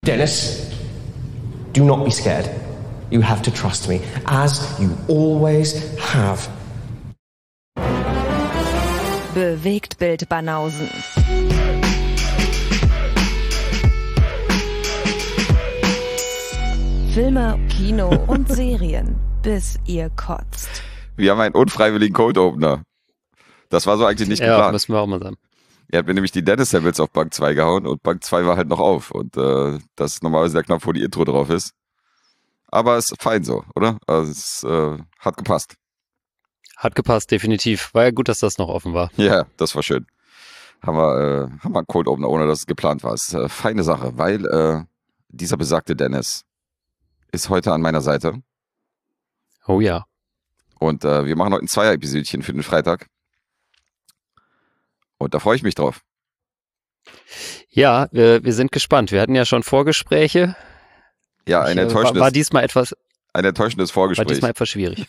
Dennis, do not be scared. You have to trust me, as you always have. Bewegtbild Banausen. Filme, Kino und Serien, bis ihr kotzt. Wir haben einen unfreiwilligen Cold Opener. Das war so eigentlich nicht geplant. Ja, müssen wir auch mal sagen. Er hat mir nämlich die Dennis Samples auf Bank 2 gehauen und Bank 2 war halt noch auf. Und das ist normalerweise der Knopf, wo die Intro drauf ist. Aber ist fein so, oder? Also es hat gepasst. Hat gepasst, definitiv. War ja gut, dass das noch offen war. Ja, das war schön. Haben wir einen Cold Opener, ohne dass es geplant war. Ist feine Sache, weil dieser besagte Dennis ist heute an meiner Seite. Oh ja. Und wir machen heute ein Zweier-Episodchen für den Freitag. Und da freue ich mich drauf. Ja, wir sind gespannt. Wir hatten ja schon Vorgespräche. Ja, ein enttäuschendes, war diesmal etwas, ein enttäuschendes Vorgespräch. war diesmal etwas schwierig.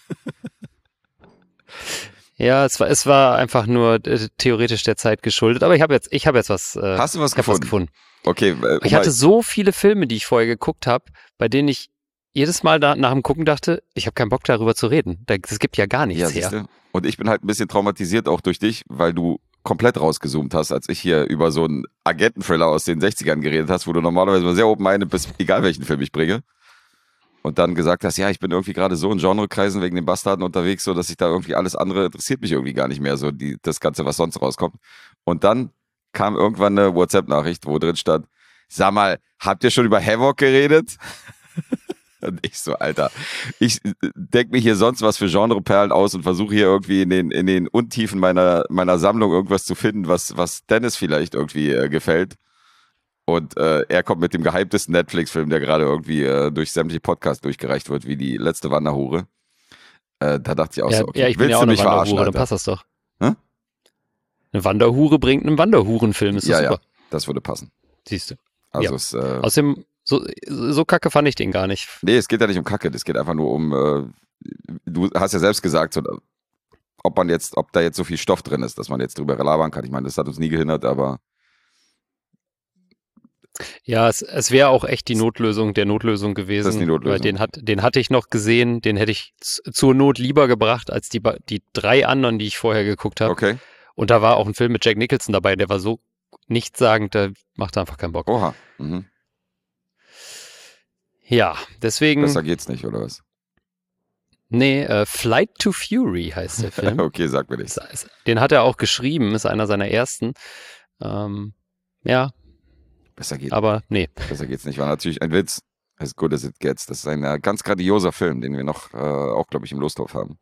Ja, es war einfach nur theoretisch der Zeit geschuldet. Aber ich habe jetzt was. Hast du was gefunden? Okay. Ich hatte so viele Filme, die ich vorher geguckt habe, bei denen ich jedes Mal nach dem Gucken dachte, ich habe keinen Bock darüber zu reden. Das gibt ja gar nichts her. Siehste? Und ich bin halt ein bisschen traumatisiert auch durch dich, weil du komplett rausgezoomt hast, als ich hier über so einen Agenten-Thriller aus den 60ern geredet hast, wo du normalerweise mal sehr open-minded bist, egal welchen Film ich bringe. Und dann gesagt hast, ja, ich bin irgendwie gerade so in Genrekreisen wegen den Bastarden unterwegs, so dass ich da irgendwie alles andere interessiert mich irgendwie gar nicht mehr, so das Ganze, was sonst rauskommt. Und dann kam irgendwann eine WhatsApp-Nachricht, wo drin stand, sag mal, habt ihr schon über Havoc geredet? Und ich so, Alter, ich denke mir hier sonst was für Genreperlen aus und versuche hier irgendwie in den Untiefen meiner Sammlung irgendwas zu finden, was Dennis vielleicht irgendwie gefällt. Und er kommt mit dem gehyptesten Netflix-Film, der gerade irgendwie durch sämtliche Podcasts durchgereicht wird, wie die letzte Wanderhure. Da dachte ich auch so, okay, ja, ich bin ja auch eine Wanderhure, dann passt das doch. Hm? Eine Wanderhure bringt einen Wanderhurenfilm, ist das super. Ja, das würde passen. Siehst du. Also ja. es, Außerdem, so kacke fand ich den gar nicht. Nee, es geht ja nicht um Kacke, es geht einfach nur um, du hast ja selbst gesagt, so, ob da jetzt so viel Stoff drin ist, dass man jetzt drüber labern kann. Ich meine, das hat uns nie gehindert, aber ja, es wäre auch echt die Notlösung der Notlösung gewesen. Das ist die Notlösung. Weil den hatte ich noch gesehen, den hätte ich zur Not lieber gebracht als die 3 anderen, die ich vorher geguckt habe. okay. Und da war auch ein Film mit Jack Nicholson dabei, der war so nichtssagend, der machte einfach keinen Bock. Oha. Mhm. Ja, deswegen. Besser geht's nicht, oder was? Nee, Flight to Fury heißt der Film. Okay, sag mir nichts. Den hat er auch geschrieben, ist einer seiner ersten. Ja. Besser geht's. Aber nee. Besser geht's nicht. War natürlich ein Witz. As good as it gets. Das ist ein ganz grandioser Film, den wir noch auch, glaube ich, im Losthof haben.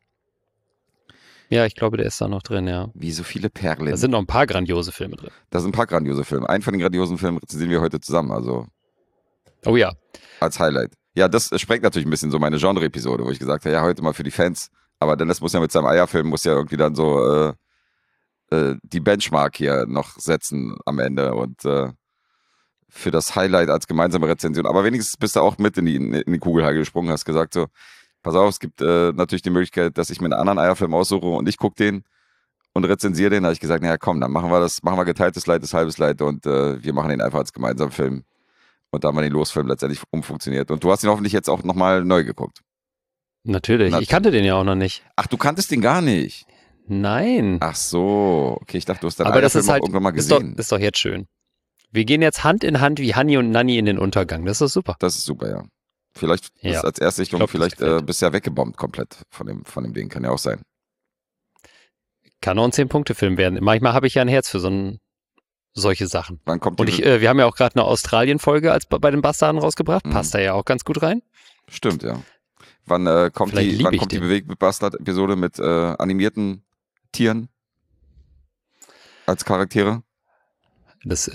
Ja, ich glaube, der ist da noch drin, ja. Wie so viele Perlen. Da sind noch ein paar grandiose Filme drin. Da sind ein paar grandiose Filme. Einen von den grandiosen Filmen sehen wir heute zusammen, also Oh ja. als Highlight. Ja, das sprengt natürlich ein bisschen so meine Genre-Episode, wo ich gesagt habe, ja, heute mal für die Fans. Aber Dennis muss ja mit seinem Eierfilm, muss ja irgendwie dann so die Benchmark hier noch setzen am Ende und für das Highlight als gemeinsame Rezension. Aber wenigstens bist du auch mit in die Kugelhagel gesprungen, hast gesagt so, pass auf, es gibt natürlich die Möglichkeit, dass ich mir einen anderen Eierfilm aussuche und ich gucke den und rezensiere den. Da habe ich gesagt, naja komm, dann machen wir geteiltes Leid ist halbes Leid und wir machen den einfach als gemeinsamen Film. Und da haben wir den Losfilm letztendlich umfunktioniert. Und du hast ihn hoffentlich jetzt auch nochmal neu geguckt. Natürlich. Ich kannte den ja auch noch nicht. Ach, du kanntest den gar nicht? Nein. Ach so. Okay, ich dachte, du hast deinen Aber das Film ist halt, auch irgendwann mal gesehen. ist doch jetzt schön. Wir gehen jetzt Hand in Hand wie Hanni und Nanni in den Untergang. Das ist doch super. Das ist super, ja. Vielleicht Ja. ist als Erstsichtung, Ich glaub, vielleicht das gefällt. bist du ja weggebombt komplett von dem Ding. Kann ja auch sein. Kann auch ein 10-Punkte-Film werden. Manchmal habe ich ja ein Herz für solche Sachen. Wann kommt Und wir haben ja auch gerade eine Australien-Folge bei den Bastarden rausgebracht. Mhm. Passt da ja auch ganz gut rein. Stimmt, ja. Wann kommt Vielleicht lieb ich die den. Bewegt-Bastard-Episode mit animierten Tieren als Charaktere? Das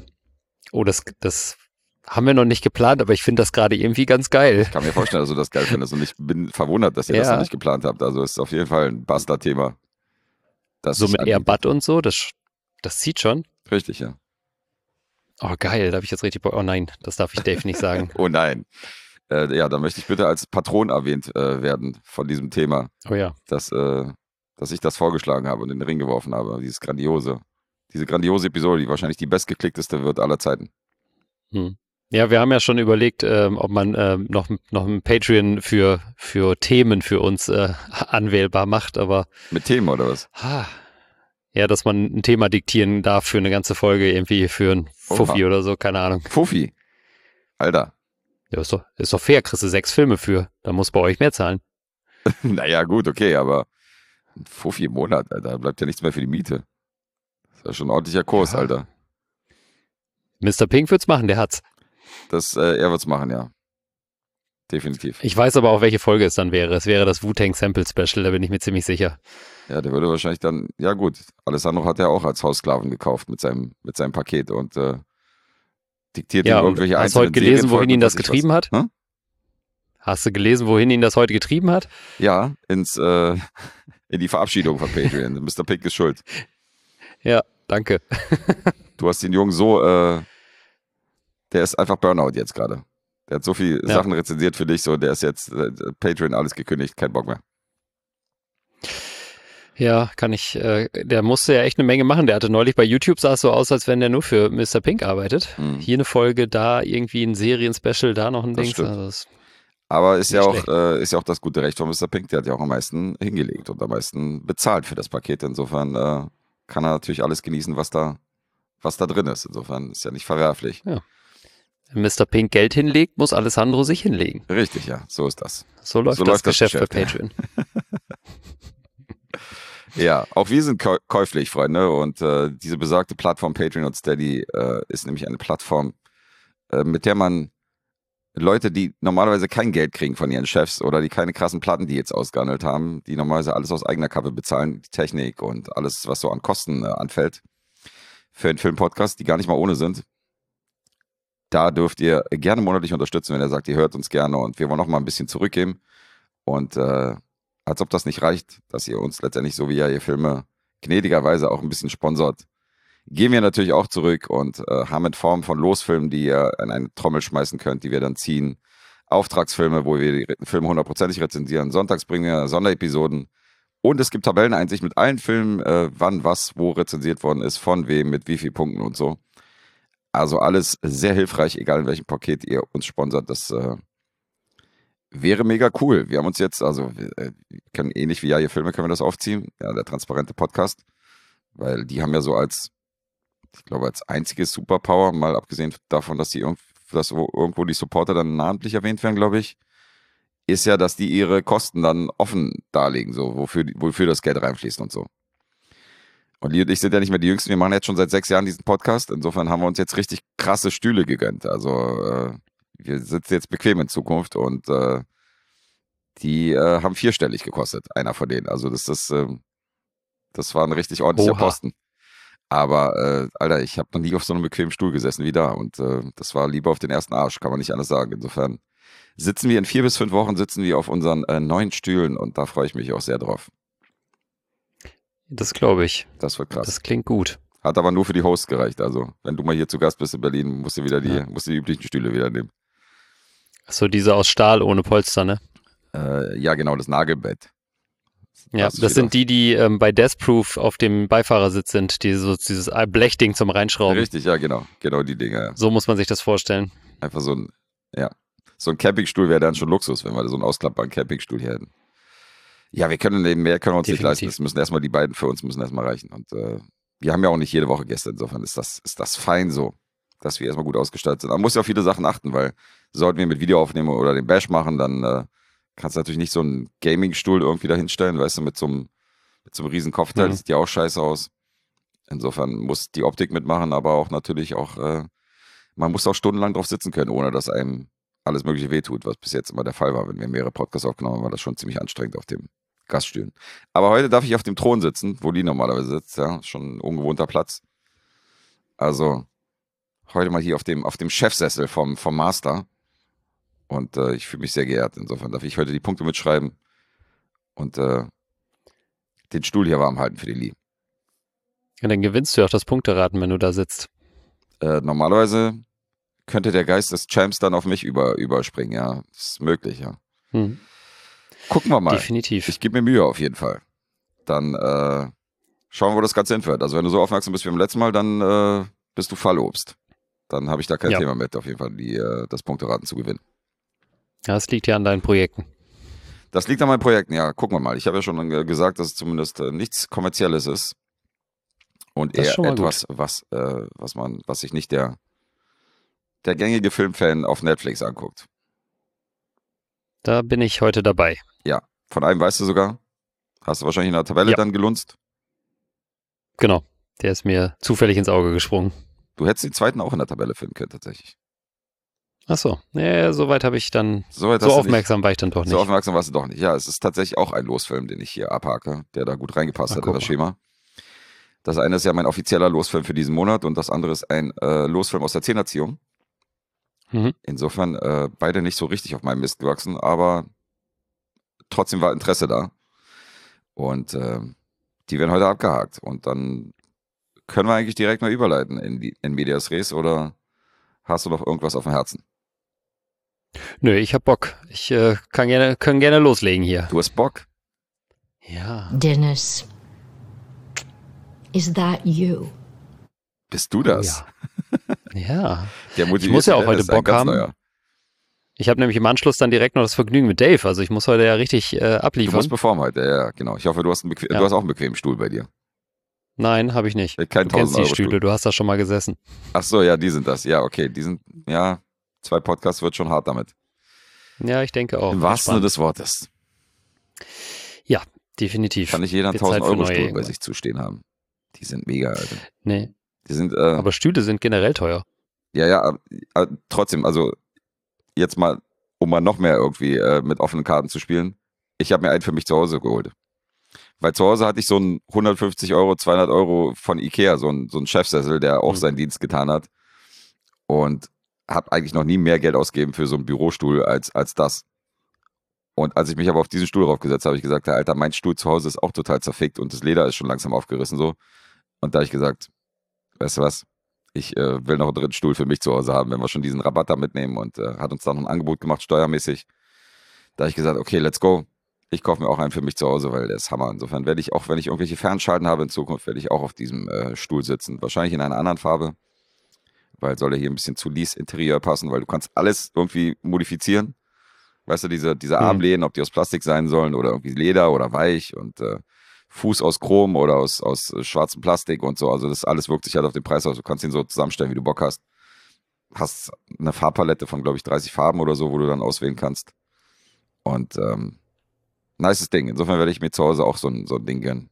haben wir noch nicht geplant, aber ich finde das gerade irgendwie ganz geil. Ich kann mir vorstellen, dass du das geil findest und ich bin verwundert, dass ihr das Ja. noch nicht geplant habt. Also es ist auf jeden Fall ein Bastard-Thema. Das So sich mit anbietet. Airbutt und so, das zieht schon. Richtig, ja. Oh geil, da habe ich jetzt richtig Bock. Oh nein, das darf ich Dave nicht sagen. Oh nein. Ja, da möchte ich bitte als Patron erwähnt werden von diesem Thema, Oh ja. dass ich das vorgeschlagen habe und in den Ring geworfen habe. Diese grandiose Episode, die wahrscheinlich die bestgeklickteste wird aller Zeiten. Hm. Ja, wir haben ja schon überlegt, ob man noch ein Patreon für Themen für uns anwählbar macht, aber Mit Themen oder was? Ja, dass man ein Thema diktieren darf für eine ganze Folge, irgendwie für ein Fuffi oder so, keine Ahnung. Fuffi? Alter. Ja, ist doch fair, kriegst du 6 Filme für, da muss bei euch mehr zahlen. Naja, gut, okay, aber ein Fuffi im Monat, Alter, da bleibt ja nichts mehr für die Miete. Das ist ja schon ein ordentlicher Kurs, ja. Alter. Mr. Pink wird's machen, der hat's. Er wird's machen, ja. Definitiv. Ich weiß aber auch, welche Folge es dann wäre. Es wäre das Wu-Tang Sample Special, da bin ich mir ziemlich sicher. Ja, der würde wahrscheinlich dann, ja gut, Alessandro hat er auch als Haussklaven gekauft mit seinem Paket und diktiert ihm irgendwelche einzelnen Hast du heute gelesen, wohin ihn das getrieben hat? Hm? Hast du gelesen, wohin ihn das heute getrieben hat? Ja, in die Verabschiedung von Patreon. Mr. Pink ist schuld. Ja, danke. Du hast den Jungen so, der ist einfach Burnout jetzt gerade. Der hat so viele Sachen rezensiert für dich, so der ist jetzt Patreon alles gekündigt, kein Bock mehr. Ja, der musste ja echt eine Menge machen. Der hatte neulich bei YouTube, sah es so aus, als wenn der nur für Mr. Pink arbeitet. Hier eine Folge, da irgendwie ein Serien-Special, da noch ein Ding. Aber ist ja auch das gute Recht von Mr. Pink, der hat ja auch am meisten hingelegt und am meisten bezahlt für das Paket. Insofern kann er natürlich alles genießen, was da drin ist. Insofern ist ja nicht verwerflich. Ja. Wenn Mr. Pink Geld hinlegt, muss Alessandro sich hinlegen. Richtig, ja, so ist das. So läuft das Geschäft für Patreon. Ja, auch wir sind käuflich, Freunde. Und diese besagte Plattform Patreon und Steady ist nämlich eine Plattform, mit der man Leute, die normalerweise kein Geld kriegen von ihren Chefs oder die keine krassen Platten, die jetzt ausgehandelt haben, die normalerweise alles aus eigener Kappe bezahlen, die Technik und alles, was so an Kosten anfällt, für einen Filmpodcast, die gar nicht mal ohne sind. Da dürft ihr gerne monatlich unterstützen, wenn ihr sagt, ihr hört uns gerne und wir wollen noch mal ein bisschen zurückgeben. Und als ob das nicht reicht, dass ihr uns letztendlich, so wie ihr Filme gnädigerweise auch ein bisschen sponsort, gehen wir natürlich auch zurück und haben in Form von Losfilmen, die ihr in eine Trommel schmeißen könnt, die wir dann ziehen. Auftragsfilme, wo wir die Filme 100%ig rezensieren. Sonntags bringen wir Sonderepisoden. Und es gibt Tabelleneinsicht mit allen Filmen, wann, was, wo rezensiert worden ist, von wem, mit wie vielen Punkten und so. Also alles sehr hilfreich, egal in welchem Paket ihr uns sponsert. Das wäre mega cool. Wir haben uns jetzt, also wir können ähnlich wie ihr Filme, können wir das aufziehen. Ja, der transparente Podcast. Weil die haben ja so ich glaube, als einziges Superpower, mal abgesehen davon, dass irgendwo die Supporter dann namentlich erwähnt werden, glaube ich, ist ja, dass die ihre Kosten dann offen darlegen, so wofür das Geld reinfließt und so. Und die und ich sind ja nicht mehr die Jüngsten, wir machen jetzt schon seit 6 Jahren diesen Podcast, insofern haben wir uns jetzt richtig krasse Stühle gegönnt. Also wir sitzen jetzt bequem in Zukunft und die haben 4-stellig gekostet, einer von denen. Also das war ein richtig ordentlicher Posten. Aber, Alter, ich habe noch nie auf so einem bequemen Stuhl gesessen wie da und das war lieber auf den ersten Arsch, kann man nicht anders sagen. Insofern sitzen wir in 4 bis 5 Wochen auf unseren neuen Stühlen und da freue ich mich auch sehr drauf. Das glaube ich. Das wird krass. Das klingt gut. Hat aber nur für die Hosts gereicht. Also, wenn du mal hier zu Gast bist in Berlin, musst du die üblichen Stühle wieder nehmen. Achso, diese aus Stahl ohne Polster, ne? Ja, genau, das Nagelbett. Ja, das sind die bei Death Proof auf dem Beifahrersitz sind, dieses Blechding zum Reinschrauben. Richtig, ja, genau die Dinger. Ja. So muss man sich das vorstellen. Einfach so ein Campingstuhl wäre dann schon Luxus, wenn wir so einen ausklappbaren Campingstuhl hier hätten. Ja, mehr können wir uns nicht leisten. Das müssen erstmal die beiden für uns erstmal reichen. Und wir haben ja auch nicht jede Woche Gäste, insofern ist das fein so, dass wir erstmal gut ausgestattet sind. Man muss ja auf viele Sachen achten, weil sollten wir mit Video aufnehmen oder den Bash machen, dann kannst du natürlich nicht so einen Gaming-Stuhl irgendwie da hinstellen, weißt du, mit so einem riesen Kopfteil, das sieht ja auch scheiße aus. Insofern muss die Optik mitmachen, aber auch natürlich man muss auch stundenlang drauf sitzen können, ohne dass einem alles Mögliche wehtut, was bis jetzt immer der Fall war. Wenn wir mehrere Podcasts aufgenommen haben, war das schon ziemlich anstrengend auf dem Gaststühlen. Aber heute darf ich auf dem Thron sitzen, wo Lee normalerweise sitzt, ja, schon ein ungewohnter Platz. Also heute mal hier auf dem Chefsessel vom Master. Und ich fühle mich sehr geehrt. Insofern darf ich heute die Punkte mitschreiben und den Stuhl hier warm halten für den Lee. Ja, dann gewinnst du auch das Punkteraten, wenn du da sitzt. Normalerweise könnte der Geist des Champs dann auf mich überspringen, ja. Das ist möglich, ja. Gucken wir mal. Definitiv. Ich gebe mir Mühe auf jeden Fall. Dann schauen wir, wo das Ganze hinführt. Also wenn du so aufmerksam bist wie beim letzten Mal, dann bist du Fallobst. dann habe ich da kein Thema mit, auf jeden Fall das Punkteraten zu gewinnen. Ja, das liegt ja an deinen Projekten. Das liegt an meinen Projekten, ja. Gucken wir mal. Ich habe ja schon gesagt, dass es zumindest nichts Kommerzielles ist. Und eher etwas, was sich nicht der gängige Filmfan auf Netflix anguckt. Da bin ich heute dabei. Ja, von einem weißt du sogar. Hast du wahrscheinlich in der Tabelle dann gelunzt? Genau, der ist mir zufällig ins Auge gesprungen. Du hättest den zweiten auch in der Tabelle finden können, tatsächlich. Ach so, ja, soweit habe ich dann, so aufmerksam war ich dann doch nicht. So aufmerksam warst du doch nicht. Ja, es ist tatsächlich auch ein Losfilm, den ich hier abhake, der da gut reingepasst hat in das Schema. Das eine ist ja mein offizieller Losfilm für diesen Monat und das andere ist ein Losfilm aus der Zehnerziehung. Insofern beide nicht so richtig auf meinem Mist gewachsen, aber trotzdem war Interesse da. Und die werden heute abgehakt. Und dann können wir eigentlich direkt mal überleiten in Medias Res oder hast du noch irgendwas auf dem Herzen? Nö, ich hab Bock. Ich können gerne loslegen hier. Du hast Bock? Ja. Dennis, is that you? Bist du das? Ja. Der ich muss ja auch heute Bock haben. Neuer. Ich habe nämlich im Anschluss dann direkt noch das Vergnügen mit Dave. Also ich muss heute ja richtig abliefern. Du musst performen heute, ja, genau. Ich hoffe, du hast auch einen bequemen Stuhl bei dir. Nein, habe ich nicht. Kein du kennst die Stühle, du hast da schon mal gesessen. Ach so, ja, die sind das. Ja, okay, die sind, 2 Podcasts wird schon hart damit. Ja, ich denke auch. Im wahrsten Sinne des Wortes. Ja, definitiv. Kann nicht jeder einen 1.000-Euro-Stuhl bei sich zustehen haben. Die sind mega, Alter. Nee. Die sind, aber Stühle sind generell teuer. Ja, trotzdem, also jetzt mal, um mal noch mehr irgendwie mit offenen Karten zu spielen, ich habe mir einen für mich zu Hause geholt. Weil zu Hause hatte ich so einen 150 Euro, 200 Euro von Ikea, so einen Chefsessel, der auch seinen Dienst getan hat. Und habe eigentlich noch nie mehr Geld ausgegeben für so einen Bürostuhl als das. Und als ich mich aber auf diesen Stuhl draufgesetzt habe, habe ich gesagt, Alter, mein Stuhl zu Hause ist auch total zerfickt und das Leder ist schon langsam aufgerissen so. Und da habe ich gesagt, weißt du was, ich will noch einen dritten Stuhl für mich zu Hause haben, wenn wir schon diesen Rabatt da mitnehmen und hat uns dann noch ein Angebot gemacht, steuermäßig. Da habe ich gesagt, okay, let's go. Ich kaufe mir auch einen für mich zu Hause, weil der ist Hammer. Insofern werde ich auch, wenn ich irgendwelche Fernschalten habe in Zukunft, werde ich auch auf diesem Stuhl sitzen. Wahrscheinlich in einer anderen Farbe, weil soll er hier ein bisschen zu Lies-Interieur passen, weil du kannst alles irgendwie modifizieren. Weißt du, diese Armlehnen, ob die aus Plastik sein sollen oder irgendwie Leder oder weich und Fuß aus Chrom oder aus schwarzem Plastik und so. Also das alles wirkt sich halt auf den Preis aus. Du kannst ihn so zusammenstellen, wie du Bock hast. Hast eine Farbpalette von, glaube ich, 30 Farben oder so, wo du dann auswählen kannst. Und nices Ding. Insofern werde ich mir zu Hause auch so ein Ding gönnen.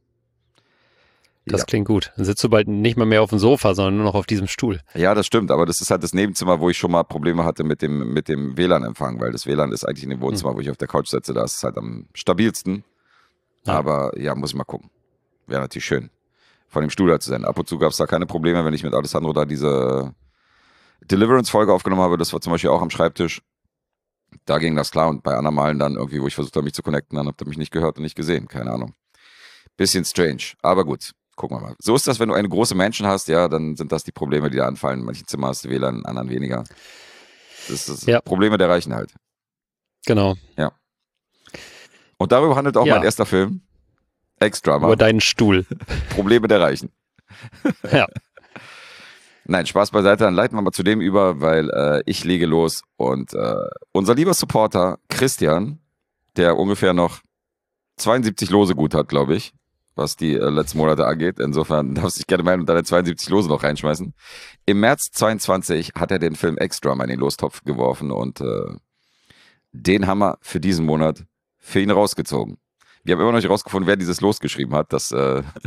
Das klingt gut. Dann sitzt du bald nicht mal mehr auf dem Sofa, sondern nur noch auf diesem Stuhl. Ja, das stimmt. Aber das ist halt das Nebenzimmer, wo ich schon mal Probleme hatte mit dem WLAN-Empfang, weil das WLAN ist eigentlich in dem Wohnzimmer, wo ich auf der Couch sitze. Da ist es halt am stabilsten. Ja. Aber ja, muss ich mal gucken. Wäre natürlich schön, von dem Stuhl da zu sein. Ab und zu gab es da keine Probleme, wenn ich mit Alessandro da diese Deliverance-Folge aufgenommen habe. Das war zum Beispiel auch am Schreibtisch. Da ging das klar. Und bei anderen Malen dann irgendwie, wo ich versucht habe, mich zu connecten, dann habt ihr mich nicht gehört und nicht gesehen. Keine Ahnung. Bisschen strange. Aber gut. Gucken wir mal. So ist das, wenn du eine große Menschen hast, ja, dann sind das die Probleme, die da anfallen. In manchen Zimmern hast du WLAN, in anderen weniger. Das ist Probleme der Reichen halt. Genau. Ja. Und darüber handelt auch mein erster Film. Ex-Drama. Über deinen Stuhl. Probleme der Reichen. Ja. Nein, Spaß beiseite, dann leiten wir mal zu dem über, weil ich lege los und unser lieber Supporter Christian, der ungefähr noch 72 Lose gut hat, glaube ich, was die letzten Monate angeht. Insofern darfst du dich gerne mal und deine 72 Lose noch reinschmeißen. Im März 22 hat er den Film Ex-Drama in den Lostopf geworfen und den haben wir für diesen Monat für ihn rausgezogen. Wir haben immer noch nicht rausgefunden, wer dieses Los geschrieben hat. Das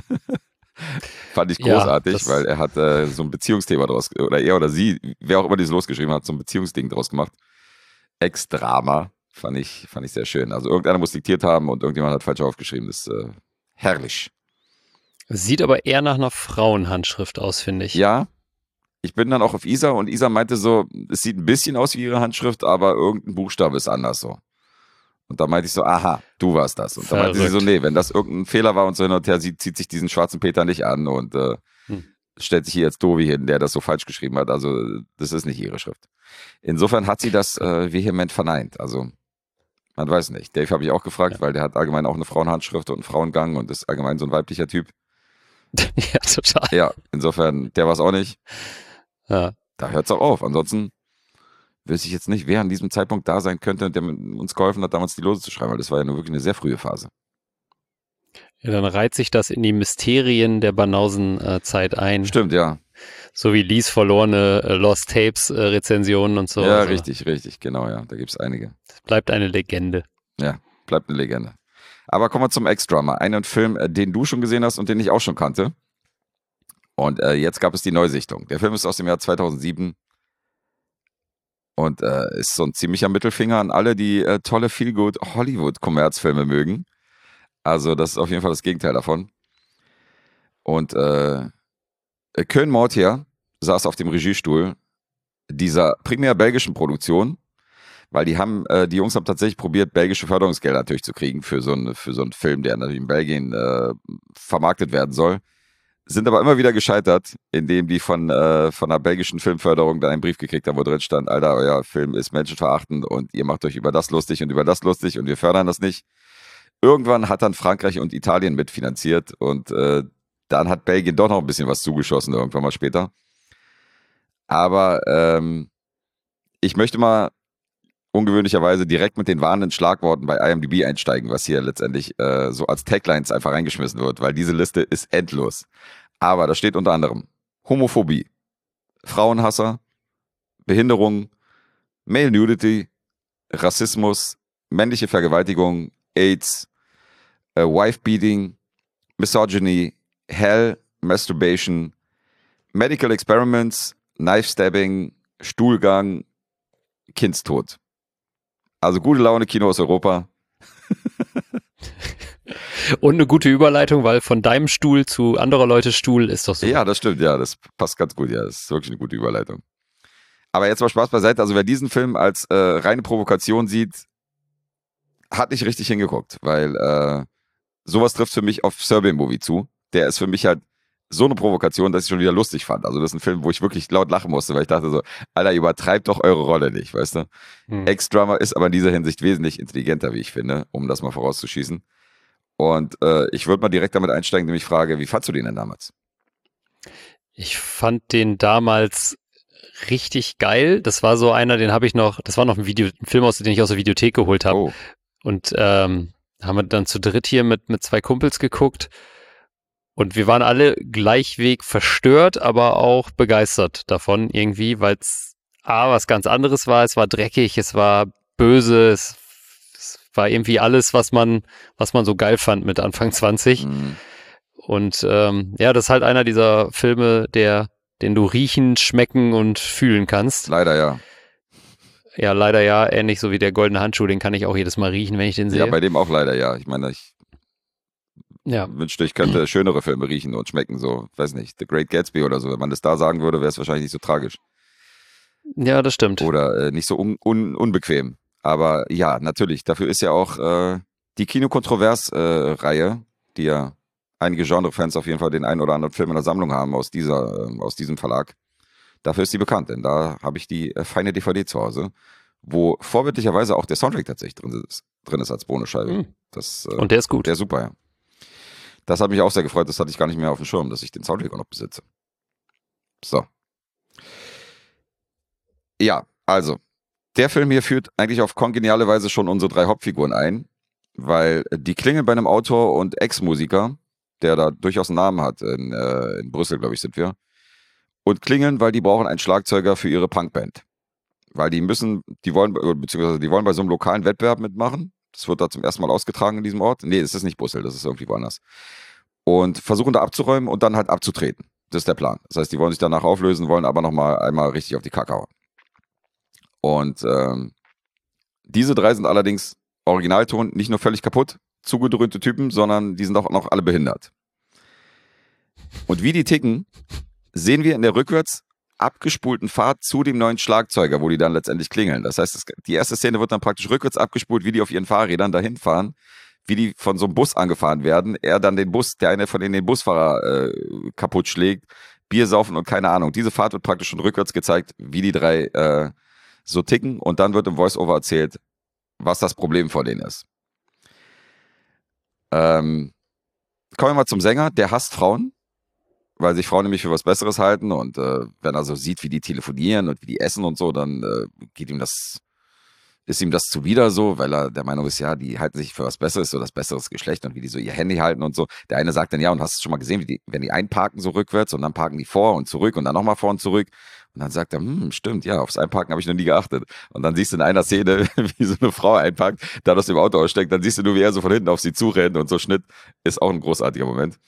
fand ich großartig, weil er hat so ein Beziehungsthema draus, oder er oder sie, wer auch immer dieses Los geschrieben hat, so ein Beziehungsding draus gemacht. Ex-Drama fand ich sehr schön. Also irgendeiner muss diktiert haben und irgendjemand hat falsch aufgeschrieben. Das ist herrlich. Sieht aber eher nach einer Frauenhandschrift aus, finde ich. Ja, ich bin dann auch auf Isa und Isa meinte so, es sieht ein bisschen aus wie ihre Handschrift, aber irgendein Buchstabe ist anders so. Und da meinte ich so, aha, du warst das. Und da meinte sie so, nee, wenn das irgendein Fehler war und so hin und her, sie zieht sich diesen schwarzen Peter nicht an und stellt sich hier jetzt Dovi hin, der das so falsch geschrieben hat. Also das ist nicht ihre Schrift. Insofern hat sie das vehement verneint. Also man weiß nicht. Dave habe ich auch gefragt, weil der hat allgemein auch eine Frauenhandschrift und einen Frauengang und ist allgemein so ein weiblicher Typ. Ja, total. Ja, insofern, der war es auch nicht. Ja. da hört es auch auf. Ansonsten wüsste ich jetzt nicht, wer an diesem Zeitpunkt da sein könnte, der uns geholfen hat, damals die Lose zu schreiben, weil das war ja nur wirklich eine sehr frühe Phase. Ja, dann reiht sich das in die Mysterien der Banausen-Zeit ein. Stimmt, ja. So wie Lees verlorene Lost Tapes-Rezensionen und so. Ja, also, richtig, genau, ja. Da gibt es einige. das bleibt eine Legende. Ja, bleibt eine Legende. Aber kommen wir zum Ex-Drama. Einen Film, den du schon gesehen hast und den ich auch schon kannte. Und jetzt gab es die Neusichtung. Der Film ist aus dem Jahr 2007 und ist so ein ziemlicher Mittelfinger an alle, die tolle Feel-Good-Hollywood-Kommerzfilme mögen. Also das ist auf jeden Fall das Gegenteil davon. Und Koen Mortier saß auf dem Regiestuhl dieser primär belgischen Produktion, weil die Jungs haben tatsächlich probiert, belgische Förderungsgelder natürlich zu kriegen für so einen Film, der natürlich in Belgien vermarktet werden soll. Sind aber immer wieder gescheitert, indem die von einer belgischen Filmförderung dann einen Brief gekriegt haben, wo drin stand, Alter, euer Film ist menschenverachtend und ihr macht euch über das lustig und wir fördern das nicht. Irgendwann hat dann Frankreich und Italien mitfinanziert und dann hat Belgien doch noch ein bisschen was zugeschossen, irgendwann mal später. Aber ich möchte mal ungewöhnlicherweise direkt mit den warnenden Schlagworten bei IMDb einsteigen, was hier letztendlich so als Taglines einfach reingeschmissen wird, weil diese Liste ist endlos. Aber da steht unter anderem Homophobie, Frauenhasser, Behinderung, Male Nudity, Rassismus, männliche Vergewaltigung, AIDS, Wife-Beating, Misogyny, Hell, Masturbation, Medical Experiments, Knife-Stabbing, Stuhlgang, Kindstod. Also gute Laune Kino aus Europa. Und eine gute Überleitung, weil von deinem Stuhl zu anderer Leute Stuhl ist doch so. Ja, das stimmt, ja, das passt ganz gut, ja, das ist wirklich eine gute Überleitung. Aber jetzt mal Spaß beiseite, also wer diesen Film als reine Provokation sieht, hat nicht richtig hingeguckt, weil sowas trifft für mich auf Serbian Movie zu. Der ist für mich halt so eine Provokation, dass ich schon wieder lustig fand. Also das ist ein Film, wo ich wirklich laut lachen musste, weil ich dachte so, Alter, übertreibt doch eure Rolle nicht, weißt du? Ex-Drama ist aber in dieser Hinsicht wesentlich intelligenter, wie ich finde, um das mal vorauszuschießen. Und ich würde mal direkt damit einsteigen, indem ich frage, wie fandst du den denn damals? Ich fand den damals richtig geil. Das war so einer, den habe ich noch, das war noch ein Film aus, den ich aus der Videothek geholt habe. Oh. Und haben wir dann zu dritt hier mit zwei Kumpels geguckt. Und wir waren alle gleichweg verstört, aber auch begeistert davon irgendwie, weil es was ganz anderes war. Es war dreckig, es war böse, es war irgendwie alles, was man so geil fand mit Anfang 20. Und das ist halt einer dieser Filme, den du riechen, schmecken und fühlen kannst. Leider ja. Ja, leider ja. Ähnlich so wie der goldene Handschuh, den kann ich auch jedes Mal riechen, wenn ich den sehe. Ja, bei dem auch leider ja. Ich meine, ich wünschte, ich könnte schönere Filme riechen und schmecken, so, weiß nicht, The Great Gatsby oder so. Wenn man das da sagen würde, wäre es wahrscheinlich nicht so tragisch. Ja, das stimmt. Oder nicht so unbequem. Aber ja, natürlich, dafür ist ja auch die Kino-Kontrovers-Reihe, die ja einige Genre-Fans auf jeden Fall den einen oder anderen Film in der Sammlung haben aus diesem Verlag. Dafür ist die bekannt, denn da habe ich die feine DVD zu Hause, wo vorbildlicherweise auch der Soundtrack tatsächlich drin ist als Bonusscheibe. Und der ist gut. Der ist super, ja. Das hat mich auch sehr gefreut, das hatte ich gar nicht mehr auf dem Schirm, dass ich den Soundtrack auch noch besitze. So. Ja, also, der Film hier führt eigentlich auf kongeniale Weise schon unsere 3 Hauptfiguren ein, weil die klingeln bei einem Autor und Ex-Musiker, der da durchaus einen Namen hat, in Brüssel, glaube ich, sind wir, und klingeln, weil die brauchen einen Schlagzeuger für ihre Punkband. Weil die wollen bei so einem lokalen Wettbewerb mitmachen. Das wird da zum ersten Mal ausgetragen in diesem Ort. Nee, das ist nicht Brüssel, das ist irgendwie woanders. Und versuchen da abzuräumen und dann halt abzutreten. Das ist der Plan. Das heißt, die wollen sich danach auflösen, wollen aber nochmal einmal richtig auf die Kacke hauen. Und diese 3 sind allerdings Originalton nicht nur völlig kaputt, zugedröhnte Typen, sondern die sind auch noch alle behindert. Und wie die ticken, sehen wir in der rückwärts abgespulten Fahrt zu dem neuen Schlagzeuger, wo die dann letztendlich klingeln. Das heißt, die erste Szene wird dann praktisch rückwärts abgespult, wie die auf ihren Fahrrädern dahin fahren, wie die von so einem Bus angefahren werden, er dann der eine von denen den Busfahrer kaputt schlägt, Bier saufen und keine Ahnung. Diese Fahrt wird praktisch schon rückwärts gezeigt, wie die 3 so ticken und dann wird im Voice-Over erzählt, was das Problem vor denen ist. Kommen wir mal zum Sänger, der hasst Frauen, weil sich Frauen nämlich für was Besseres halten und wenn er so sieht, wie die telefonieren und wie die essen und so, dann ist ihm das zuwider so, weil er der Meinung ist, ja, die halten sich für was Besseres, so das besseres Geschlecht und wie die so ihr Handy halten und so. Der eine sagt dann, ja, und hast du schon mal gesehen, wenn die einparken so rückwärts und dann parken die vor und zurück und dann nochmal vor und zurück. Und dann sagt er, stimmt, ja, aufs Einparken habe ich noch nie geachtet. Und dann siehst du in einer Szene, wie so eine Frau einparkt, dann aus dem Auto aussteigt, dann siehst du nur, wie er so von hinten auf sie zurennt und so Schnitt. Ist auch ein großartiger Moment.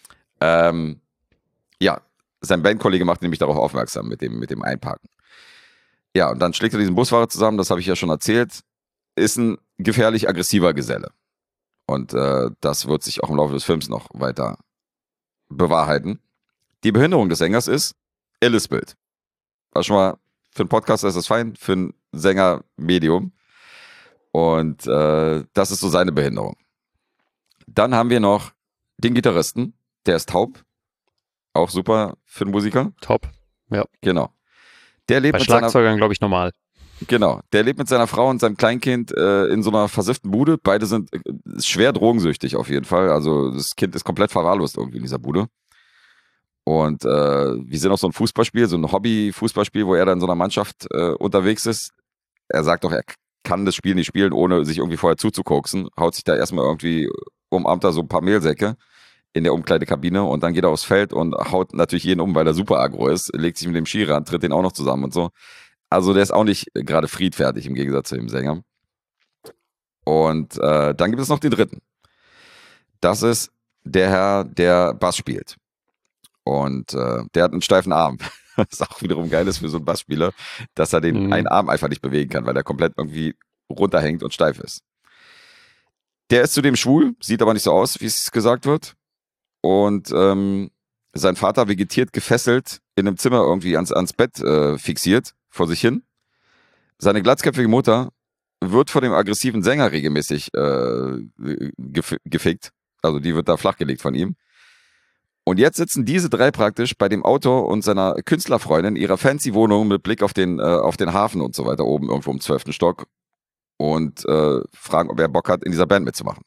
Ja, sein Bandkollege macht nämlich darauf aufmerksam mit dem Einparken. Ja, und dann schlägt er diesen Busfahrer zusammen, das habe ich ja schon erzählt, ist ein gefährlich aggressiver Geselle. Und das wird sich auch im Laufe des Films noch weiter bewahrheiten. Die Behinderung des Sängers ist Ellis-Bild. War schon mal, für einen Podcaster ist das fein, für einen Sänger Medium. Und das ist so seine Behinderung. Dann haben wir noch den Gitarristen, der ist taub. Auch super für einen Musiker. Top, ja. Genau. Der lebt Bei mit Schlagzeugern, glaube ich, normal. Genau, der lebt mit seiner Frau und seinem Kleinkind in so einer versifften Bude. Beide sind schwer drogensüchtig auf jeden Fall. Also das Kind ist komplett verwahrlost irgendwie in dieser Bude. Und wir sehen auch so ein Fußballspiel, so ein Hobby-Fußballspiel, wo er dann in so einer Mannschaft unterwegs ist. Er sagt doch, er kann das Spiel nicht spielen, ohne sich irgendwie vorher zuzukoksen. Haut sich da erstmal irgendwie, umarmt da so ein paar Mehlsäcke in der Umkleidekabine und dann geht er aufs Feld und haut natürlich jeden um, weil er super aggro ist, legt sich mit dem Schiri an, tritt den auch noch zusammen und so. Also der ist auch nicht gerade friedfertig im Gegensatz zu dem Sänger. Und dann gibt es noch den dritten. Das ist der Herr, der Bass spielt. Und der hat einen steifen Arm. Was auch wiederum geil ist für so einen Bassspieler, dass er den einen Arm einfach nicht bewegen kann, weil er komplett irgendwie runterhängt und steif ist. Der ist zudem schwul, sieht aber nicht so aus, wie es gesagt wird. Und sein Vater vegetiert gefesselt in einem Zimmer irgendwie ans Bett fixiert vor sich hin. Seine glatzköpfige Mutter wird von dem aggressiven Sänger regelmäßig gefickt. Also die wird da flachgelegt von ihm. Und jetzt sitzen diese drei praktisch bei dem Autor und seiner Künstlerfreundin in ihrer fancy Wohnung mit Blick auf den Hafen und so weiter oben irgendwo im 12. Stock und fragen, ob er Bock hat, in dieser Band mitzumachen.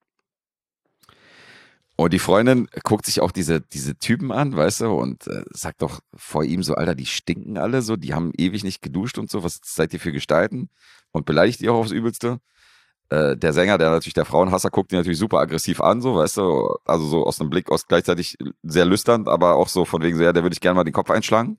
Und die Freundin guckt sich auch diese Typen an, weißt du, und sagt doch vor ihm so, Alter, die stinken alle so, die haben ewig nicht geduscht und so, was seid ihr für Gestalten? Und beleidigt die auch aufs Übelste. Der Sänger, der natürlich der Frauenhasser, guckt die natürlich super aggressiv an, so, weißt du, also so aus einem Blick, aus gleichzeitig sehr lüsternd, aber auch so von wegen so, ja, der würde ich gerne mal den Kopf einschlagen.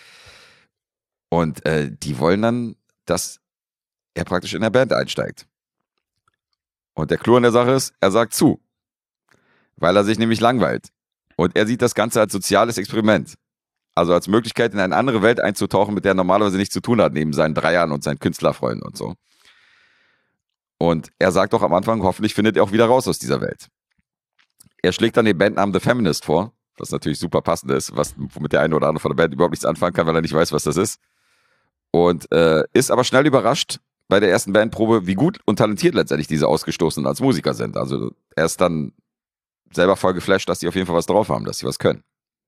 Und die wollen dann, dass er praktisch in der Band einsteigt. Und der Clou an der Sache ist, er sagt zu. Weil er sich nämlich langweilt. Und er sieht das Ganze als soziales Experiment. Also als Möglichkeit, in eine andere Welt einzutauchen, mit der er normalerweise nichts zu tun hat, neben seinen Dreiern und seinen Künstlerfreunden und so. Und er sagt doch am Anfang, hoffentlich findet er auch wieder raus aus dieser Welt. Er schlägt dann den Bandnamen The Feminist vor, was natürlich super passend ist, womit der eine oder andere von der Band überhaupt nichts anfangen kann, weil er nicht weiß, was das ist. Und ist aber schnell überrascht bei der ersten Bandprobe, wie gut und talentiert letztendlich diese Ausgestoßenen als Musiker sind. Also er ist dann selber voll geflasht, dass die auf jeden Fall was drauf haben, dass sie was können.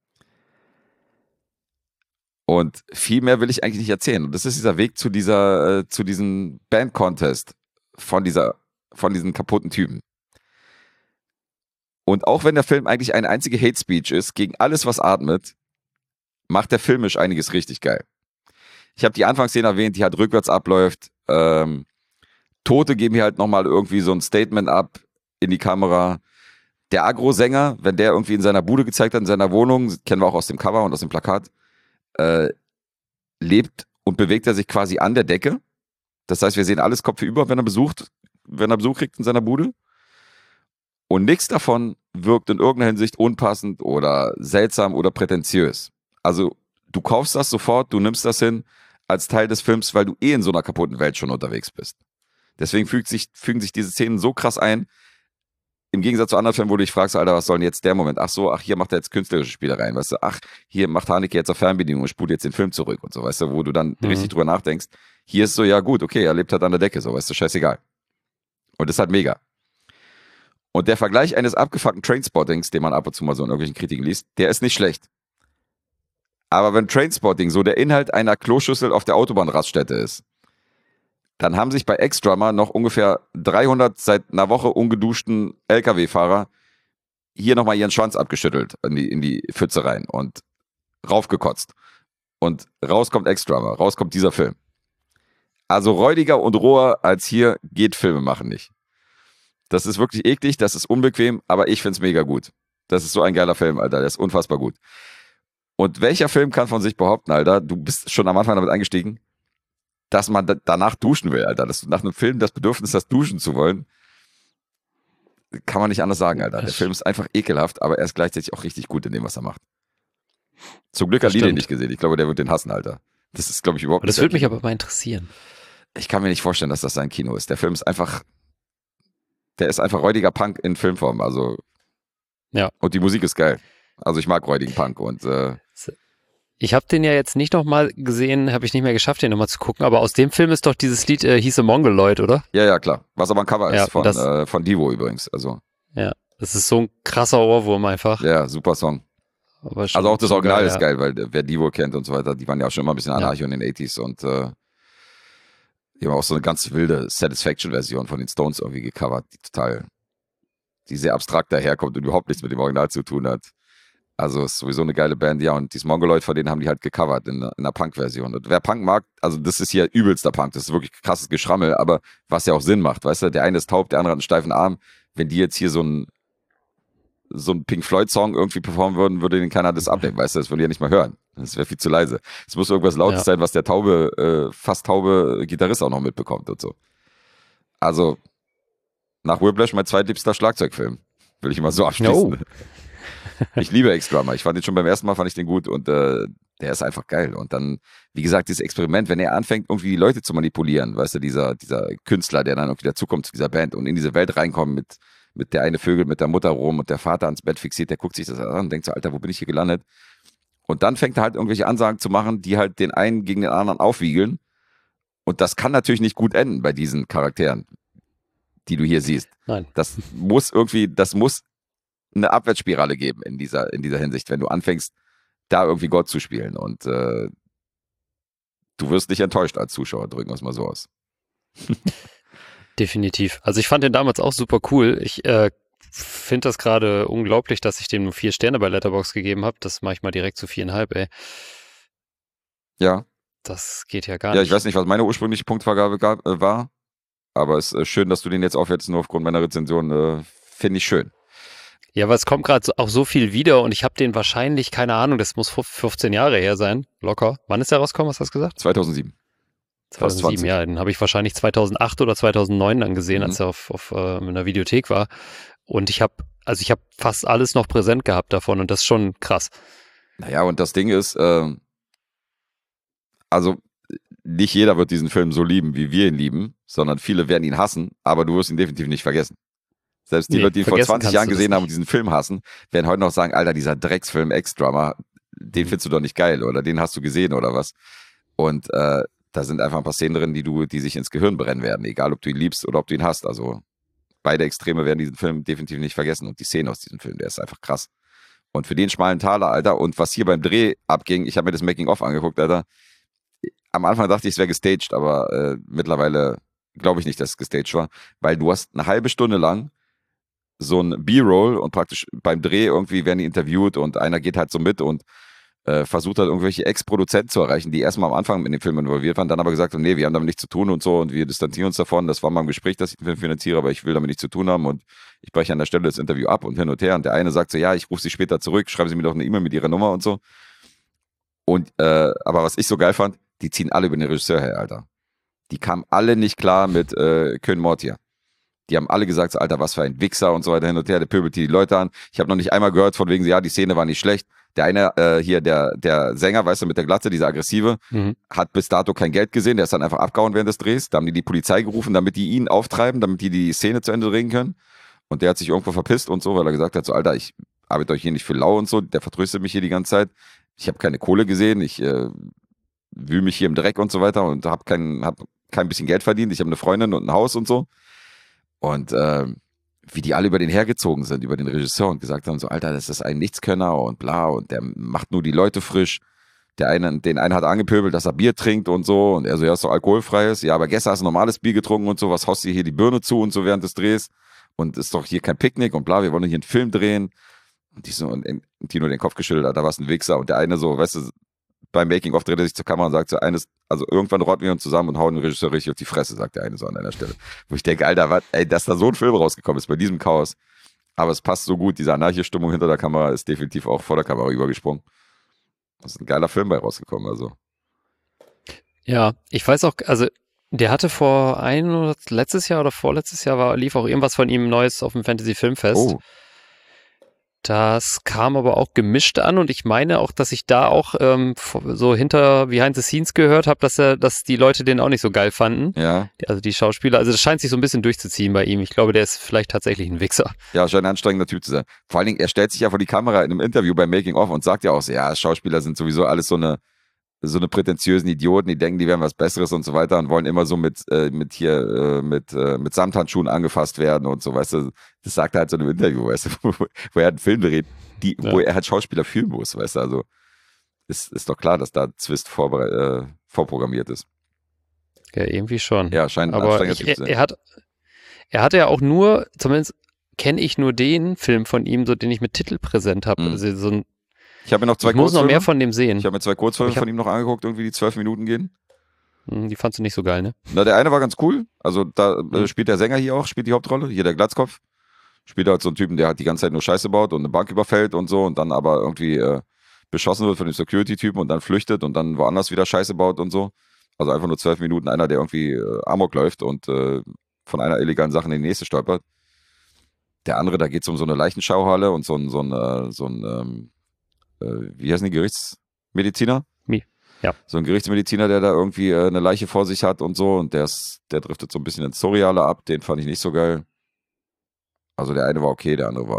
Und viel mehr will ich eigentlich nicht erzählen. Und das ist dieser Weg zu diesem Band-Contest von diesen kaputten Typen. Und auch wenn der Film eigentlich eine einzige Hate-Speech ist, gegen alles, was atmet, macht der filmisch einiges richtig geil. Ich habe die Anfangsszene erwähnt, die halt rückwärts abläuft. Tote geben hier halt nochmal irgendwie so ein Statement ab in die Kamera. Der Agro-Sänger, wenn der irgendwie in seiner Bude gezeigt hat, in seiner Wohnung, kennen wir auch aus dem Cover und aus dem Plakat, lebt und bewegt er sich quasi an der Decke. Das heißt, wir sehen alles kopfüber, wenn er Besuch kriegt in seiner Bude. Und nichts davon wirkt in irgendeiner Hinsicht unpassend oder seltsam oder prätentiös. Also du kaufst das sofort, du nimmst das hin als Teil des Films, weil du in so einer kaputten Welt schon unterwegs bist. Deswegen fügen sich diese Szenen so krass ein, im Gegensatz zu anderen Filmen, wo du dich fragst, Alter, was soll denn jetzt der Moment? Ach, hier macht er jetzt künstlerische Spielereien, weißt du? Ach, hier macht Haneke jetzt auf Fernbedienung und spult jetzt den Film zurück und so, weißt du? Wo du dann richtig drüber nachdenkst. Hier ist so, ja gut, okay, er lebt halt an der Decke, so, weißt du, scheißegal. Und das ist halt mega. Und der Vergleich eines abgefuckten Trainspottings, den man ab und zu mal so in irgendwelchen Kritiken liest, der ist nicht schlecht. Aber wenn Trainspotting so der Inhalt einer Kloschüssel auf der Autobahnraststätte ist, dann haben sich bei Ex-Drummer noch ungefähr 300 seit einer Woche ungeduschten LKW-Fahrer hier nochmal ihren Schwanz abgeschüttelt in die Pfütze rein und raufgekotzt. Und raus kommt Ex-Drummer, raus kommt dieser Film. Also räudiger und roher als hier geht Filme machen nicht. Das ist wirklich eklig, das ist unbequem, aber ich find's mega gut. Das ist so ein geiler Film, Alter, der ist unfassbar gut. Und welcher Film kann von sich behaupten, Alter, du bist schon am Anfang damit eingestiegen, dass man danach duschen will, Alter, dass du nach einem Film das Bedürfnis hast, duschen zu wollen, kann man nicht anders sagen, Alter. Der Film ist einfach ekelhaft, aber er ist gleichzeitig auch richtig gut in dem, was er macht. Zum Glück hat Lee den nicht gesehen. Ich glaube, der wird den hassen, Alter. Das ist, glaube ich, überhaupt nicht. Das würde mich aber mal interessieren. Ich kann mir nicht vorstellen, dass das sein Kino ist. Der Film ist einfach, der ist einfach räudiger Punk in Filmform. Also, ja. Und die Musik ist geil. Also ich mag räudigen Punk und ich habe den ja jetzt nicht nochmal gesehen, habe ich nicht mehr geschafft, den nochmal zu gucken, aber aus dem Film ist doch dieses Lied He's a Mongoloid, oder? Ja, klar. Was aber ein Cover ja, ist von Divo übrigens. Also. Ja, das ist so ein krasser Ohrwurm einfach. Ja, super Song. Aber also auch das Original geil, ist geil, weil wer Divo kennt und so weiter, die waren ja auch schon immer ein bisschen anarcho in den 80s und die haben auch so eine ganz wilde Satisfaction-Version von den Stones irgendwie gecovert, die sehr abstrakt daherkommt und überhaupt nichts mit dem Original zu tun hat. Also ist sowieso eine geile Band, ja, und dieses Mongoloid, von denen haben die halt gecovert in einer Punk-Version. Und wer Punk mag, also das ist hier übelster Punk, das ist wirklich krasses Geschrammel, aber was ja auch Sinn macht, weißt du, der eine ist taub, der andere hat einen steifen Arm, wenn die jetzt hier so ein Pink Floyd-Song irgendwie performen würden, würde denen keiner das abnehmen, weißt du, das würden die ja nicht mal hören. Das wäre viel zu leise. Es muss irgendwas Lautes sein, was der fast taube Gitarrist auch noch mitbekommt und so. Also, nach Whiplash mein zweitliebster Schlagzeugfilm. Will ich immer so abschließen. Ich liebe Ex-Drummer. Ich fand den schon beim ersten Mal, fand ich den gut und der ist einfach geil. Und dann, wie gesagt, dieses Experiment, wenn er anfängt, irgendwie die Leute zu manipulieren, weißt du, dieser Künstler, der dann irgendwie dazukommt zu dieser Band und in diese Welt reinkommt mit der eine Vögel mit der Mutter rum und der Vater ans Bett fixiert, der guckt sich das an und denkt so, Alter, wo bin ich hier gelandet? Und dann fängt er halt irgendwelche Ansagen zu machen, die halt den einen gegen den anderen aufwiegeln. Und das kann natürlich nicht gut enden bei diesen Charakteren, die du hier siehst. Nein. Das muss eine Abwärtsspirale geben in dieser Hinsicht, wenn du anfängst, da irgendwie Gott zu spielen. Und du wirst nicht enttäuscht als Zuschauer, drücken wir es mal so aus. Definitiv. Also ich fand den damals auch super cool. Ich finde das gerade unglaublich, dass ich dem nur 4 Sterne bei Letterboxd gegeben habe. Das mache ich mal direkt zu 4,5, ey. Ja. Das geht ja gar nicht. Ja, ich weiß nicht, was meine ursprüngliche Punktvergabe war, aber es ist schön, dass du den jetzt aufhältst, nur aufgrund meiner Rezension. Finde ich schön. Ja, aber es kommt gerade auch so viel wieder und ich habe den wahrscheinlich, keine Ahnung, das muss 15 Jahre her sein, locker. Wann ist der rausgekommen, hast du das gesagt? 2007. 2007, ja, den habe ich wahrscheinlich 2008 oder 2009 dann gesehen, als er auf einer Videothek war. Und ich habe fast alles noch präsent gehabt davon und das ist schon krass. Naja, und das Ding ist, also nicht jeder wird diesen Film so lieben, wie wir ihn lieben, sondern viele werden ihn hassen, aber du wirst ihn definitiv nicht vergessen. Selbst die Leute, die ihn vor 20 Jahren gesehen haben und diesen Film hassen, werden heute noch sagen, Alter, dieser Drecksfilm Ex-Drummer, den findest du doch nicht geil oder den hast du gesehen oder was. Und da sind einfach ein paar Szenen drin, die sich ins Gehirn brennen werden, egal ob du ihn liebst oder ob du ihn hasst. Also beide Extreme werden diesen Film definitiv nicht vergessen und die Szene aus diesem Film, der ist einfach krass. Und für den schmalen Taler, Alter, und was hier beim Dreh abging, ich habe mir das Making-of angeguckt, Alter. Am Anfang dachte ich, es wäre gestaged, aber mittlerweile glaube ich nicht, dass es gestaged war, weil du hast eine halbe Stunde lang so ein B-Roll und praktisch beim Dreh irgendwie werden die interviewt und einer geht halt so mit und versucht halt irgendwelche Ex-Produzenten zu erreichen, die erstmal am Anfang in den Film involviert waren, dann aber gesagt haben, nee, wir haben damit nichts zu tun und so und wir distanzieren uns davon, das war mal im Gespräch, dass ich den Film finanziere, aber ich will damit nichts zu tun haben und ich breche an der Stelle das Interview ab und hin und her und der eine sagt so, ja, ich rufe Sie später zurück, schreiben Sie mir doch eine E-Mail mit Ihrer Nummer und so und aber was ich so geil fand, die ziehen alle über den Regisseur her, Alter. Die kamen alle nicht klar mit Köln Mortier. Die haben alle gesagt, so, Alter, was für ein Wichser und so weiter hin und her, der pöbelt die Leute an. Ich habe noch nicht einmal gehört von wegen, ja, die Szene war nicht schlecht. Der eine hier, der Sänger, weißt du, mit der Glatze, dieser Aggressive, hat bis dato kein Geld gesehen, der ist dann einfach abgehauen während des Drehs. Da haben die Polizei gerufen, damit die ihn auftreiben, damit die Szene zu Ende drehen können. Und der hat sich irgendwo verpisst und so, weil er gesagt hat, so, Alter, ich arbeite euch hier nicht für lau und so, der vertröstet mich hier die ganze Zeit. Ich habe keine Kohle gesehen, ich wühle mich hier im Dreck und so weiter und hab kein bisschen Geld verdient. Ich habe eine Freundin und ein Haus und so. Und wie die alle über den hergezogen sind, über den Regisseur und gesagt haben, so, Alter, das ist ein Nichtskönner und bla und der macht nur die Leute frisch. Den einen hat angepöbelt, dass er Bier trinkt und so und er so, ja, ist doch alkoholfreies. Ja, aber gestern hast du normales Bier getrunken und so, was haust du hier die Birne zu und so während des Drehs? und ist doch hier kein Picknick und bla, wir wollen hier einen Film drehen. Und die so, und Tino den Kopf geschüttelt hat, da war es ein Wichser. Und der eine so, weißt du, beim Making-of dreht er sich zur Kamera und sagt so, also irgendwann rotten wir uns zusammen und hauen den Regisseur richtig auf die Fresse, sagt der eine so an einer Stelle. Wo ich denke, Alter, dass da so ein Film rausgekommen ist bei diesem Chaos. Aber es passt so gut, diese Anarchie-Stimmung hinter der Kamera ist definitiv auch vor der Kamera übergesprungen. Das ist ein geiler Film bei rausgekommen, also. Ja, ich weiß auch, also der hatte letztes Jahr oder vorletztes Jahr lief auch irgendwas von ihm Neues auf dem Fantasy-Filmfest. Oh, Das kam aber auch gemischt an und ich meine auch, dass ich da auch so hinter Behind the Scenes gehört habe, dass die Leute den auch nicht so geil fanden. ja. Also die Schauspieler, also das scheint sich so ein bisschen durchzuziehen bei ihm. Ich glaube, der ist vielleicht tatsächlich ein Wichser. Ja, scheint ein anstrengender Typ zu sein. Vor allen Dingen, er stellt sich ja vor die Kamera in einem Interview beim Making-of und sagt ja auch so, ja, Schauspieler sind sowieso alles so eine prätentiösen Idioten, die denken, die wären was Besseres und so weiter und wollen immer so mit Samthandschuhen angefasst werden und so, weißt du, das sagt er halt so in einem Interview, weißt du, wo er einen Film dreht, wo er halt Schauspieler fühlen muss, weißt du, also ist doch klar, dass da Zwist vorprogrammiert ist. Ja, irgendwie schon. Ja, scheint ein Aber anstrengender Typ zu sein. er hatte ja auch nur, zumindest kenne ich nur den Film von ihm, so den ich mit Titel präsent habe. Mhm. Also Ich habe mir noch zwei ich muss noch Kurzfilme, mehr von dem sehen. ich habe mir zwei Kurzfilme von ihm noch angeguckt, irgendwie die 12 Minuten gehen. Die fandst du nicht so geil, ne? Na, der eine war ganz cool. Also da spielt der Sänger hier auch, spielt die Hauptrolle, hier der Glatzkopf. Spielt halt so einen Typen, der halt die ganze Zeit nur Scheiße baut und eine Bank überfällt und so und dann aber irgendwie beschossen wird von dem Security-Typen und dann flüchtet und dann woanders wieder Scheiße baut und so. Also einfach nur 12 Minuten einer, der irgendwie Amok läuft und von einer illegalen Sache in die nächste stolpert. Der andere, da geht es um so eine Leichenschauhalle und so ein wie heißen die, Gerichtsmediziner? Ja. So ein Gerichtsmediziner, der da irgendwie eine Leiche vor sich hat und so und der driftet so ein bisschen ins Surreale ab, den fand ich nicht so geil. Also der eine war okay, der andere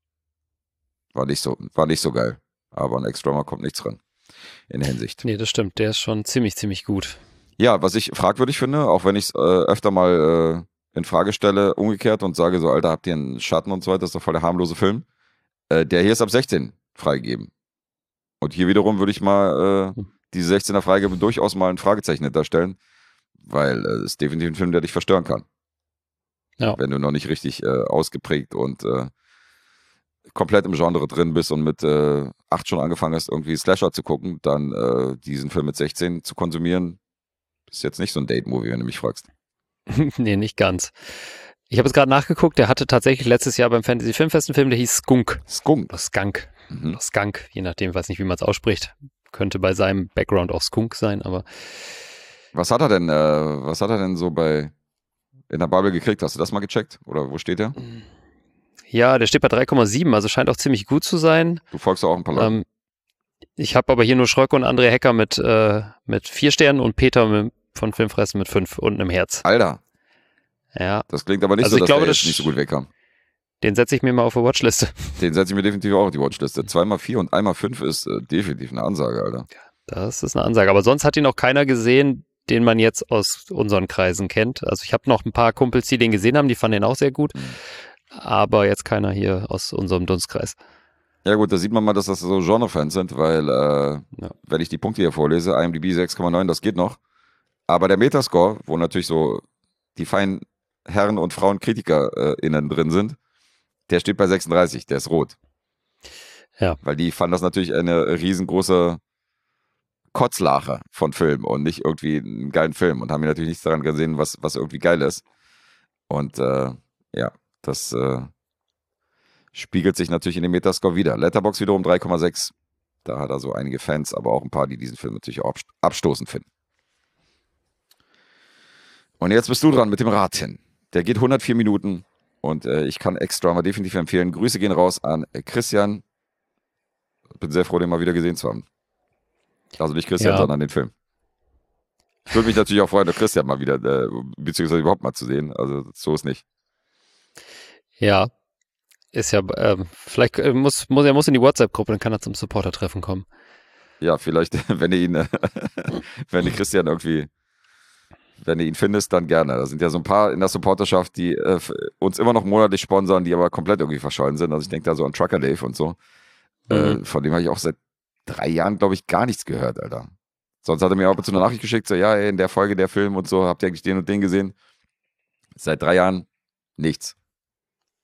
war nicht so geil. Aber an Ex-Drummer kommt nichts ran in der Hinsicht. Nee, das stimmt. Der ist schon ziemlich, ziemlich gut. Ja, was ich fragwürdig finde, auch wenn ich es öfter mal in Frage stelle, umgekehrt und sage so, Alter, habt ihr einen Schatten und so weiter, das ist doch voll der harmlose Film. Der hier ist ab 16 freigegeben. Und hier wiederum würde ich mal diese 16er Freigabe durchaus mal ein Fragezeichen hinterstellen, weil es ist definitiv ein Film, der dich verstören kann. Ja. Wenn du noch nicht richtig ausgeprägt und komplett im Genre drin bist und mit 8 schon angefangen hast, irgendwie Slasher zu gucken, dann diesen Film mit 16 zu konsumieren, ist jetzt nicht so ein Date-Movie, wenn du mich fragst. Nee, nicht ganz. Ich habe es gerade nachgeguckt, der hatte tatsächlich letztes Jahr beim Fantasy Filmfest einen Film, der hieß Skunk. Skunk. Oder Skunk. Mhm. Oder Skunk, je nachdem, weiß nicht, wie man es ausspricht. Könnte bei seinem Background auch Skunk sein, aber Was hat er denn so in der Bubble gekriegt? Hast du das mal gecheckt? Oder wo steht er? ja, der steht bei 3,7, also scheint auch ziemlich gut zu sein. Du folgst auch ein paar Leute. Ich habe aber hier nur Schröck und André Hecker mit 4 Sternen und Peter von Filmfressen mit 5 und einem Herz. Alter, Ja, das klingt aber nicht Also so, ich dass glaube, der das jetzt nicht so gut wegkam. den setze ich mir mal auf die Watchliste. Den setze ich mir definitiv auch auf die Watchliste. 2x4 und 1x5 ist definitiv eine Ansage, Alter. Das ist eine Ansage. Aber sonst hat ihn auch keiner gesehen, den man jetzt aus unseren Kreisen kennt. Also ich habe noch ein paar Kumpels, die den gesehen haben, die fanden den auch sehr gut. Aber jetzt keiner hier aus unserem Dunstkreis. Ja gut, da sieht man mal, dass das so Genre-Fans sind, weil wenn ich die Punkte hier vorlese, IMDb 6,9, das geht noch. Aber der Metascore, wo natürlich so die feinen Herren und Frauen KritikerInnen drin sind, der steht bei 36, der ist rot. Ja. Weil die fanden das natürlich eine riesengroße Kotzlache von Film und nicht irgendwie einen geilen Film und haben mir natürlich nichts daran gesehen, was irgendwie geil ist. Und ja, das spiegelt sich natürlich in dem Metascore wieder. Letterboxd wiederum 3,6. Da hat er so einige Fans, aber auch ein paar, die diesen Film natürlich auch abstoßend finden. Und jetzt bist du dran mit dem Raten. Der geht 104 Minuten und ich kann Ex-Drama definitiv empfehlen. Grüße gehen raus an Christian. Bin sehr froh, den mal wieder gesehen zu haben. Also nicht Christian, Ja. sondern den Film. Ich würde mich natürlich auch freuen, der Christian mal wieder, beziehungsweise überhaupt mal zu sehen. Also so ist nicht. Ja, ist ja, vielleicht muss in die WhatsApp-Gruppe, dann kann er zum Supporter-Treffen kommen. Ja, vielleicht, wenn du Christian irgendwie, wenn du ihn findest, dann gerne. Da sind ja so ein paar in der Supporterschaft, die uns immer noch monatlich sponsern, die aber komplett irgendwie verschollen sind. Also ich denke da so an Trucker Dave und so. Von dem habe ich auch seit 3 Jahren, glaube ich, gar nichts gehört, Alter. Sonst hat er mir ab und zu eine Nachricht geschickt, so, ja, ey, in der Folge der Film und so, habt ihr eigentlich den und den gesehen? Seit 3 Jahren nichts.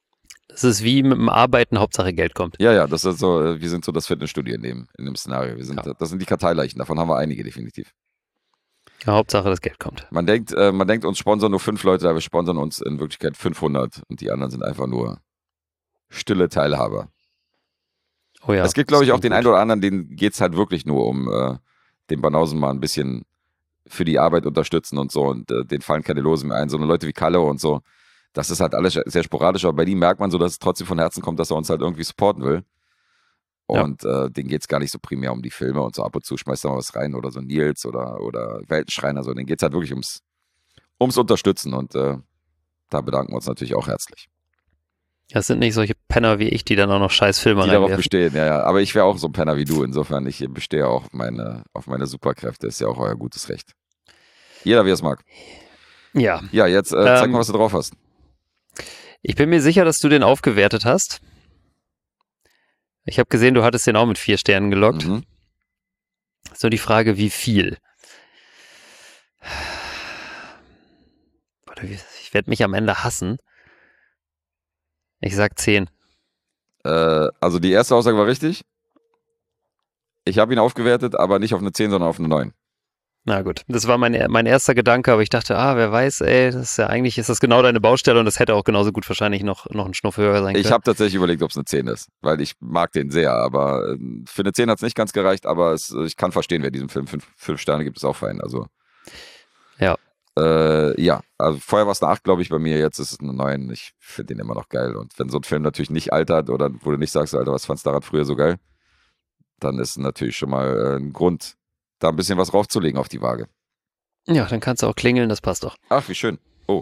Es ist wie mit dem Arbeiten, Hauptsache Geld kommt. Ja, das ist so, wir sind so das Fitnessstudio in dem Szenario. Das sind die Karteileichen, davon haben wir einige definitiv. Ja, Hauptsache das Geld kommt. Man denkt, uns sponsern nur 5 Leute, aber wir sponsern uns in Wirklichkeit 500 und die anderen sind einfach nur stille Teilhaber. Oh ja, es gibt, glaube ich, auch klingt den gut. einen oder anderen, denen geht es halt wirklich nur um den Banausen mal ein bisschen für die Arbeit unterstützen und so und denen fallen keine Lose mehr ein. So eine Leute wie Kalle und so, das ist halt alles sehr sporadisch, aber bei ihm merkt man so, dass es trotzdem von Herzen kommt, dass er uns halt irgendwie supporten will. Und denen geht es gar nicht so primär um die Filme und so ab und zu schmeißt er mal was rein oder so Nils oder Weltenschreiner, so. Denen geht es halt wirklich ums Unterstützen und da bedanken wir uns natürlich auch herzlich. Das sind nicht solche Penner wie ich, die dann auch noch scheiß Filme Die darauf reinwerfen. bestehen, ja. Aber ich wäre auch so ein Penner wie du. Insofern, ich bestehe auch auf meine Superkräfte. Ist ja auch euer gutes Recht. Jeder, wie es mag. Ja, Ja, jetzt zeig mal, was du drauf hast. ich bin mir sicher, dass du den aufgewertet hast. Ich habe gesehen, du hattest den auch mit 4 Sternen geloggt. Mhm. So die Frage, wie viel? Ich werde mich am Ende hassen. Ich sag 10. Also die erste Aussage war richtig. Ich habe ihn aufgewertet, aber nicht auf eine 10, sondern auf eine 9. Na gut, das war mein erster Gedanke, aber ich dachte, wer weiß, ey, das ist ja eigentlich, ist das genau deine Baustelle und das hätte auch genauso gut wahrscheinlich noch ein Schnuff höher sein können. Ich habe tatsächlich überlegt, ob es eine 10 ist, weil ich mag den sehr, aber für eine 10 hat es nicht ganz gereicht, aber ich kann verstehen, wer diesem Film 5 Sterne gibt, ist auch fein. Also Ja. Also vorher war es eine 8, glaube ich, bei mir, jetzt ist es eine 9. Ich finde den immer noch geil und wenn so ein Film natürlich nicht altert oder wo du nicht sagst, Alter, was fandst du daran früher so geil, dann ist natürlich schon mal ein Grund, da ein bisschen was raufzulegen auf die Waage. Ja, dann kannst du auch klingeln, das passt doch. Ach, wie schön. Oh,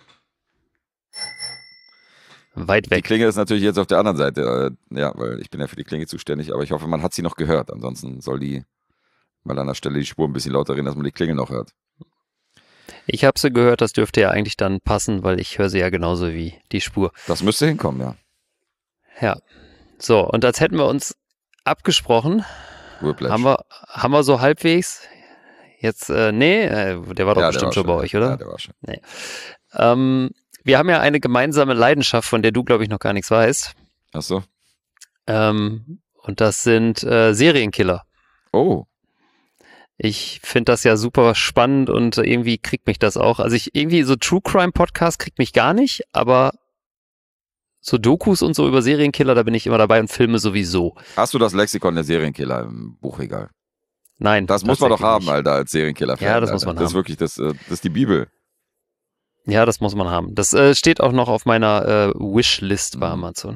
Weit die weg. Klingel ist natürlich jetzt auf der anderen Seite. Weil ich bin ja für die Klingel zuständig, aber ich hoffe, man hat sie noch gehört. Ansonsten soll die mal an der Stelle die Spur ein bisschen lauter reden, dass man die Klingel noch hört. Ich habe sie gehört, das dürfte ja eigentlich dann passen, weil ich höre sie ja genauso wie die Spur. Das müsste hinkommen, ja. Ja. So, und als hätten wir uns abgesprochen, Whiplash. haben wir so halbwegs, jetzt, der war doch bestimmt schon bei euch, oder? Ja, der war schon. Wir haben ja eine gemeinsame Leidenschaft, von der du, glaube ich, noch gar nichts weißt. Ach so. Und das sind Serienkiller. Oh, Ich finde das ja super spannend und irgendwie kriegt mich das auch. Also irgendwie so True Crime Podcast kriegt mich gar nicht, aber so Dokus und so über Serienkiller, da bin ich immer dabei und Filme sowieso. hast du das Lexikon der Serienkiller im Buchregal? Nein. Das muss man doch tatsächlich haben, nicht. Alter, als Serienkiller-Fan. Ja, das Alter. muss man Das ist haben. wirklich, das ist die Bibel. Ja, das muss man haben. Das steht auch noch auf meiner Wishlist bei Amazon.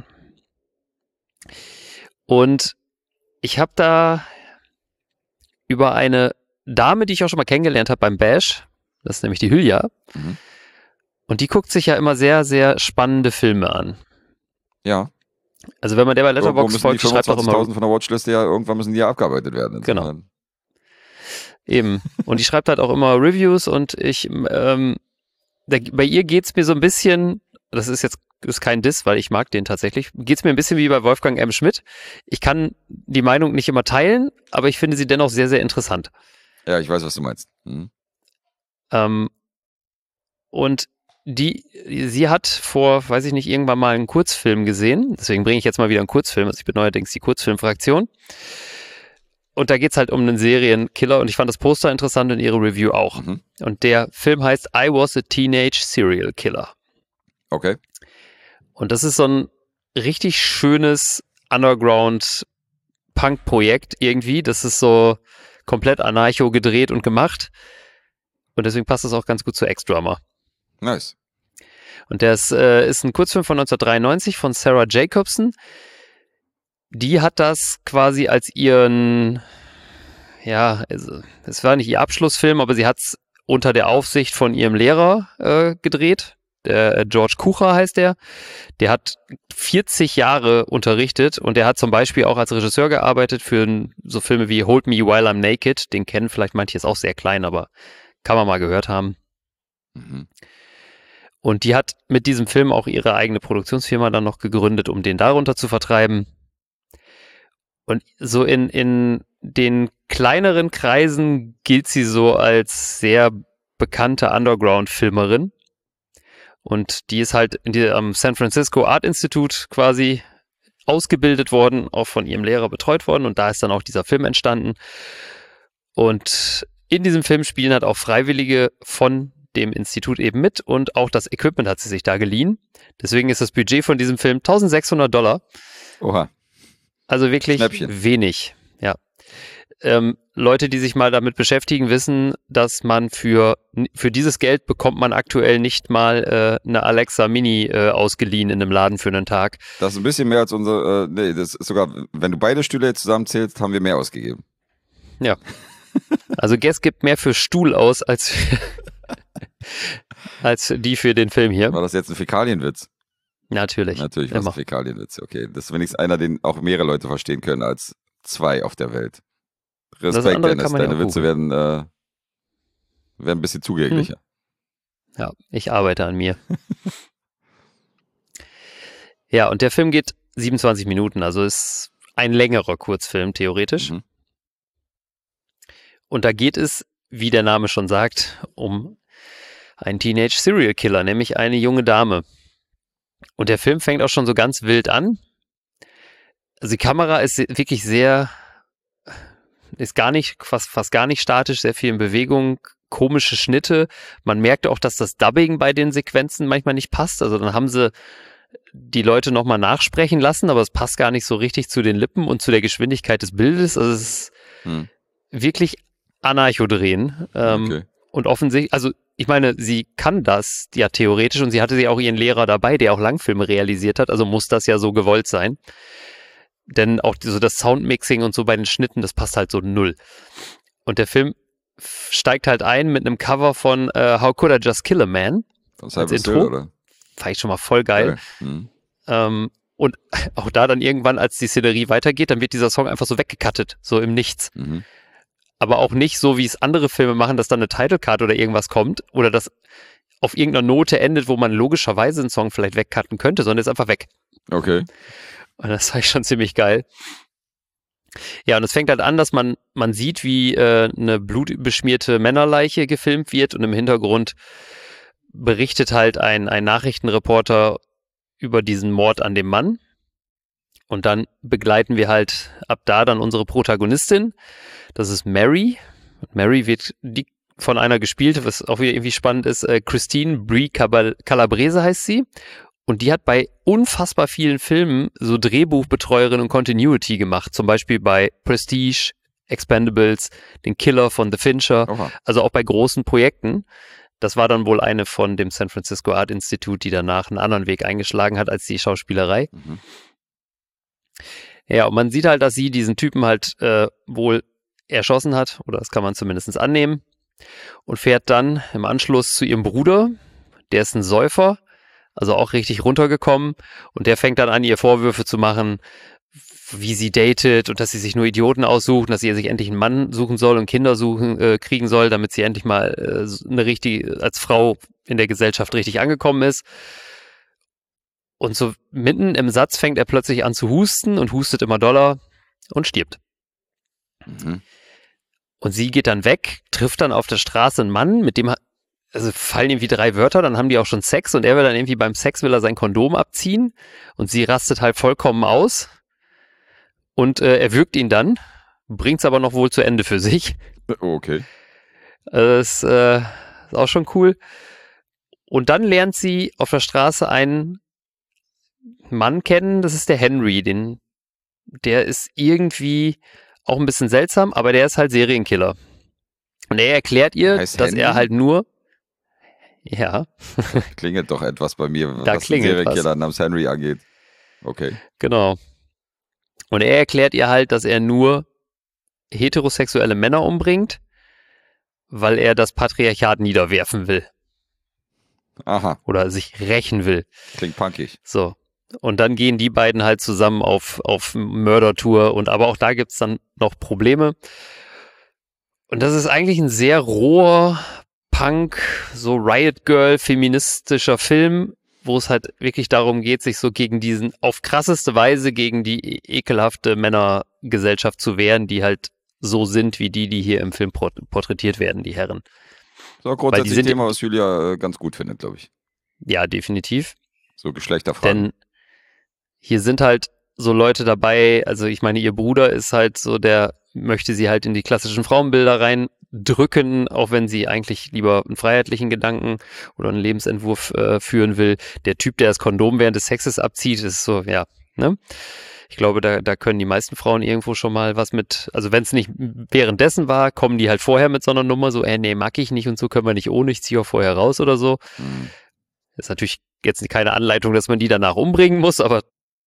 Und ich habe da über eine Dame, die ich auch schon mal kennengelernt habe beim Bash, das ist nämlich die Hülya, Mhm. und die guckt sich ja immer sehr, sehr spannende Filme an. Ja. Also wenn man der bei Irgendwo Letterboxd müssen folgt, die schreibt auch immer 25.000 von der Watchliste ja, irgendwann müssen die ja abgearbeitet werden. Genau. Insofern- eben. Und die schreibt halt auch immer Reviews und bei ihr geht's mir so ein bisschen, das ist kein Diss, weil ich mag den tatsächlich, geht's mir ein bisschen wie bei Wolfgang M. Schmidt. Ich kann die Meinung nicht immer teilen, aber ich finde sie dennoch sehr, sehr interessant. Ja, ich weiß, was du meinst. Mhm. Und sie hat vor, weiß ich nicht, irgendwann mal einen Kurzfilm gesehen. Deswegen bringe ich jetzt mal wieder einen Kurzfilm. Also ich bin neuerdings die Kurzfilmfraktion. Und da geht's halt um einen Serienkiller. Und ich fand das Poster interessant und ihre Review auch. Mhm. Und der Film heißt I Was a Teenage Serial Killer. Okay. Und das ist so ein richtig schönes Underground-Punk-Projekt irgendwie. Das ist so komplett anarcho gedreht und gemacht. Und deswegen passt es auch ganz gut zu X-Drummer. Nice. Und das ist ein Kurzfilm von 1993 von Sarah Jacobson. Die hat das quasi als ihren, also, es war nicht ihr Abschlussfilm, aber sie hat es unter der Aufsicht von ihrem Lehrer gedreht. Der George Kucher heißt der. Der hat 40 Jahre unterrichtet und der hat zum Beispiel auch als Regisseur gearbeitet für so Filme wie Hold Me While I'm Naked. Den kennen vielleicht manche, ist auch sehr klein, aber kann man mal gehört haben. Mhm. Und die hat mit diesem Film auch ihre eigene Produktionsfirma dann noch gegründet, um den darunter zu vertreiben. Und so in den kleineren Kreisen gilt sie so als sehr bekannte Underground-Filmerin. Und die ist halt am San Francisco Art Institute quasi ausgebildet worden, auch von ihrem Lehrer betreut worden. Und da ist dann auch dieser Film entstanden. Und in diesem Film spielen halt auch Freiwillige von dem Institut eben mit. Und auch das Equipment hat sie sich da geliehen. Deswegen ist das Budget von diesem Film $1.600. Oha. Also wirklich Schnäppchen. wenig. Ja. Leute, die sich mal damit beschäftigen, wissen, dass man für dieses Geld bekommt man aktuell nicht mal eine Alexa Mini ausgeliehen in einem Laden für einen Tag. Das ist ein bisschen mehr als unsere, nee, das ist sogar, wenn du beide Stühle jetzt zusammenzählst, haben wir mehr ausgegeben. Ja. Also Guess gibt mehr für Stuhl aus als die für den Film hier. War das jetzt ein Fäkalienwitz? Natürlich. Natürlich war es ein Fäkalienwitz, okay. Das ist wenigstens einer, den auch mehrere Leute verstehen können als 2 auf der Welt. Respekt, Dennis, deine Witze werden ein bisschen zugänglicher. Ja, ich arbeite an mir. Ja, und der Film geht 27 Minuten, also ist ein längerer Kurzfilm, theoretisch. Mhm. Und da geht es, wie der Name schon sagt, um einen Teenage Serial Killer, nämlich eine junge Dame. Und der Film fängt auch schon so ganz wild an. Also die Kamera ist wirklich ist gar nicht, fast gar nicht statisch, sehr viel in Bewegung, komische Schnitte. Man merkt auch, dass das Dubbing bei den Sequenzen manchmal nicht passt. Also dann haben sie die Leute nochmal nachsprechen lassen, aber es passt gar nicht so richtig zu den Lippen und zu der Geschwindigkeit des Bildes. Also es ist wirklich Anarcho-Drehen. Okay. Und offensichtlich, also ich meine, sie kann das ja theoretisch und sie hatte ja auch ihren Lehrer dabei, der auch Langfilme realisiert hat, also muss das ja so gewollt sein. Denn auch so das Soundmixing und so bei den Schnitten, das passt halt so null. Und der Film steigt halt ein mit einem Cover von How Could I Just Kill a Man? Als Intro. Hill, oder? Fand ich schon mal voll geil. Okay. Mhm. Und auch da dann irgendwann, als die Szenerie weitergeht, dann wird dieser Song einfach so weggecuttet, so im Nichts. Mhm. Aber auch nicht so, wie es andere Filme machen, dass dann eine Titlecard oder irgendwas kommt oder das auf irgendeiner Note endet, wo man logischerweise einen Song vielleicht wegcutten könnte, sondern ist einfach weg. Okay. Und das war schon ziemlich geil. Ja, und es fängt halt an, dass man sieht, wie eine blutbeschmierte Männerleiche gefilmt wird und im Hintergrund berichtet halt ein Nachrichtenreporter über diesen Mord an dem Mann. Und dann begleiten wir halt ab da dann unsere Protagonistin. Das ist Mary. Mary wird von einer gespielt, was auch wieder irgendwie spannend ist. Christine Brie Calabrese heißt sie. Und die hat bei unfassbar vielen Filmen so Drehbuchbetreuerin und Continuity gemacht. Zum Beispiel bei Prestige, Expendables, den Killer von The Fincher. Oha. Also auch bei großen Projekten. Das war dann wohl eine von dem San Francisco Art Institute, die danach einen anderen Weg eingeschlagen hat als die Schauspielerei. Mhm. Ja, und man sieht halt, dass sie diesen Typen halt wohl erschossen hat, oder das kann man zumindest annehmen, und fährt dann im Anschluss zu ihrem Bruder, der ist ein Säufer, also auch richtig runtergekommen, und der fängt dann an, ihr Vorwürfe zu machen, wie sie datet und dass sie sich nur Idioten aussucht, dass sie sich endlich einen Mann suchen soll und Kinder kriegen soll, damit sie endlich mal als Frau in der Gesellschaft richtig angekommen ist. Und so mitten im Satz fängt er plötzlich an zu husten und hustet immer doller und stirbt. Mhm. Und sie geht dann weg, trifft dann auf der Straße einen Mann, mit dem, also fallen irgendwie 3 Wörter, dann haben die auch schon Sex und er will dann irgendwie beim Sex will er sein Kondom abziehen und sie rastet halt vollkommen aus und er würgt ihn dann, bringt's aber noch wohl zu Ende für sich. Okay. Das ist auch schon cool. Und dann lernt sie auf der Straße einen Mann kennen, das ist der Henry, der ist irgendwie auch ein bisschen seltsam, aber der ist halt Serienkiller. Und er erklärt ihr, dass Henry? er halt nur, ja, Klingelt doch etwas bei mir, Da was den klingelt Serienkiller was. namens Henry angeht. Okay. genau. Und er erklärt ihr halt, dass er nur heterosexuelle Männer umbringt, weil er das Patriarchat niederwerfen will Aha, oder sich rächen will. klingt punkig. So. Und dann gehen die beiden halt zusammen auf Mördertour und aber auch da gibt's dann noch Probleme. Und das ist eigentlich ein sehr roher Punk, so Riot Girl, feministischer Film, wo es halt wirklich darum geht, sich so gegen auf krasseste Weise gegen die ekelhafte Männergesellschaft zu wehren, die halt so sind, wie die hier im Film porträtiert werden, die Herren. So grundsätzlich sind- ein Thema, was Julia ganz gut findet, glaube ich. Ja, definitiv. So Geschlechterfragen. Denn hier sind halt so Leute dabei, also ich meine, ihr Bruder ist halt so, der möchte sie halt in die klassischen Frauenbilder reindrücken, auch wenn sie eigentlich lieber einen freiheitlichen Gedanken oder einen Lebensentwurf führen will. Der Typ, der das Kondom während des Sexes abzieht, ist so, ja, ne? Ich glaube, da können die meisten Frauen irgendwo schon mal was mit, also wenn es nicht währenddessen war, kommen die halt vorher mit so einer Nummer, so, nee, mag ich nicht und so, können wir nicht ohne, ich ziehe auch vorher raus oder so. Ist natürlich jetzt keine Anleitung, dass man die danach umbringen muss, aber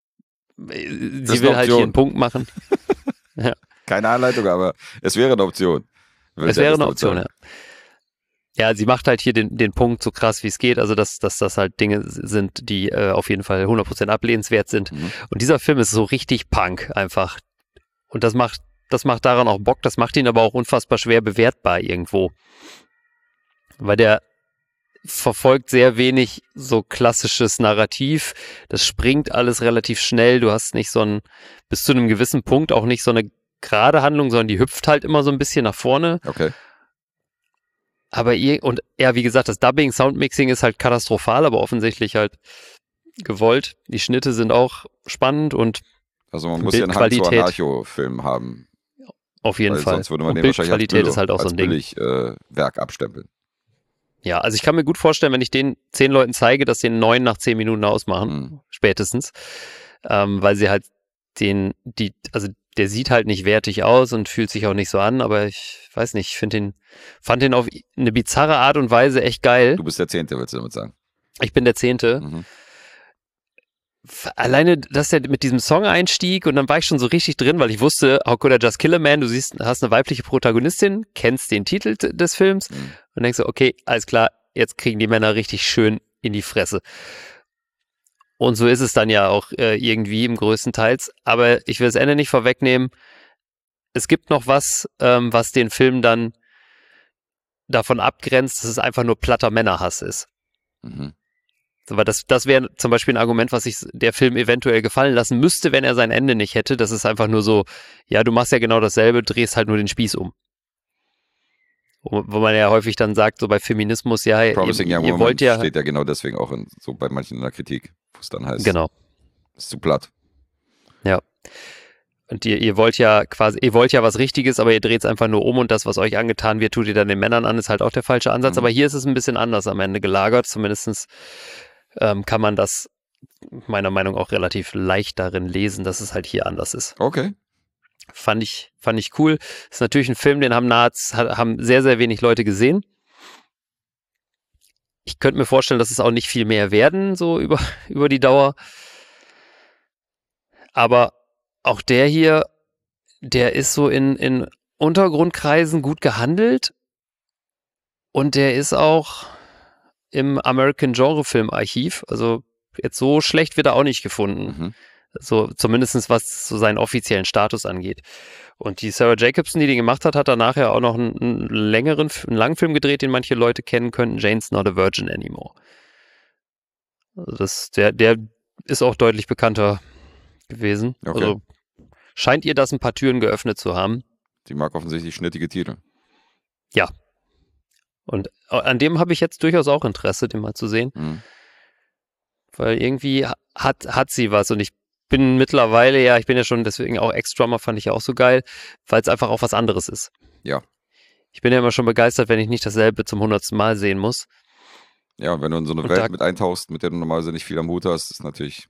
sie will halt hier einen Punkt machen. Ja. Keine Anleitung, aber es wäre eine Option. Es wäre eine Option, ja. Ja, sie macht halt hier den Punkt so krass, wie es geht, also dass das halt Dinge sind, die auf jeden Fall 100% ablehnenswert sind. Und dieser Film ist so richtig Punk einfach. Und das macht daran auch Bock, das macht ihn aber auch unfassbar schwer bewertbar irgendwo. Weil der verfolgt sehr wenig so klassisches Narrativ. Das springt alles relativ schnell. Du hast nicht bis zu einem gewissen Punkt auch nicht so eine gerade Handlung, sondern die hüpft halt immer so ein bisschen nach vorne. Okay. Aber wie gesagt, das Dubbing, Soundmixing ist halt katastrophal, aber offensichtlich halt gewollt. Die Schnitte sind auch spannend und also man muss ja einen Hang zu Anarcho-Film haben. Auf jeden Fall. Sonst würde man und den wahrscheinlich Bildqualität ist halt auch so ein Ding. Werk abstempeln. Ja, also ich kann mir gut vorstellen, wenn ich den 10 Leuten zeige, dass den 9 nach 10 Minuten ausmachen, spätestens, weil sie halt der sieht halt nicht wertig aus und fühlt sich auch nicht so an, aber ich weiß nicht, fand den auf eine bizarre Art und Weise echt geil. Du bist der 10., willst du damit sagen? Ich bin der 10. Alleine, dass der mit diesem Song einstieg und dann war ich schon so richtig drin, weil ich wusste, How Could I Just Kill a Man, du hast eine weibliche Protagonistin, kennst den Titel des Films und denkst so, okay, alles klar, jetzt kriegen die Männer richtig schön in die Fresse. Und so ist es dann ja auch irgendwie im größten Teils. Aber ich will das Ende nicht vorwegnehmen. Es gibt noch was den Film dann davon abgrenzt, dass es einfach nur platter Männerhass ist. Aber das wäre zum Beispiel ein Argument, was sich der Film eventuell gefallen lassen müsste, wenn er sein Ende nicht hätte. Das ist einfach nur so, ja, du machst ja genau dasselbe, drehst halt nur den Spieß um. Wo man ja häufig dann sagt, so bei Feminismus, ja, Promising Young ihr Woman wollt ja... steht ja genau deswegen auch so bei manchen in der Kritik, wo es dann heißt, genau. Ist zu platt. Ja. Und ihr wollt ja was Richtiges, aber ihr dreht es einfach nur um und das, was euch angetan wird, tut ihr dann den Männern an, ist halt auch der falsche Ansatz. Aber hier ist es ein bisschen anders am Ende gelagert. Zumindest kann man das meiner Meinung nach auch relativ leicht darin lesen, dass es halt hier anders ist. Okay. Fand ich cool. Ist natürlich ein Film, den haben sehr, sehr wenig Leute gesehen. Ich könnte mir vorstellen, dass es auch nicht viel mehr werden, so über die Dauer. Aber auch der hier, der ist so in Untergrundkreisen gut gehandelt und der ist auch im American Genre Film Archiv, also jetzt so schlecht wird er auch nicht gefunden. So zumindest was so seinen offiziellen Status angeht. Und die Sarah Jacobson, die den gemacht hat, hat danach ja auch noch einen langen Film gedreht, den manche Leute kennen könnten, Jane's Not a Virgin Anymore. Also der ist auch deutlich bekannter gewesen. Okay. Also scheint ihr das ein paar Türen geöffnet zu haben. Die mag offensichtlich schnittige Titel. Ja. Und an dem habe ich jetzt durchaus auch Interesse, den mal zu sehen. Weil irgendwie hat sie was und ich bin mittlerweile, ich bin ja schon deswegen auch Ex-Drummer, fand ich ja auch so geil, weil es einfach auch was anderes ist. Ja. Ich bin ja immer schon begeistert, wenn ich nicht dasselbe zum 100. Mal sehen muss. Ja, und wenn du in so eine Welt mit eintauchst, mit der du normalerweise nicht viel am Hut hast, ist natürlich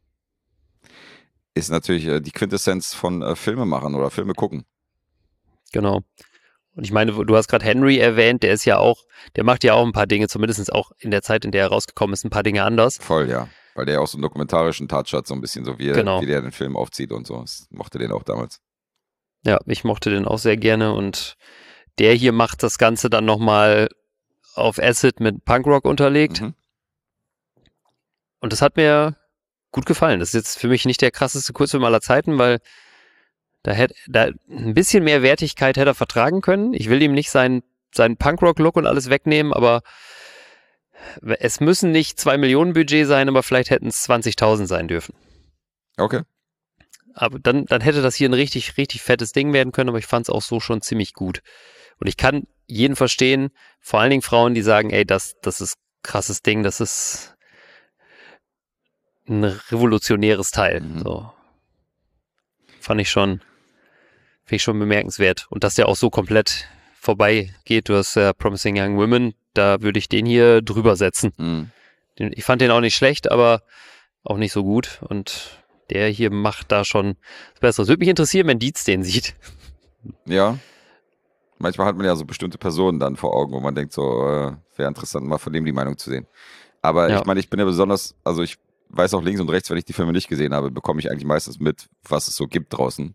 die Quintessenz von Filme machen oder Filme gucken. Genau. Und ich meine, du hast gerade Henry erwähnt, der macht ja auch ein paar Dinge, zumindest auch in der Zeit, in der er rausgekommen ist, ein paar Dinge anders. Voll, ja. Weil der ja auch so einen dokumentarischen Touch hat, so ein bisschen so wie der den Film aufzieht und so. Ich mochte den auch damals. Ja, ich mochte den auch sehr gerne und der hier macht das Ganze dann nochmal auf Acid mit Punkrock unterlegt. Und das hat mir gut gefallen. Das ist jetzt für mich nicht der krasseste Kurzfilm aller Zeiten, weil da ein bisschen mehr Wertigkeit hätte er vertragen können. Ich will ihm nicht seinen Punkrock-Look und alles wegnehmen, aber es müssen nicht 2 Millionen Budget sein, aber vielleicht hätten es 20.000 sein dürfen. Okay. Aber dann hätte das hier ein richtig, richtig fettes Ding werden können, aber ich fand es auch so schon ziemlich gut. Und ich kann jeden verstehen, vor allen Dingen Frauen, die sagen, ey, das ist krasses Ding, das ist ein revolutionäres Teil. So. Finde ich schon bemerkenswert. Und dass der auch so komplett vorbei geht. Du hast ja Promising Young Women, da würde ich den hier drüber setzen. Ich fand den auch nicht schlecht, aber auch nicht so gut. Und der hier macht da schon das Bessere. Es würde mich interessieren, wenn Dietz den sieht. Ja. Manchmal hat man ja so bestimmte Personen dann vor Augen, wo man denkt, so, wäre interessant, mal von dem die Meinung zu sehen. Aber ich meine, ich bin ja besonders, also ich weiß auch links und rechts, wenn ich die Filme nicht gesehen habe, bekomme ich eigentlich meistens mit, was es so gibt draußen.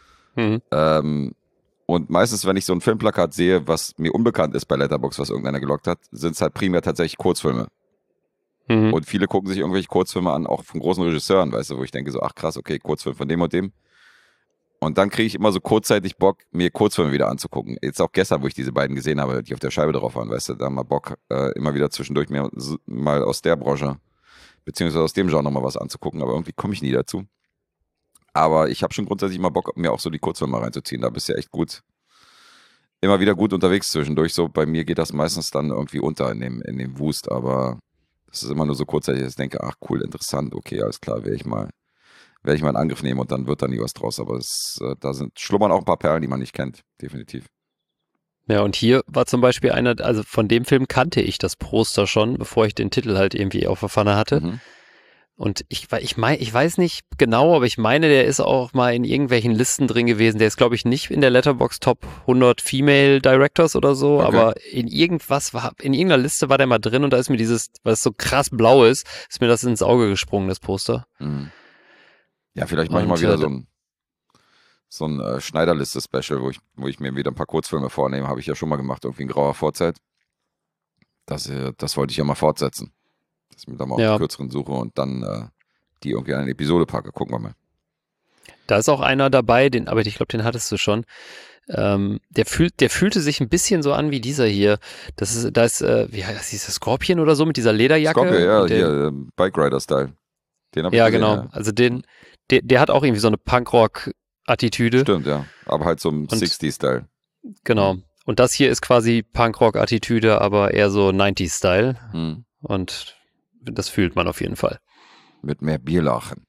Und meistens, wenn ich so ein Filmplakat sehe, was mir unbekannt ist bei Letterboxd, was irgendeiner gelockt hat, sind es halt primär tatsächlich Kurzfilme. Und viele gucken sich irgendwelche Kurzfilme an, auch von großen Regisseuren, weißt du, wo ich denke so, ach krass, okay, Kurzfilm von dem und dem. Und dann kriege ich immer so kurzzeitig Bock, mir Kurzfilme wieder anzugucken. Jetzt auch gestern, wo ich diese beiden gesehen habe, die auf der Scheibe drauf waren, weißt du, da mal Bock, immer wieder zwischendurch mir mal aus der Branche, beziehungsweise aus dem Genre mal was anzugucken, aber irgendwie komme ich nie dazu. Aber ich habe schon grundsätzlich mal Bock, mir auch so die Kurzfilme reinzuziehen. Da bist du ja echt gut, immer wieder gut unterwegs zwischendurch. So bei mir geht das meistens dann irgendwie unter in dem Wust, aber das ist immer nur so kurzzeitig, dass ich denke, ach cool, interessant, okay, alles klar, werde ich mal in Angriff nehmen und dann wird da nie was draus. Aber da schlummern auch ein paar Perlen, die man nicht kennt, definitiv. Ja, und hier war zum Beispiel einer, also von dem Film kannte ich das Poster schon, bevor ich den Titel halt irgendwie auf der Pfanne hatte. Und ich weiß nicht genau, aber ich meine, der ist auch mal in irgendwelchen Listen drin gewesen. Der ist, glaube ich, nicht in der Letterboxd Top 100 Female Directors oder so, aber in irgendeiner Liste war der mal drin und da ist mir weil es so krass blau ist mir das ins Auge gesprungen, das Poster. Ja, vielleicht mache ich mal wieder so ein Schneiderliste-Special, wo ich mir wieder ein paar Kurzfilme vornehme. Habe ich ja schon mal gemacht, irgendwie in grauer Vorzeit. Das wollte ich ja mal fortsetzen. Dass ich mir da mal auf die kürzeren suche und dann die irgendwie an eine Episode packe. Gucken wir mal. Da ist auch einer dabei, aber ich glaube, den hattest du schon. Der fühlte sich ein bisschen so an wie dieser hier. Wie heißt dieser Scorpion oder so mit dieser Lederjacke? Scorpion, ja, hier, Bike Rider-Style. Den habe ich gesehen, genau. Ja. Also der hat auch irgendwie so eine Punkrock-Attitüde. Stimmt, ja. Aber halt so ein 60s-Style. Genau. Und das hier ist quasi Punkrock-Attitüde, aber eher so 90s-Style. Und das fühlt man auf jeden Fall. Mit mehr Bierlachen.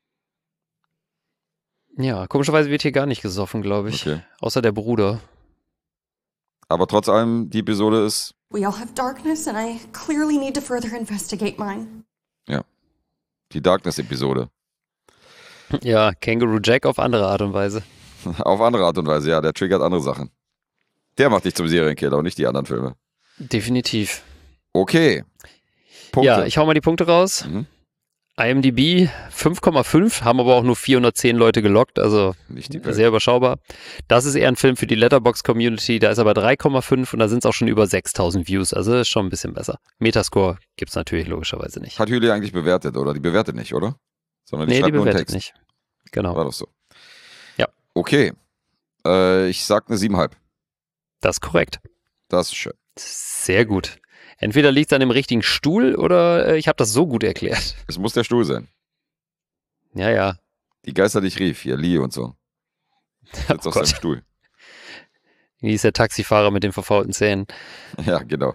Ja, komischerweise wird hier gar nicht gesoffen, glaube ich. Okay. Außer der Bruder. Aber trotz allem, die Episode ist... We all have darkness and I clearly need to further investigate mine. Ja. Die Darkness-Episode. Ja, Kangaroo Jack auf andere Art und Weise. Auf andere Art und Weise, ja. Der triggert andere Sachen. Der macht dich zum Serienkiller und nicht die anderen Filme. Definitiv. Okay. Punkte. Ja, ich hau mal die Punkte raus. IMDb 5,5, haben aber auch nur 410 Leute gelockt, also nicht die Welt. Sehr überschaubar. Das ist eher ein Film für die Letterboxd-Community, da ist aber 3,5 und da sind es auch schon über 6000 Views, also ist schon ein bisschen besser. Metascore gibt es natürlich logischerweise nicht. Hat Hüli eigentlich bewertet, oder? Die bewertet nicht, oder? Sondern die schreibt nur einen bewertet Text. nicht. Genau. War doch so. Ja. Okay. Ich sag eine 7,5. Das ist korrekt. Das ist schön. Sehr gut. Entweder liegt es an dem richtigen Stuhl oder ich habe das so gut erklärt. Es muss der Stuhl sein. Ja. Die Geister, die ich rief, hier, Lee und so. Sitzt auf seinem Stuhl. Wie ist der Taxifahrer mit den verfaulten Zähnen? Ja, genau.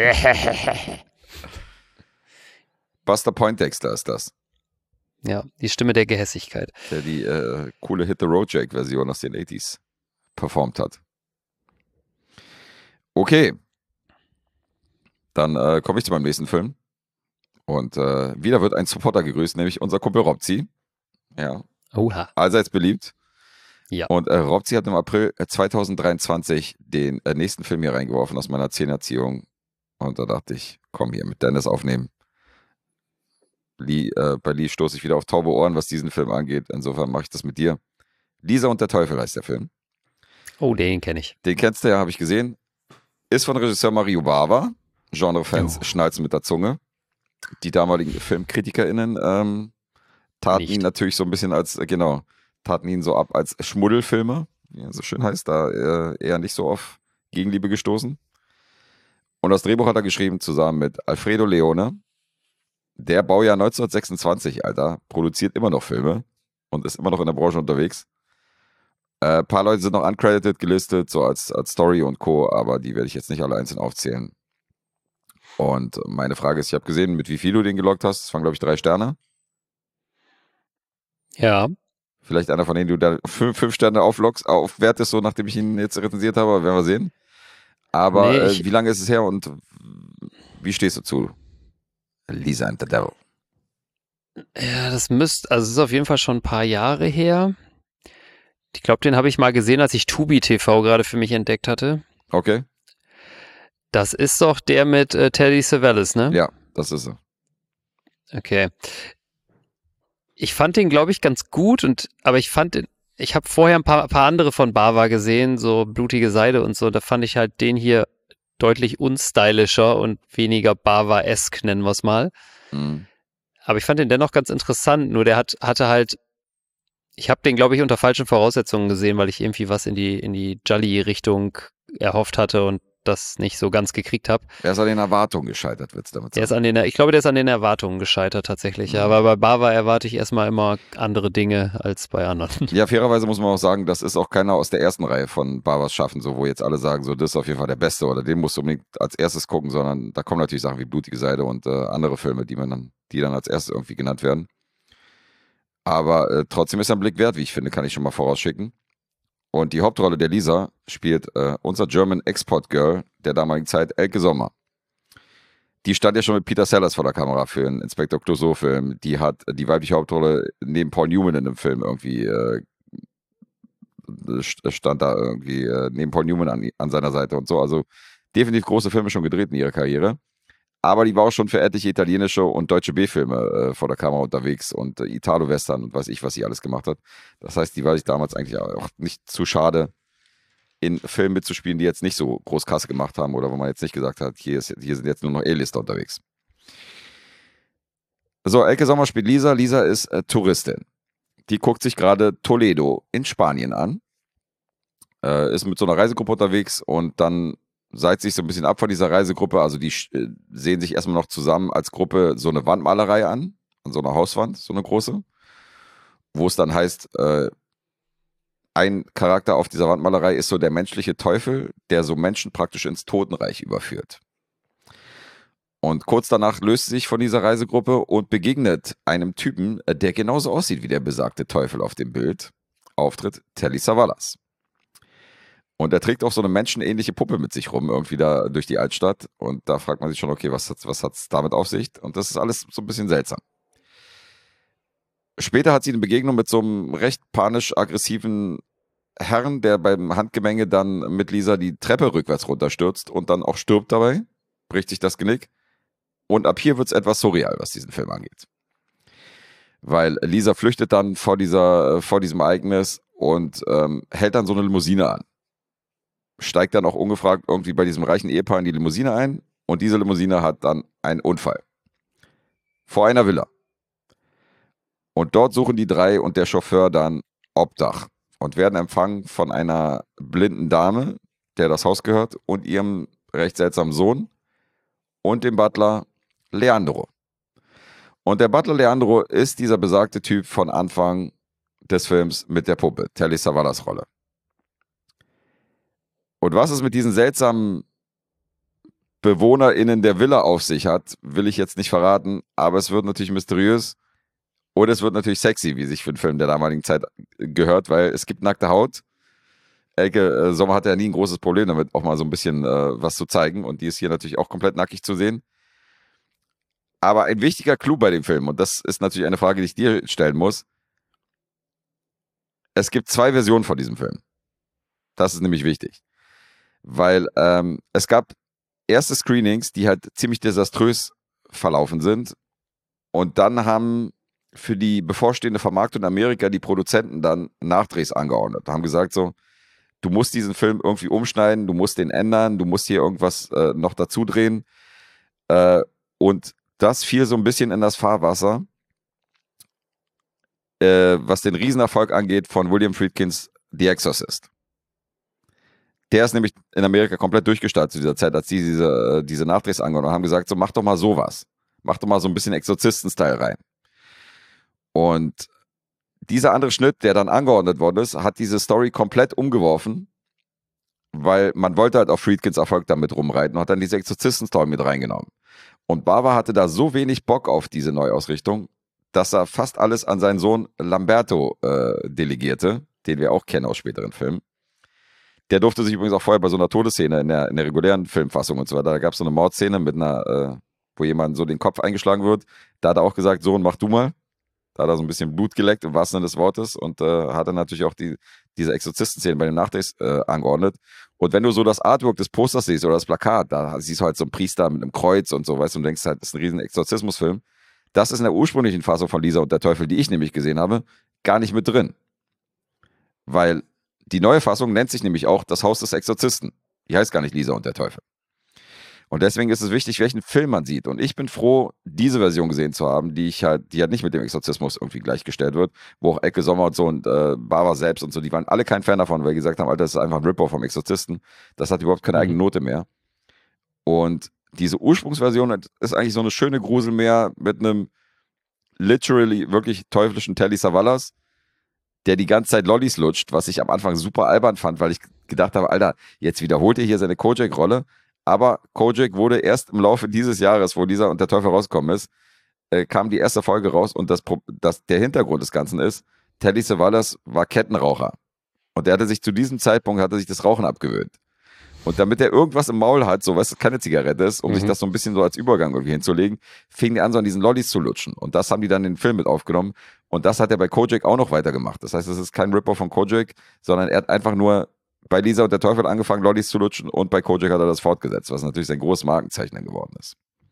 Buster Poindexter ist das. Ja, die Stimme der Gehässigkeit. Der die coole Hit the Road Jack-Version aus den 80s performt hat. Okay. Dann komme ich zu meinem nächsten Film. Und wieder wird ein Supporter gegrüßt, nämlich unser Kumpel Robzi. Ja. Oha. Allseits beliebt. Ja. Und Robzi hat im April 2023 den nächsten Film hier reingeworfen aus meiner 10-Erziehung. Und da dachte ich, komm hier mit Dennis aufnehmen. Bei Lee stoße ich wieder auf taube Ohren, was diesen Film angeht. Insofern mache ich das mit dir. Lisa und der Teufel heißt der Film. Oh, den kenne ich. Den kennst du ja, habe ich gesehen. Ist von Regisseur Mario Bava. Genre-Fans schnalzen mit der Zunge. Die damaligen FilmkritikerInnen taten ihn natürlich so ein bisschen taten ihn so ab als Schmuddelfilme, wie er so schön heißt, da eher nicht so auf Gegenliebe gestoßen. Und das Drehbuch hat er geschrieben zusammen mit Alfredo Leone. Der Baujahr 1926, Alter, produziert immer noch Filme und ist immer noch in der Branche unterwegs. Ein paar Leute sind noch uncredited gelistet, so als Story und Co., aber die werde ich jetzt nicht alle einzeln aufzählen. Und meine Frage ist, ich habe gesehen, mit wie viel du den gelockt hast. Das waren, glaube ich, 3 Sterne. Ja. Vielleicht einer von denen, du da 5 Sterne aufwertest, so nachdem ich ihn jetzt rezensiert habe, werden wir sehen. Aber Nee, wie lange ist es her und wie stehst du zu Lisa and the Devil? ja, also es ist auf jeden Fall schon ein paar Jahre her. Ich glaube, den habe ich mal gesehen, als ich Tubi TV gerade für mich entdeckt hatte. Okay, Das ist doch der mit Telly Savalas, ne? ja, das ist er. Okay. Ich fand den, glaube ich, ganz gut, aber ich habe vorher ein paar andere von Bava gesehen, so Blutige Seide und so. Da fand ich halt den hier deutlich unstylischer und weniger Bava-esque, nennen wir es mal. Mhm. Aber ich fand den dennoch ganz interessant. Nur der hatte halt, ich habe den, glaube ich, unter falschen Voraussetzungen gesehen, weil ich irgendwie was in die Jolly-Richtung erhofft hatte und das nicht so ganz gekriegt habe. Er ist an den Erwartungen gescheitert, wird's damit sagen. Ich glaube, der ist an den Erwartungen gescheitert tatsächlich. Ja, aber bei Bava erwarte ich erstmal immer andere Dinge als bei anderen. Ja, fairerweise muss man auch sagen, das ist auch keiner aus der ersten Reihe von Barbas Schaffen, so wo jetzt alle sagen, so das ist auf jeden Fall der Beste oder den musst du unbedingt als erstes gucken, sondern da kommen natürlich Sachen wie Blutige Seide und andere Filme, die dann als erstes irgendwie genannt werden. Aber trotzdem ist er ein Blick wert, wie ich finde, kann ich schon mal vorausschicken. Und die Hauptrolle der Lisa spielt unser German Export Girl der damaligen Zeit, Elke Sommer. Die stand ja schon mit Peter Sellers vor der Kamera für einen Inspektor Clouseau-Film. Die hat die weibliche Hauptrolle neben Paul Newman in einem Film irgendwie, stand da irgendwie neben Paul Newman an seiner Seite und so. Also definitiv große Filme schon gedreht in ihrer Karriere. Aber die war auch schon für etliche italienische und deutsche B-Filme vor der Kamera unterwegs und Italo-Western und weiß ich, was sie alles gemacht hat. Das heißt, die war sich damals eigentlich auch nicht zu schade, in Filmen mitzuspielen, die jetzt nicht so groß Kasse gemacht haben oder wo man jetzt nicht gesagt hat, hier sind jetzt nur noch A-Lister unterwegs. So, Elke Sommer spielt Lisa. Lisa ist Touristin. Die guckt sich gerade Toledo in Spanien an, ist mit so einer Reisegruppe unterwegs und dann seit sich so ein bisschen ab von dieser Reisegruppe, also die sehen sich erstmal noch zusammen als Gruppe so eine Wandmalerei an so einer Hauswand, so eine große, wo es dann heißt, ein Charakter auf dieser Wandmalerei ist so der menschliche Teufel, der so Menschen praktisch ins Totenreich überführt. Und kurz danach löst sie sich von dieser Reisegruppe und begegnet einem Typen, der genauso aussieht wie der besagte Teufel auf dem Bild, auftritt Telly Savalas. Und er trägt auch so eine menschenähnliche Puppe mit sich rum, irgendwie da durch die Altstadt. Und da fragt man sich schon, okay, was hat's damit auf sich? Und das ist alles so ein bisschen seltsam. Später hat sie eine Begegnung mit so einem recht panisch-aggressiven Herrn, der beim Handgemenge dann mit Lisa die Treppe rückwärts runterstürzt und dann auch stirbt dabei, bricht sich das Genick. Und ab hier wird es etwas surreal, was diesen Film angeht. Weil Lisa flüchtet dann vor diesem Ereignis und hält dann so eine Limousine an. Steigt dann auch ungefragt irgendwie bei diesem reichen Ehepaar in die Limousine ein und diese Limousine hat dann einen Unfall. Vor einer Villa. Und dort suchen die drei und der Chauffeur dann Obdach und werden empfangen von einer blinden Dame, der das Haus gehört, und ihrem recht seltsamen Sohn und dem Butler Leandro. Und der Butler Leandro ist dieser besagte Typ von Anfang des Films mit der Puppe, Telly Savalas Rolle. Und was es mit diesen seltsamen BewohnerInnen der Villa auf sich hat, will ich jetzt nicht verraten, aber es wird natürlich mysteriös und es wird natürlich sexy, wie sich für einen Film der damaligen Zeit gehört, weil es gibt nackte Haut. Elke Sommer hatte ja nie ein großes Problem damit, auch mal so ein bisschen was zu zeigen und die ist hier natürlich auch komplett nackig zu sehen. Aber ein wichtiger Clou bei dem Film, und das ist natürlich eine Frage, die ich dir stellen muss, es gibt 2 Versionen von diesem Film. Das ist nämlich wichtig. Weil es gab erste Screenings, die halt ziemlich desaströs verlaufen sind. Und dann haben für die bevorstehende Vermarktung in Amerika die Produzenten dann Nachdrehs angeordnet. Haben gesagt so, du musst diesen Film irgendwie umschneiden, du musst den ändern, du musst hier irgendwas noch dazu drehen. Und das fiel so ein bisschen in das Fahrwasser, was den Riesenerfolg angeht von William Friedkins The Exorcist. Der ist nämlich in Amerika komplett durchgestartet zu dieser Zeit, als die diese Nachdrehs angeordnet haben, gesagt, so mach doch mal sowas. Mach doch mal so ein bisschen Exorzisten-Style rein. Und dieser andere Schnitt, der dann angeordnet worden ist, hat diese Story komplett umgeworfen, weil man wollte halt auf Friedkins Erfolg damit rumreiten und hat dann diese Exorzisten-Story mit reingenommen. Und Bava hatte da so wenig Bock auf diese Neuausrichtung, dass er fast alles an seinen Sohn Lamberto delegierte, den wir auch kennen aus späteren Filmen. Der durfte sich übrigens auch vorher bei so einer Todesszene in der regulären Filmfassung und so weiter, da gab es so eine Mordszene mit einer, wo jemand so den Kopf eingeschlagen wird. Da hat er auch gesagt, Sohn, mach du mal. Da hat er so ein bisschen Blut geleckt, im wahrsten Sinne des Wortes. Und hat dann natürlich auch diese Exorzistenszene bei den Nachdrehs angeordnet. Und wenn du so das Artwork des Posters siehst oder das Plakat, da siehst du halt so einen Priester mit einem Kreuz und so, weißt du, und denkst halt, das ist ein riesen Exorzismusfilm. Das ist in der ursprünglichen Fassung von Lisa und der Teufel, die ich nämlich gesehen habe, gar nicht mit drin. Weil die neue Fassung nennt sich nämlich auch Das Haus des Exorzisten. Die heißt gar nicht Lisa und der Teufel. Und deswegen ist es wichtig, welchen Film man sieht. Und ich bin froh, diese Version gesehen zu haben, die halt nicht mit dem Exorzismus irgendwie gleichgestellt wird, wo auch Elke Sommer und so und Barbara selbst und so, die waren alle kein Fan davon, weil die gesagt haben, Alter, das ist einfach ein Rip-Off vom Exorzisten. Das hat überhaupt keine eigene Note mehr. Und diese Ursprungsversion ist eigentlich so eine schöne Gruselmeer mit einem literally wirklich teuflischen Telly Savalas, der die ganze Zeit Lollis lutscht, was ich am Anfang super albern fand, weil ich gedacht habe, Alter, jetzt wiederholt er hier seine Kojak-Rolle. Aber Kojak wurde erst im Laufe dieses Jahres, wo Lisa und der Teufel rausgekommen ist, kam die erste Folge raus und der Hintergrund des Ganzen ist, Telly Savalas war Kettenraucher. Und der hatte sich zu diesem Zeitpunkt das Rauchen abgewöhnt. Und damit er irgendwas im Maul hat, so weißt du, keine Zigarette ist, um sich das so ein bisschen so als Übergang irgendwie hinzulegen, fing er an, so an diesen Lollis zu lutschen. Und das haben die dann in den Film mit aufgenommen. Und das hat er bei Kojak auch noch weitergemacht. Das heißt, es ist kein Rip-Off von Kojak, sondern er hat einfach nur bei Lisa und der Teufel angefangen, Lollis zu lutschen und bei Kojak hat er das fortgesetzt, was natürlich sein großes Markenzeichen dann geworden ist.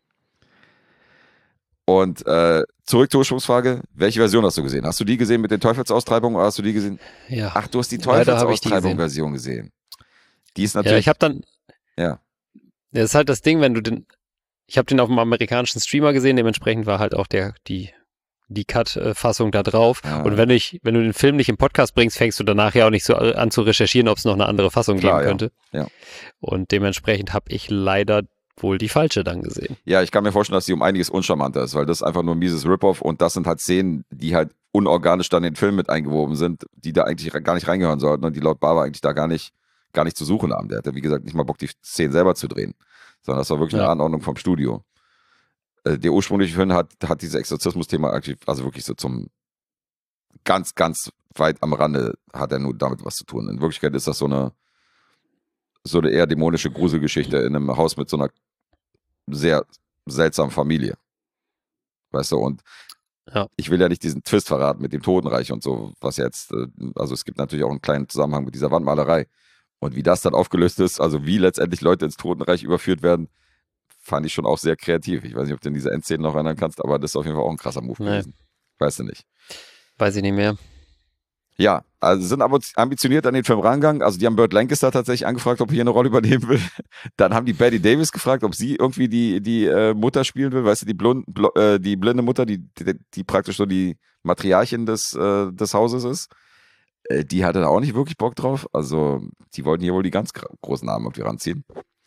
Und zurück zur Ursprungsfrage, welche Version hast du gesehen? Hast du die gesehen mit den Teufelsaustreibungen oder hast du die gesehen? Ja. Ach, du hast die Leider habe ich die Teufelsaustreibung-Version gesehen. Die ist Ja, natürlich... ich habe dann, Ja. das ist halt das Ding, ich habe den auf dem amerikanischen Streamer gesehen, dementsprechend war halt auch die Cut-Fassung da drauf. Ja. Und wenn du den Film nicht im Podcast bringst, fängst du danach ja auch nicht so an zu recherchieren, ob es noch eine andere Fassung Klar, geben könnte. Ja. Und dementsprechend habe ich leider wohl die falsche dann gesehen. Ja, ich kann mir vorstellen, dass die um einiges uncharmanter ist, weil das ist einfach nur ein mieses Rip-Off und das sind halt Szenen, die halt unorganisch dann in den Film mit eingewoben sind, die da eigentlich gar nicht reingehören sollten und die laut Barbara eigentlich da gar nicht zu suchen haben. Der hatte, wie gesagt, nicht mal Bock, die Szenen selber zu drehen, sondern das war wirklich eine Anordnung vom Studio. Der ursprüngliche Film hat dieses Exorzismus-Thema also wirklich so zum ganz, ganz weit am Rande hat er nur damit was zu tun. In Wirklichkeit ist das so eine eher dämonische Gruselgeschichte in einem Haus mit so einer sehr seltsamen Familie. Weißt du, und ich will ja nicht diesen Twist verraten mit dem Totenreich und so, was jetzt, also es gibt natürlich auch einen kleinen Zusammenhang mit dieser Wandmalerei. Und wie das dann aufgelöst ist, also wie letztendlich Leute ins Totenreich überführt werden, fand ich schon auch sehr kreativ. Ich weiß nicht, ob du in diese Endszene noch erinnern kannst, aber das ist auf jeden Fall auch ein krasser Move gewesen. Weißt du nicht. Weiß ich nicht mehr. Ja, also sind aber ambitioniert an den Film rangegangen. Also die haben Burt Lancaster tatsächlich angefragt, ob er hier eine Rolle übernehmen will. Dann haben die Bette Davis gefragt, ob sie irgendwie die Mutter spielen will. Weißt du, die blinde Mutter, die praktisch so die Matriarchin des Hauses ist. Die hatte da auch nicht wirklich Bock drauf. Also die wollten hier wohl die ganz großen Namen irgendwie ranziehen.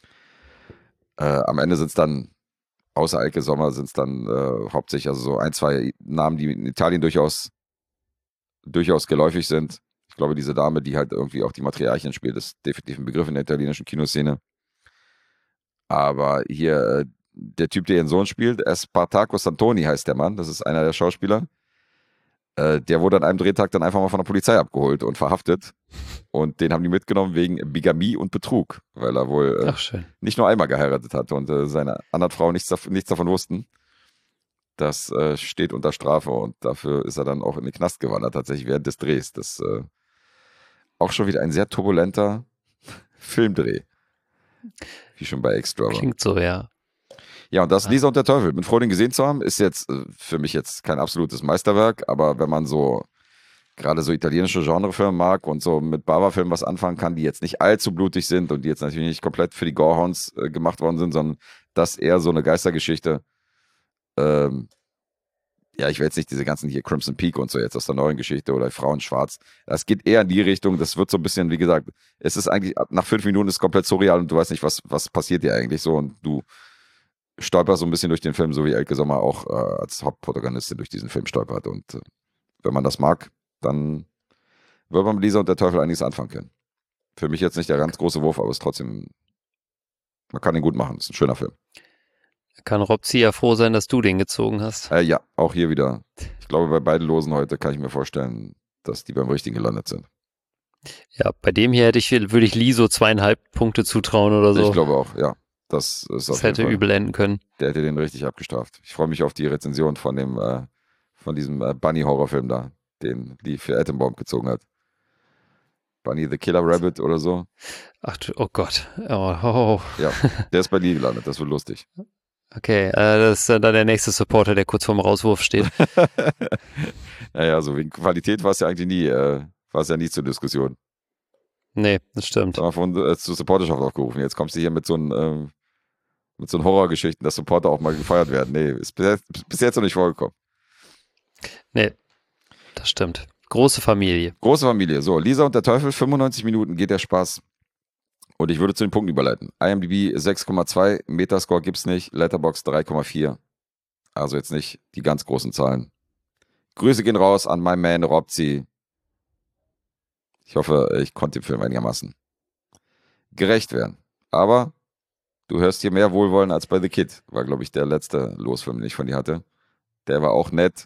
Am Ende sind es dann, außer Elke Sommer, sind es dann hauptsächlich also so ein, zwei Namen, die in Italien durchaus geläufig sind. Ich glaube, diese Dame, die halt irgendwie auch die Matriarchin spielt, ist definitiv ein Begriff in der italienischen Kinoszene. Aber hier, der Typ, der ihren Sohn spielt, Spartaco Santoni heißt der Mann, das ist einer der Schauspieler. Der wurde an einem Drehtag dann einfach mal von der Polizei abgeholt und verhaftet. Und den haben die mitgenommen wegen Bigamie und Betrug, weil er wohl nicht nur einmal geheiratet hat und seine anderen Frauen nichts davon wussten. Das steht unter Strafe und dafür ist er dann auch in den Knast gewandert, tatsächlich während des Drehs. Das auch schon wieder ein sehr turbulenter Filmdreh. Wie schon bei Extra. Klingt so, ja. Ja, und das Lisa und der Teufel, bin froh, den gesehen zu haben, ist jetzt für mich jetzt kein absolutes Meisterwerk, aber wenn man so gerade so italienische Genrefilme mag und so mit Bava-Filmen was anfangen kann, die jetzt nicht allzu blutig sind und die jetzt natürlich nicht komplett für die Gorehounds gemacht worden sind, sondern das eher so eine Geistergeschichte. Ja, ich will jetzt nicht diese ganzen hier Crimson Peak und so jetzt aus der neuen Geschichte oder Frauen Schwarz. Das geht eher in die Richtung, das wird so ein bisschen, wie gesagt, es ist eigentlich, nach 5 Minuten ist es komplett surreal und du weißt nicht, was passiert dir eigentlich so und du stolperst so ein bisschen durch den Film, so wie Elke Sommer auch als Hauptprotagonistin durch diesen Film stolpert und wenn man das mag, dann wird man mit Lisa und der Teufel einiges anfangen können. Für mich jetzt nicht der ganz große Wurf, aber es ist trotzdem, man kann ihn gut machen, es ist ein schöner Film. Kann Robzi ja froh sein, dass du den gezogen hast. Ja, auch hier wieder. glaube, bei beiden Losen heute kann ich mir vorstellen, dass die beim Richtigen gelandet sind. Ja, bei dem hier würde ich Lee so 2,5 Punkte zutrauen oder so. Ich glaube auch, ja. Das ist auf Das jeden hätte Fall. übel enden können. Der hätte den richtig abgestraft. Ich freue mich auf die Rezension von diesem Bunny-Horrorfilm da, den Lee für Attenbomb gezogen hat. Bunny the Killer Rabbit oder so. Ach, oh Gott. Oh. Ja, der ist bei Lee gelandet, das wird lustig. Okay, das ist dann der nächste Supporter, der kurz vorm Rauswurf steht. Naja, so wegen Qualität war es ja eigentlich nie zur Diskussion. Nee, das stimmt. Da haben wir vorhin zur Supporterschaft aufgerufen. Jetzt kommst du hier mit so Horrorgeschichten, dass Supporter auch mal gefeiert werden. Nee, ist bis jetzt noch nicht vorgekommen. Nee, das stimmt. Große Familie. Große Familie. So, Lisa und der Teufel, 95 Minuten geht der Spaß. Und ich würde zu den Punkten überleiten. IMDb 6,2, Metascore gibt's nicht, Letterboxd 3,4. Also jetzt nicht die ganz großen Zahlen. Grüße gehen raus an my man Robzi. Ich hoffe, ich konnte dem Film einigermaßen gerecht werden. Aber du hörst hier mehr Wohlwollen als bei The Kid. War, glaube ich, der letzte Losfilm, den ich von dir hatte. Der war auch nett.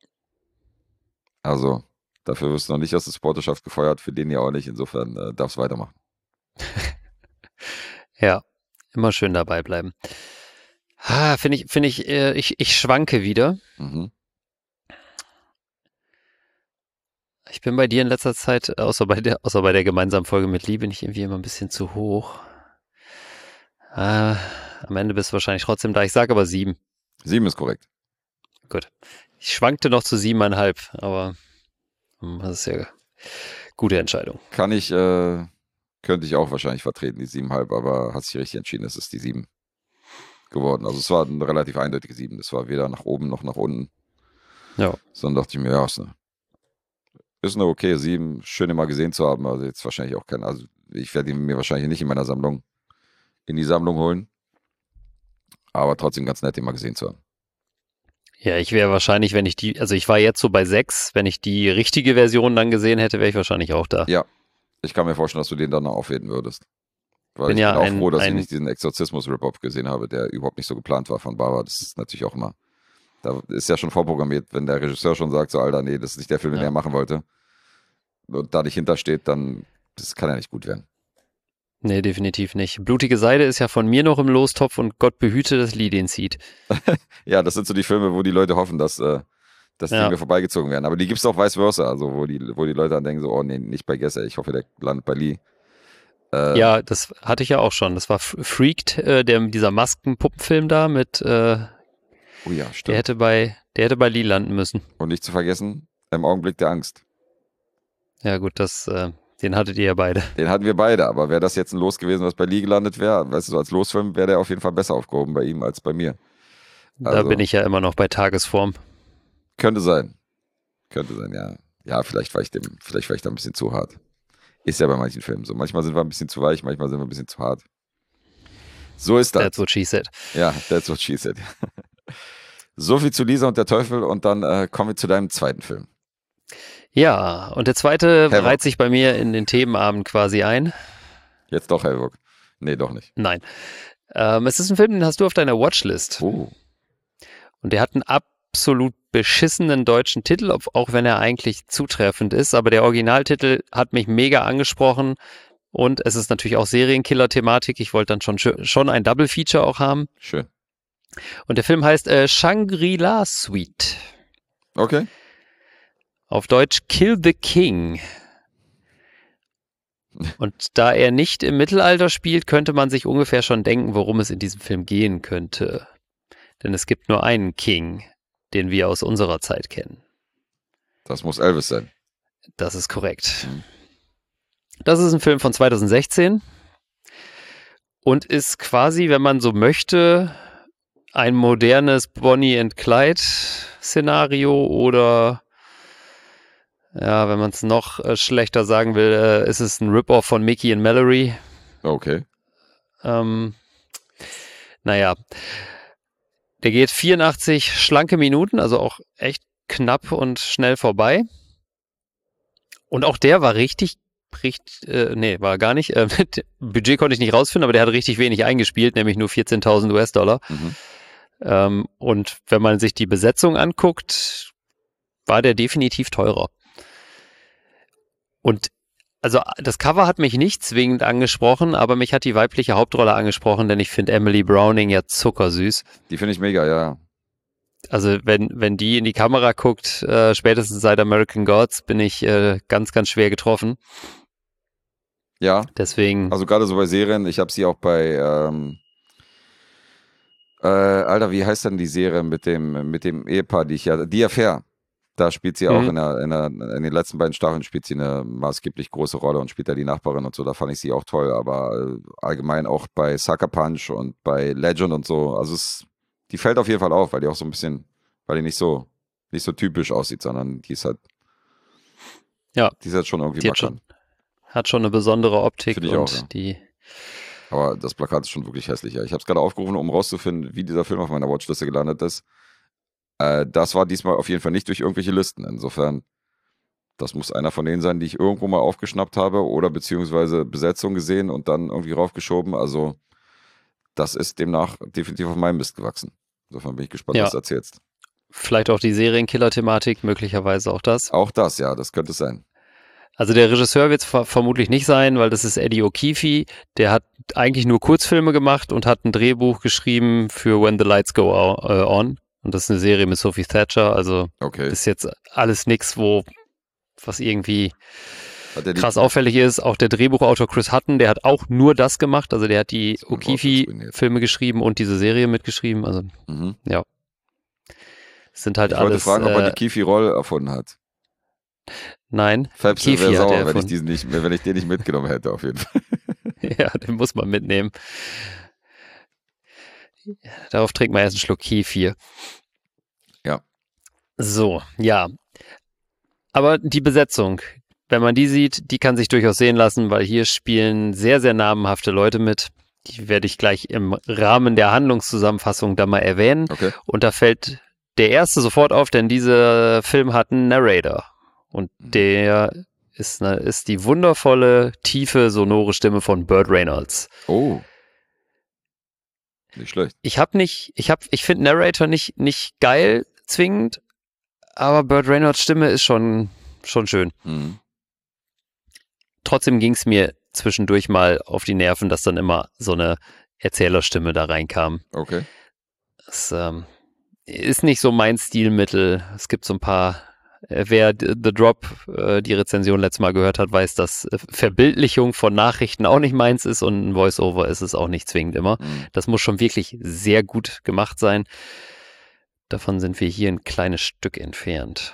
Also, dafür wirst du noch nicht aus der Supporterschaft gefeuert, für den ja auch nicht. Insofern darfst du weitermachen. Ja, immer schön dabei bleiben. Ich schwanke wieder. Mhm. Ich bin bei dir in letzter Zeit, außer bei der gemeinsamen Folge mit Lee, bin ich irgendwie immer ein bisschen zu hoch. Am Ende bist du wahrscheinlich trotzdem da. Ich sage aber 7. 7 ist korrekt. Gut. Ich schwankte noch zu 7,5, aber das ist ja eine gute Entscheidung. Könnte ich auch wahrscheinlich vertreten, die 7,5, aber hast dich richtig entschieden, es ist die 7 geworden. Also es war eine relativ eindeutige 7. Es war weder nach oben noch nach unten. Ja. Sondern dachte ich mir, ja, ist eine okay 7, schön immer gesehen zu haben. Also jetzt wahrscheinlich auch also ich werde ihn mir wahrscheinlich nicht in die Sammlung holen. Aber trotzdem ganz nett, ihn mal gesehen zu haben. Ja, ich wäre wahrscheinlich, ich war jetzt so bei 6, wenn ich die richtige Version dann gesehen hätte, wäre ich wahrscheinlich auch da. Ja, ich kann mir vorstellen, dass du den dann noch aufheben würdest. Weil Bin ich ja bin auch froh, dass ich nicht diesen Exorzismus-Rip-Off gesehen habe, der überhaupt nicht so geplant war von Bava. Das ist natürlich auch immer, da ist ja schon vorprogrammiert, wenn der Regisseur schon sagt, so Alter, nee, das ist nicht der Film, den er machen wollte. Und da nicht hintersteht, dann, das kann ja nicht gut werden. Nee, definitiv nicht. Blutige Seide ist ja von mir noch im Lostopf und Gott behüte, dass Lee den zieht. Ja, das sind so die Filme, wo die Leute hoffen, dass die mir vorbeigezogen werden. Aber die gibt es auch vice versa, also wo die Leute dann denken so, oh nee, nicht bei Gesser, ich hoffe, der landet bei Lee. Ja, das hatte ich ja auch schon. Das war Freaked, dieser Maskenpuppenfilm da mit, oh ja, stimmt. der hätte bei Lee landen müssen. Und nicht zu vergessen, im Augenblick der Angst. Ja gut, den hattet ihr ja beide. Den hatten wir beide, aber wäre das jetzt ein Los gewesen, was bei Lee gelandet wäre, weißt du, so als Losfilm, wäre der auf jeden Fall besser aufgehoben bei ihm als bei mir. Da bin ich ja immer noch bei Tagesform. Könnte sein, ja. Ja, vielleicht war ich da ein bisschen zu hart. Ist ja bei manchen Filmen so. Manchmal sind wir ein bisschen zu weich, manchmal sind wir ein bisschen zu hart. So ist das. That's what she said. Ja, that's what she said. So viel zu Lisa und der Teufel und dann kommen wir zu deinem zweiten Film. Ja, und der zweite reiht sich bei mir in den Themenabend quasi ein. Jetzt doch, Hellbock. Nee, doch nicht. Nein. Es ist ein Film, den hast du auf deiner Watchlist. Oh. Und der hat einen absolut beschissenen deutschen Titel, auch wenn er eigentlich zutreffend ist. Aber der Originaltitel hat mich mega angesprochen. Und es ist natürlich auch Serienkiller-Thematik. Ich wollte dann schon ein Double-Feature auch haben. Schön. Und der Film heißt Shangri-La Suite. Okay. Auf Deutsch Kill the King. Und da er nicht im Mittelalter spielt, könnte man sich ungefähr schon denken, worum es in diesem Film gehen könnte. Denn es gibt nur einen King, den wir aus unserer Zeit kennen. Das muss Elvis sein. Das ist korrekt. Das ist ein Film von 2016 und ist quasi, wenn man so möchte, ein modernes Bonnie and Clyde Szenario oder ja, wenn man es noch schlechter sagen will, ist es ein Rip-Off von Mickey and Mallory. Okay. Naja, der geht 84 schlanke Minuten, also auch echt knapp und schnell vorbei. Und auch der war war gar nicht. Budget konnte ich nicht rausfinden, aber der hat richtig wenig eingespielt, nämlich nur 14.000 US-Dollar. Mhm. Und wenn man sich die Besetzung anguckt, war der definitiv teurer. Und also das Cover hat mich nicht zwingend angesprochen, aber mich hat die weibliche Hauptrolle angesprochen, denn ich finde Emily Browning ja zuckersüß. Die finde ich mega, ja. Also wenn die in die Kamera guckt, spätestens seit American Gods, bin ich ganz, ganz schwer getroffen. Ja. Deswegen. Also gerade so bei Serien, ich habe sie auch bei, Alter, wie heißt denn die Serie mit dem Ehepaar, die Affair. Da spielt sie auch in den letzten beiden Staffeln spielt sie eine maßgeblich große Rolle und spielt da die Nachbarin und so. Da fand ich sie auch toll, aber allgemein auch bei Sucker Punch und bei Legend und so. Also die fällt auf jeden Fall auf, weil die auch so ein bisschen, weil die nicht so typisch aussieht, sondern die ist halt, ja, die ist halt schon irgendwie markant. Hat schon eine besondere Optik. Finde ich und auch, ja. Aber das Plakat ist schon wirklich hässlich. Ja. Ich habe es gerade aufgerufen, um rauszufinden, wie dieser Film auf meiner Watchliste gelandet ist. Das war diesmal auf jeden Fall nicht durch irgendwelche Listen. Insofern, das muss einer von denen sein, die ich irgendwo mal aufgeschnappt habe oder beziehungsweise Besetzung gesehen und dann irgendwie raufgeschoben. Also das ist demnach definitiv auf meinem Mist gewachsen. Insofern bin ich gespannt, was du erzählst. Vielleicht auch die Serienkiller-Thematik, möglicherweise auch das. Auch das, ja, das könnte es sein. Also der Regisseur wird es vermutlich nicht sein, weil das ist Eddie O'Keefe. Der hat eigentlich nur Kurzfilme gemacht und hat ein Drehbuch geschrieben für When the Lights Go On. Und das ist eine Serie mit Sophie Thatcher. Also ist jetzt alles nichts, was irgendwie krass auffällig ist. Auch der Drehbuchautor Chris Hutton, der hat auch nur das gemacht. Also der hat die O'Keefe-Filme geschrieben und diese Serie mitgeschrieben. Also ja. Es sind halt alles... Ich wollte fragen, ob er die Keefe-Roll erfunden hat. Nein, Fabs wäre sauer, wenn ich den nicht mitgenommen hätte, auf jeden Fall. Ja, den muss man mitnehmen. Darauf trinkt man erst einen Schluck Kefir. Ja. So, ja. Aber die Besetzung, wenn man die sieht, die kann sich durchaus sehen lassen, weil hier spielen sehr, sehr namenhafte Leute mit. Die werde ich gleich im Rahmen der Handlungszusammenfassung da mal erwähnen. Okay. Und da fällt der erste sofort auf, denn dieser Film hat einen Narrator. Und der ist die wundervolle, tiefe, sonore Stimme von Burt Reynolds. Oh. Nicht schlecht. Ich finde Narrator nicht geil zwingend, aber Burt Reynolds Stimme ist schon schön. Mhm. Trotzdem ging es mir zwischendurch mal auf die Nerven, dass dann immer so eine Erzählerstimme da reinkam. Okay. Das ist nicht so mein Stilmittel. Es gibt so ein paar, wer The Drop, die Rezension letztes Mal gehört hat, weiß, dass Verbildlichung von Nachrichten auch nicht meins ist und ein Voice-Over ist es auch nicht zwingend immer. Das muss schon wirklich sehr gut gemacht sein. Davon sind wir hier ein kleines Stück entfernt.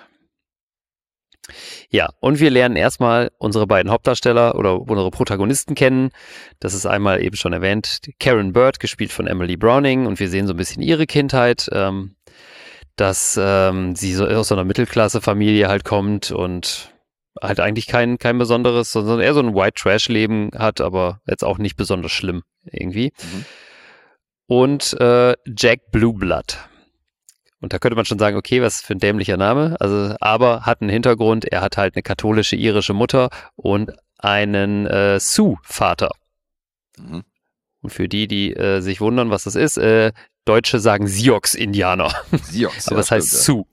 Ja, und wir lernen erstmal unsere beiden Hauptdarsteller oder unsere Protagonisten kennen. Das ist einmal eben schon erwähnt, Karen Bird, gespielt von Emily Browning, und wir sehen so ein bisschen ihre Kindheit, dass sie so aus so einer Mittelklasse-Familie halt kommt und halt eigentlich kein besonderes, sondern eher so ein White-Trash-Leben hat, aber jetzt auch nicht besonders schlimm irgendwie. Und Jack Blueblood. Und da könnte man schon sagen, okay, was für ein dämlicher Name. Also, aber hat einen Hintergrund. Er hat halt eine katholische irische Mutter und einen Sioux-Vater. Und für die sich wundern, was das ist, Deutsche sagen Sioux-Indianer. Sioux, aber es heißt Sioux.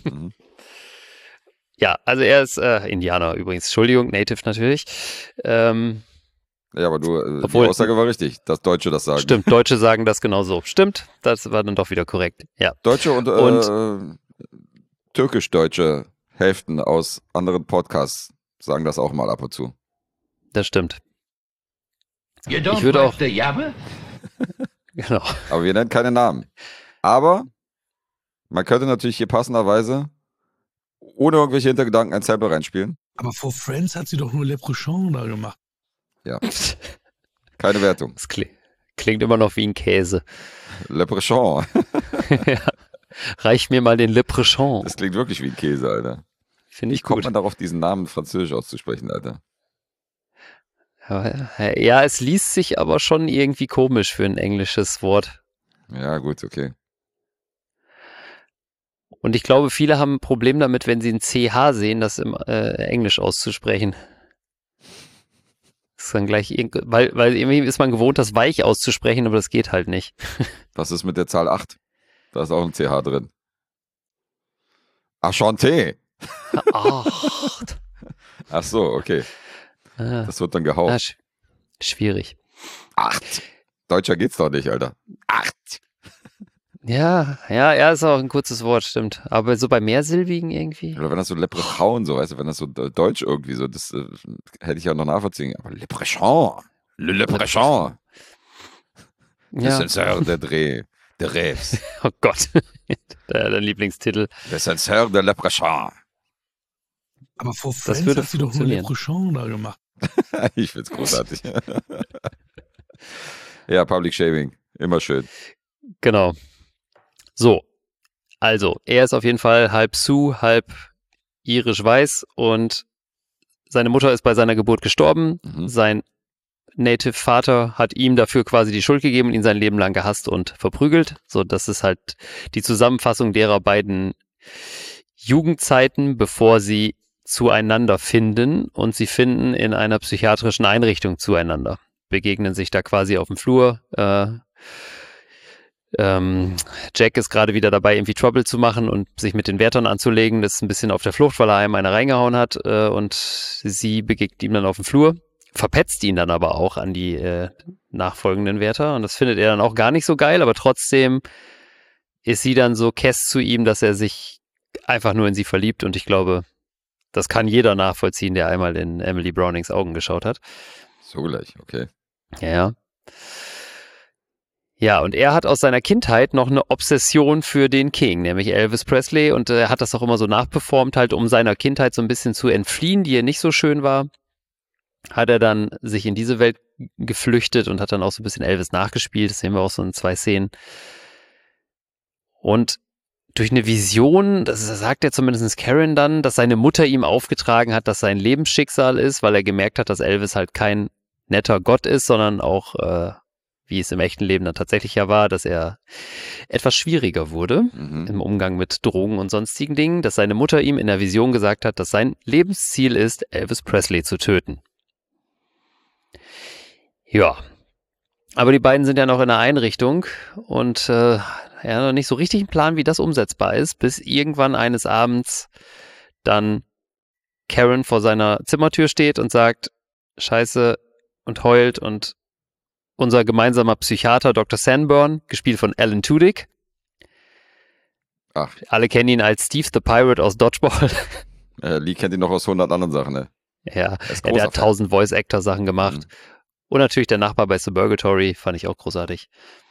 Ja, also er ist Indianer übrigens. Entschuldigung, Native natürlich. Ja, aber die Aussage war richtig, dass Deutsche das sagen. Stimmt, Deutsche sagen das genau so. Stimmt, das war dann doch wieder korrekt. Ja. Deutsche und türkisch-deutsche Hälften aus anderen Podcasts sagen das auch mal ab und zu. Das stimmt. Ich würde auch... Genau. Aber wir nennen keine Namen. Aber man könnte natürlich hier passenderweise ohne irgendwelche Hintergedanken ein Sample reinspielen. Aber vor Friends hat sie doch nur Leprechaun da gemacht. Ja. Keine Wertung. Das klingt immer noch wie ein Käse. Leprechaun. Ja. Reich mir mal den Leprechaun. Das klingt wirklich wie ein Käse, Alter. Finde ich Wie kommt gut. man darauf, diesen Namen französisch auszusprechen, Alter? Ja, es liest sich aber schon irgendwie komisch für ein englisches Wort. Ja, gut, okay. Und ich glaube, viele haben ein Problem damit, wenn sie ein CH sehen, das im Englisch auszusprechen. Das ist dann gleich weil irgendwie ist man gewohnt, das weich auszusprechen, aber das geht halt nicht. Was ist mit der Zahl 8? Da ist auch ein CH drin. Enchanté. Acht. Ach so, okay. Das wird dann gehaucht. Schwierig. 8. Deutscher geht's doch nicht, Alter. 8. Ja, ist auch ein kurzes Wort, stimmt. Aber so bei mehrsilbigen irgendwie. Oder wenn das so Leprechaun, so, weißt du, wenn das so deutsch irgendwie so, das hätte ich ja noch nachvollziehen. Aber Leprechaun. Le Leprechaun. Ja. Le Censeur de Dreh. De Rêves. Oh Gott. Dein Lieblingstitel. Le Censeur de Leprechaun. Aber vor Das Friends würde hat sie doch nur funktionieren. Leprechaun da gemacht. Ich find's großartig. Ja, Public Shaming. Immer schön. Genau. So. Also, er ist auf jeden Fall halb Sioux, halb irisch-weiß und seine Mutter ist bei seiner Geburt gestorben. Sein Native-Vater hat ihm dafür quasi die Schuld gegeben und ihn sein Leben lang gehasst und verprügelt. So, das ist halt die Zusammenfassung derer beiden Jugendzeiten, bevor sie zueinander finden, und sie finden in einer psychiatrischen Einrichtung zueinander. Begegnen sich da quasi auf dem Flur. Jack ist gerade wieder dabei, irgendwie Trouble zu machen und sich mit den Wärtern anzulegen. Das ist ein bisschen auf der Flucht, weil er einem eine reingehauen hat, und sie begegnet ihm dann auf dem Flur, verpetzt ihn dann aber auch an die nachfolgenden Wärter, und das findet er dann auch gar nicht so geil, aber trotzdem ist sie dann so kess zu ihm, dass er sich einfach nur in sie verliebt, und ich glaube, das kann jeder nachvollziehen, der einmal in Emily Brownings Augen geschaut hat. So gleich, okay. Ja. Ja, und er hat aus seiner Kindheit noch eine Obsession für den King, nämlich Elvis Presley, und er hat das auch immer so nachperformt, halt um seiner Kindheit so ein bisschen zu entfliehen, die ja nicht so schön war. Hat er dann sich in diese Welt geflüchtet und hat dann auch so ein bisschen Elvis nachgespielt. Das sehen wir auch so in 2 Szenen. Und durch eine Vision, das sagt er zumindest Karen dann, dass seine Mutter ihm aufgetragen hat, dass sein Lebensschicksal ist, weil er gemerkt hat, dass Elvis halt kein netter Gott ist, sondern auch, wie es im echten Leben dann tatsächlich ja war, dass er etwas schwieriger wurde im Umgang mit Drogen und sonstigen Dingen, dass seine Mutter ihm in der Vision gesagt hat, dass sein Lebensziel ist, Elvis Presley zu töten. Ja, aber die beiden sind ja noch in einer Einrichtung und noch nicht so richtig einen Plan, wie das umsetzbar ist, bis irgendwann eines Abends dann Karen vor seiner Zimmertür steht und sagt, Scheiße, und heult, und unser gemeinsamer Psychiater Dr. Sanborn, gespielt von Alan Tudyk. Ach. Alle kennen ihn als Steve the Pirate aus Dodgeball. Lee kennt ihn noch aus 100 anderen Sachen, ne? Ja, der hat 1000 Voice-Actor-Sachen gemacht. Und natürlich der Nachbar bei Suburgatory, fand ich auch großartig.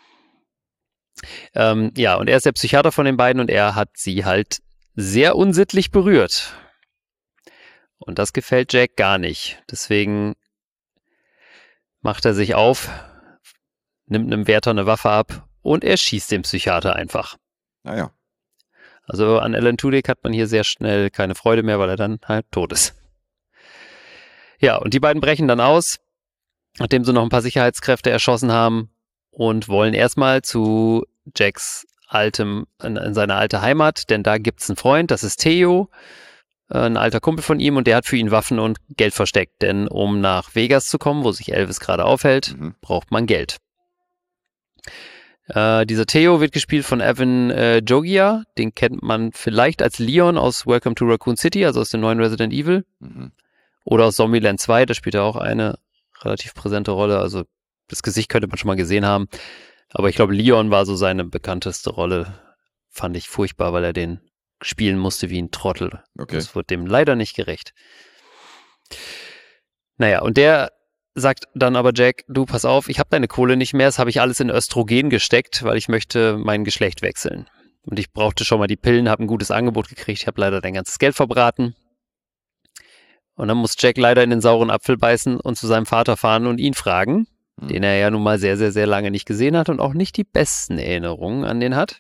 Ja, und er ist der Psychiater von den beiden und er hat sie halt sehr unsittlich berührt. Und das gefällt Jack gar nicht. Deswegen macht er sich auf, nimmt einem Wärter eine Waffe ab und er schießt den Psychiater einfach. Naja. Also an Alan Tudyk hat man hier sehr schnell keine Freude mehr, weil er dann halt tot ist. Ja, und die beiden brechen dann aus, nachdem sie noch ein paar Sicherheitskräfte erschossen haben, und wollen erstmal zu Jacks in seine alte Heimat, denn da gibt's einen Freund, das ist Theo, ein alter Kumpel von ihm, und der hat für ihn Waffen und Geld versteckt, denn um nach Vegas zu kommen, wo sich Elvis gerade aufhält, braucht man Geld. Dieser Theo wird gespielt von Evan Jogia, den kennt man vielleicht als Leon aus Welcome to Raccoon City, also aus dem neuen Resident Evil, oder aus Zombieland 2, da spielt er auch eine relativ präsente Rolle, also das Gesicht könnte man schon mal gesehen haben, aber ich glaube, Leon war so seine bekannteste Rolle, fand ich furchtbar, weil er den spielen musste wie ein Trottel. Okay. Das wird dem leider nicht gerecht. Naja, und der sagt dann aber Jack, du, pass auf, ich habe deine Kohle nicht mehr, das habe ich alles in Östrogen gesteckt, weil ich möchte mein Geschlecht wechseln. Und ich brauchte schon mal die Pillen, habe ein gutes Angebot gekriegt, ich habe leider dein ganzes Geld verbraten. Und dann muss Jack leider in den sauren Apfel beißen und zu seinem Vater fahren und ihn fragen, den er ja nun mal sehr, sehr, sehr lange nicht gesehen hat und auch nicht die besten Erinnerungen an den hat.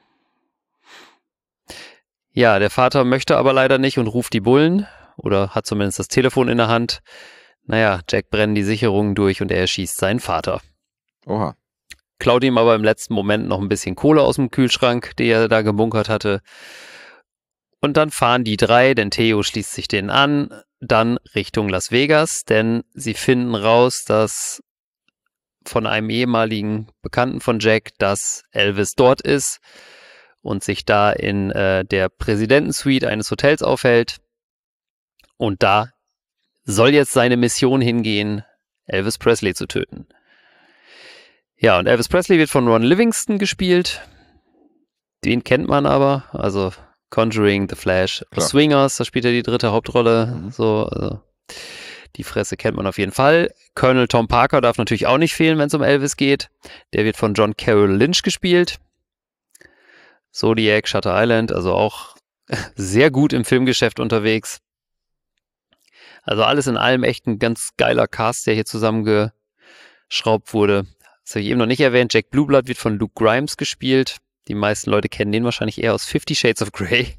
Ja, der Vater möchte aber leider nicht und ruft die Bullen oder hat zumindest das Telefon in der Hand. Naja, Jack brennt die Sicherungen durch und er erschießt seinen Vater. Oha. Klaut ihm aber im letzten Moment noch ein bisschen Kohle aus dem Kühlschrank, die er da gebunkert hatte. Und dann fahren die 3, denn Theo schließt sich denen an, dann Richtung Las Vegas, denn sie finden raus, dass von einem ehemaligen Bekannten von Jack, dass Elvis dort ist und sich da in der Präsidentensuite eines Hotels aufhält. Und da soll jetzt seine Mission hingehen, Elvis Presley zu töten. Ja, und Elvis Presley wird von Ron Livingston gespielt. Den kennt man aber, also Conjuring, The Flash, Klar. Swingers, da spielt er die dritte Hauptrolle. So, also die Fresse kennt man auf jeden Fall. Colonel Tom Parker darf natürlich auch nicht fehlen, wenn es um Elvis geht. Der wird von John Carroll Lynch gespielt. Zodiac, Shutter Island, also auch sehr gut im Filmgeschäft unterwegs. Also alles in allem echt ein ganz geiler Cast, der hier zusammengeschraubt wurde. Das habe ich eben noch nicht erwähnt. Jack Blueblood wird von Luke Grimes gespielt. Die meisten Leute kennen den wahrscheinlich eher aus 50 Shades of Grey.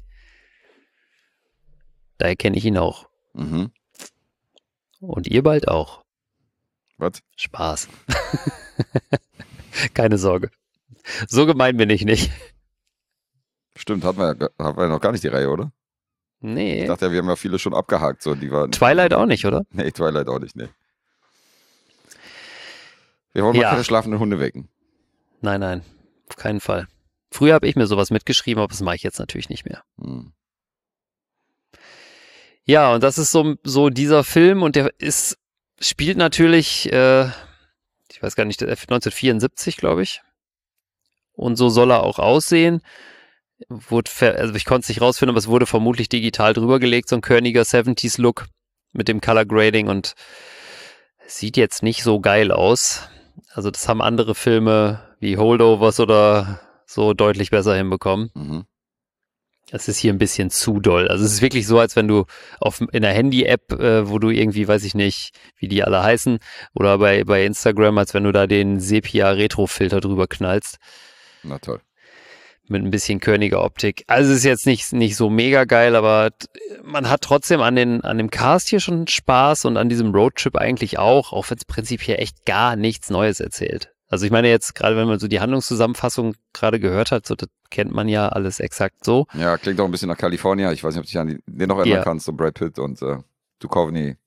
Daher kenne ich ihn auch. Mhm. Und ihr bald auch. Was? Spaß. Keine Sorge. So gemein bin ich nicht. Stimmt, hatten wir ja noch gar nicht die Reihe, oder? Nee. Ich dachte ja, wir haben ja viele schon abgehakt. So, die waren, Twilight auch nicht, oder? Nee, Twilight auch nicht, nee. Wir wollen mal keine schlafenden Hunde wecken. Nein, auf keinen Fall. Früher habe ich mir sowas mitgeschrieben, aber das mache ich jetzt natürlich nicht mehr. Ja, und das ist so dieser Film und der spielt natürlich, ich weiß gar nicht, 1974, glaube ich. Und so soll er auch aussehen. Also ich konnte es nicht rausfinden, aber es wurde vermutlich digital drüber gelegt, so ein körniger 70s-Look mit dem Color Grading und sieht jetzt nicht so geil aus. Also das haben andere Filme wie Holdovers oder so deutlich besser hinbekommen. Mhm. Es ist hier ein bisschen zu doll. Also es ist wirklich so, als wenn du in der Handy-App, wo du irgendwie, weiß ich nicht, wie die alle heißen, oder bei Instagram, als wenn du da den Sepia-Retro-Filter drüber knallst. Na toll. Mit ein bisschen körniger Optik. Also es ist jetzt nicht so mega geil, aber man hat trotzdem an dem Cast hier schon Spaß und an diesem Roadtrip eigentlich auch wenn es prinzipiell echt gar nichts Neues erzählt. Also ich meine jetzt, gerade wenn man so die Handlungszusammenfassung gerade gehört hat, so das kennt man ja alles exakt so. Ja, klingt auch ein bisschen nach California. Ich weiß nicht, ob du dich an den noch erinnern kannst, so Brad Pitt und Duchovny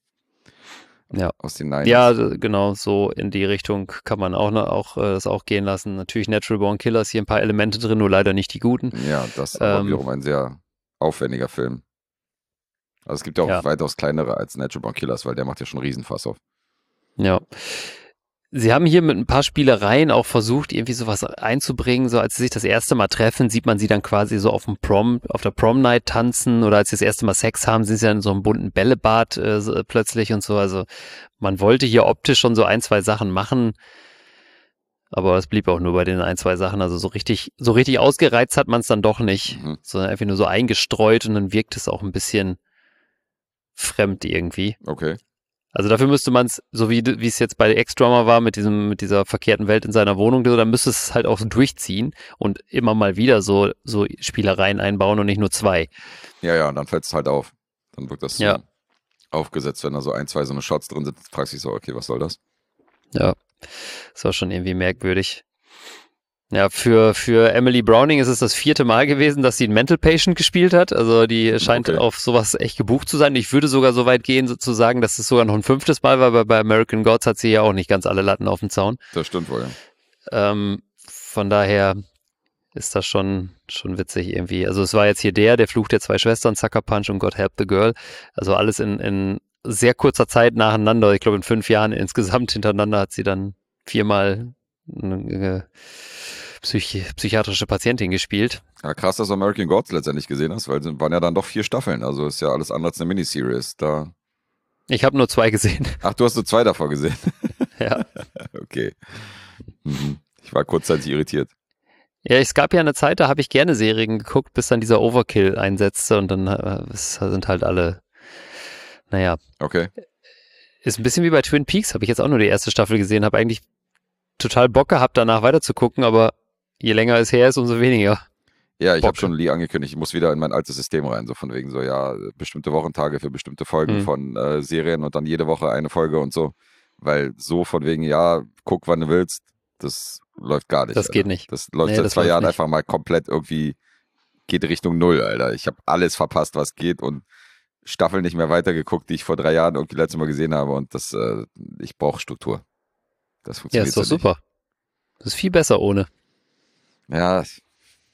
aus den 90s. Ja, genau, so in die Richtung kann man das auch gehen lassen. Natürlich Natural Born Killers, hier ein paar Elemente drin, nur leider nicht die guten. Ja, das ist aber wiederum ein sehr aufwendiger Film. Also es gibt auch weitaus kleinere als Natural Born Killers, weil der macht ja schon Riesenfass auf. Ja. Sie haben hier mit ein paar Spielereien auch versucht, irgendwie sowas einzubringen. So als sie sich das erste Mal treffen, sieht man sie dann quasi so auf der Prom-Night tanzen oder als sie das erste Mal Sex haben, sind sie dann in so einem bunten Bällebad plötzlich und so. Also man wollte hier optisch schon so 1, 2 Sachen machen, aber es blieb auch nur bei den 1, 2 Sachen. Also so richtig ausgereizt hat man es dann doch nicht, sondern einfach nur so eingestreut und dann wirkt es auch ein bisschen fremd irgendwie. Okay. Also dafür müsste man es, so wie es jetzt bei Ex-Drummer war, mit dieser verkehrten Welt in seiner Wohnung, dann müsste es halt auch so durchziehen und immer mal wieder so Spielereien einbauen und nicht nur 2. Ja, und dann fällt es halt auf. Dann wird das so aufgesetzt, wenn da so 1, 2 so eine Shots drin sind, fragst du dich so, okay, was soll das? Ja, das war schon irgendwie merkwürdig. Ja, für Emily Browning ist es das 4. Mal gewesen, dass sie einen Mental Patient gespielt hat. Also die scheint auf sowas echt gebucht zu sein. Ich würde sogar so weit gehen, sozusagen, dass es sogar noch ein 5. Mal war, weil bei American Gods hat sie ja auch nicht ganz alle Latten auf dem Zaun. Das stimmt wohl, ja. Von daher ist das schon witzig irgendwie. Also es war jetzt hier der Fluch der 2 Schwestern, Sucker Punch und God Help the Girl. Also alles in sehr kurzer Zeit nacheinander. Ich glaube in 5 Jahren insgesamt hintereinander hat sie dann 4 Mal eine psychiatrische Patientin gespielt. Ja, krass, dass du American Gods letztendlich gesehen hast, weil es waren ja dann doch 4 Staffeln, also ist ja alles andere als eine Miniseries. Ich habe nur 2 gesehen. Ach, du hast nur 2 davon gesehen? Ja. Okay. Ich war kurzzeitig irritiert. Ja, es gab ja eine Zeit, da habe ich gerne Serien geguckt, bis dann dieser Overkill einsetzte und dann sind halt alle, naja. Okay. Ist ein bisschen wie bei Twin Peaks, habe ich jetzt auch nur die erste Staffel gesehen, habe eigentlich total Bock gehabt, danach weiter zu gucken, aber je länger es her ist, umso weniger. Ja, ich habe schon Lee angekündigt, ich muss wieder in mein altes System rein, so von wegen so, ja, bestimmte Wochentage für bestimmte Folgen von Serien und dann jede Woche eine Folge und so, weil so von wegen, ja, guck, wann du willst, das läuft gar nicht. Das Alter. Geht nicht. Das läuft seit 2 Jahren einfach mal komplett irgendwie, geht Richtung 0, Alter. Ich habe alles verpasst, was geht und Staffeln nicht mehr weitergeguckt, die ich vor 3 Jahren irgendwie letztes Mal gesehen habe und ich brauche Struktur. Das funktioniert ist doch super. Das ist viel besser ohne. Ja,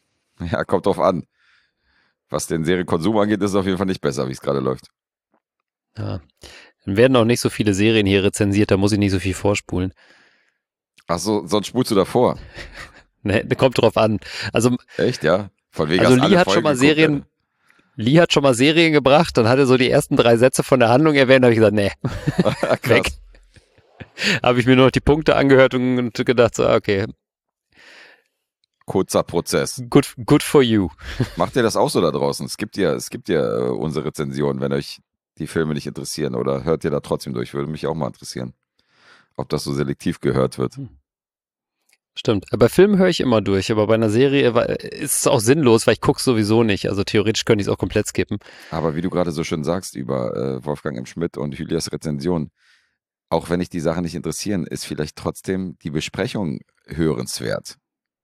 kommt drauf an. Was den Serienkonsum angeht, ist es auf jeden Fall nicht besser, wie es gerade läuft. Ja. Dann werden auch nicht so viele Serien hier rezensiert, da muss ich nicht so viel vorspulen. Ach so, sonst spulst du davor. Ne, kommt drauf an. Also, Echt, ja? Von wegen also hast Lee alle hat Folgen schon mal geguckt, Serien, Alter. Lee hat schon mal Serien gebracht, dann hat er so die ersten 3 Sätze von der Handlung erwähnt, da habe ich gesagt, nee, weg. Krass. Habe ich mir nur noch die Punkte angehört und gedacht, so, okay, Kurzer Prozess. good for you. Macht ihr das auch so da draußen? Es gibt ja unsere Rezensionen, wenn euch die Filme nicht interessieren, oder hört ihr da trotzdem durch? Würde mich auch mal interessieren, ob das so selektiv gehört wird. Stimmt. Bei Filmen höre ich immer durch, aber bei einer Serie ist es auch sinnlos, weil ich gucke sowieso nicht. Also theoretisch könnte ich es auch komplett skippen. Aber wie du gerade so schön sagst über Wolfgang M. Schmidt und Julias Rezension, auch wenn dich die Sachen nicht interessieren, ist vielleicht trotzdem die Besprechung hörenswert.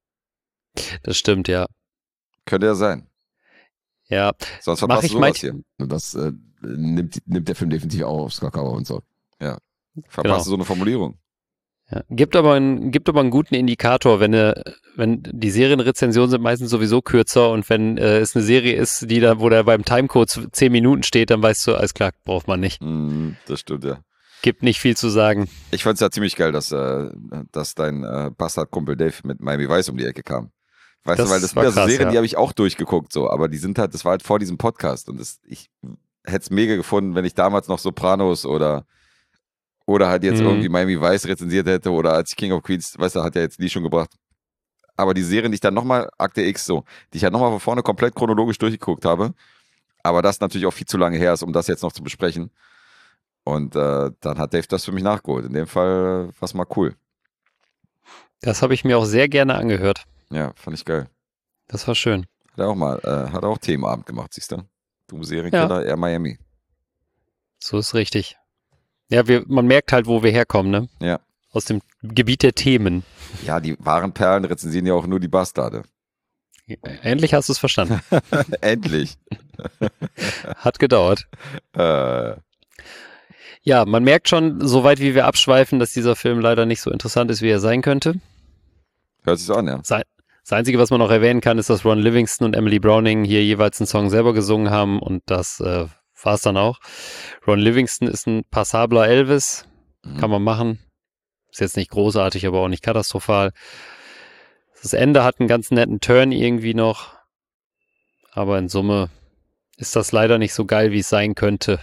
Das stimmt, ja. Könnte ja sein. Ja. Sonst Mach verpasst ich du mein- sowas hier. Und das nimmt der Film definitiv auch aufs Kakao und so. Verpasst Genau. du so eine Formulierung. Ja. Gibt aber einen guten Indikator, wenn die Serienrezensionen sind meistens sowieso kürzer und wenn es eine Serie ist, wo da beim Timecode 10 Minuten steht, dann weißt du, alles klar, braucht man nicht. Das stimmt, ja. Gibt nicht viel zu sagen. Ich fand es ja ziemlich geil, dass dein Bastard-Kumpel Dave mit Miami Vice um die Ecke kam. Weißt Das du, weil das sind war ja so krass, Serien, ja. die habe ich auch durchgeguckt, so, aber die sind halt, das war halt vor diesem Podcast und ich hätte es mega gefunden, wenn ich damals noch Sopranos oder halt jetzt irgendwie Miami Vice rezensiert hätte oder als ich King of Queens, weißt du, hat ja jetzt Lee schon gebracht. Aber die Serien, die ich dann nochmal, Akte X so, die ich halt nochmal von vorne komplett chronologisch durchgeguckt habe, aber das natürlich auch viel zu lange her ist, um das jetzt noch zu besprechen. Und dann hat Dave das für mich nachgeholt. In dem Fall war es mal cool. Das habe ich mir auch sehr gerne angehört. Ja, fand ich geil. Das war schön. Hat er auch Themenabend gemacht, siehst du? Du Serienkiller, er Miami. So ist richtig. Ja, man merkt halt, wo wir herkommen, ne? Ja. Aus dem Gebiet der Themen. Ja, die wahren Perlen rezensieren ja auch nur die Bastarde. Endlich hast du es verstanden. Endlich. Hat gedauert. Ja, man merkt schon, soweit wie wir abschweifen, dass dieser Film leider nicht so interessant ist, wie er sein könnte. Hört sich so an, ja. Das Einzige, was man noch erwähnen kann, ist, dass Ron Livingston und Emily Browning hier jeweils einen Song selber gesungen haben und das war es dann auch. Ron Livingston ist ein passabler Elvis, kann man machen. Ist jetzt nicht großartig, aber auch nicht katastrophal. Das Ende hat einen ganz netten Turn irgendwie noch, aber in Summe ist das leider nicht so geil, wie es sein könnte.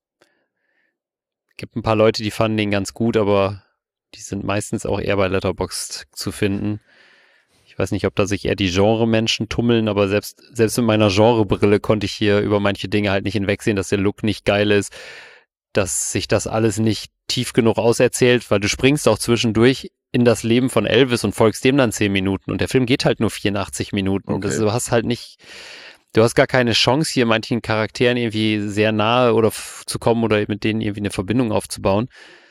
Gibt ein paar Leute, die fanden den ganz gut, aber die sind meistens auch eher bei Letterboxd zu finden. Ich weiß nicht, ob da sich eher die Genre-Menschen tummeln, aber selbst in meiner Genrebrille konnte ich hier über manche Dinge halt nicht hinwegsehen, dass der Look nicht geil ist, dass sich das alles nicht tief genug auserzählt, weil du springst auch zwischendurch in das Leben von Elvis und folgst dem dann 10 Minuten und der Film geht halt nur 84 Minuten. Okay. Du hast gar keine Chance, hier manchen Charakteren irgendwie sehr nahe oder zu kommen oder mit denen irgendwie eine Verbindung aufzubauen.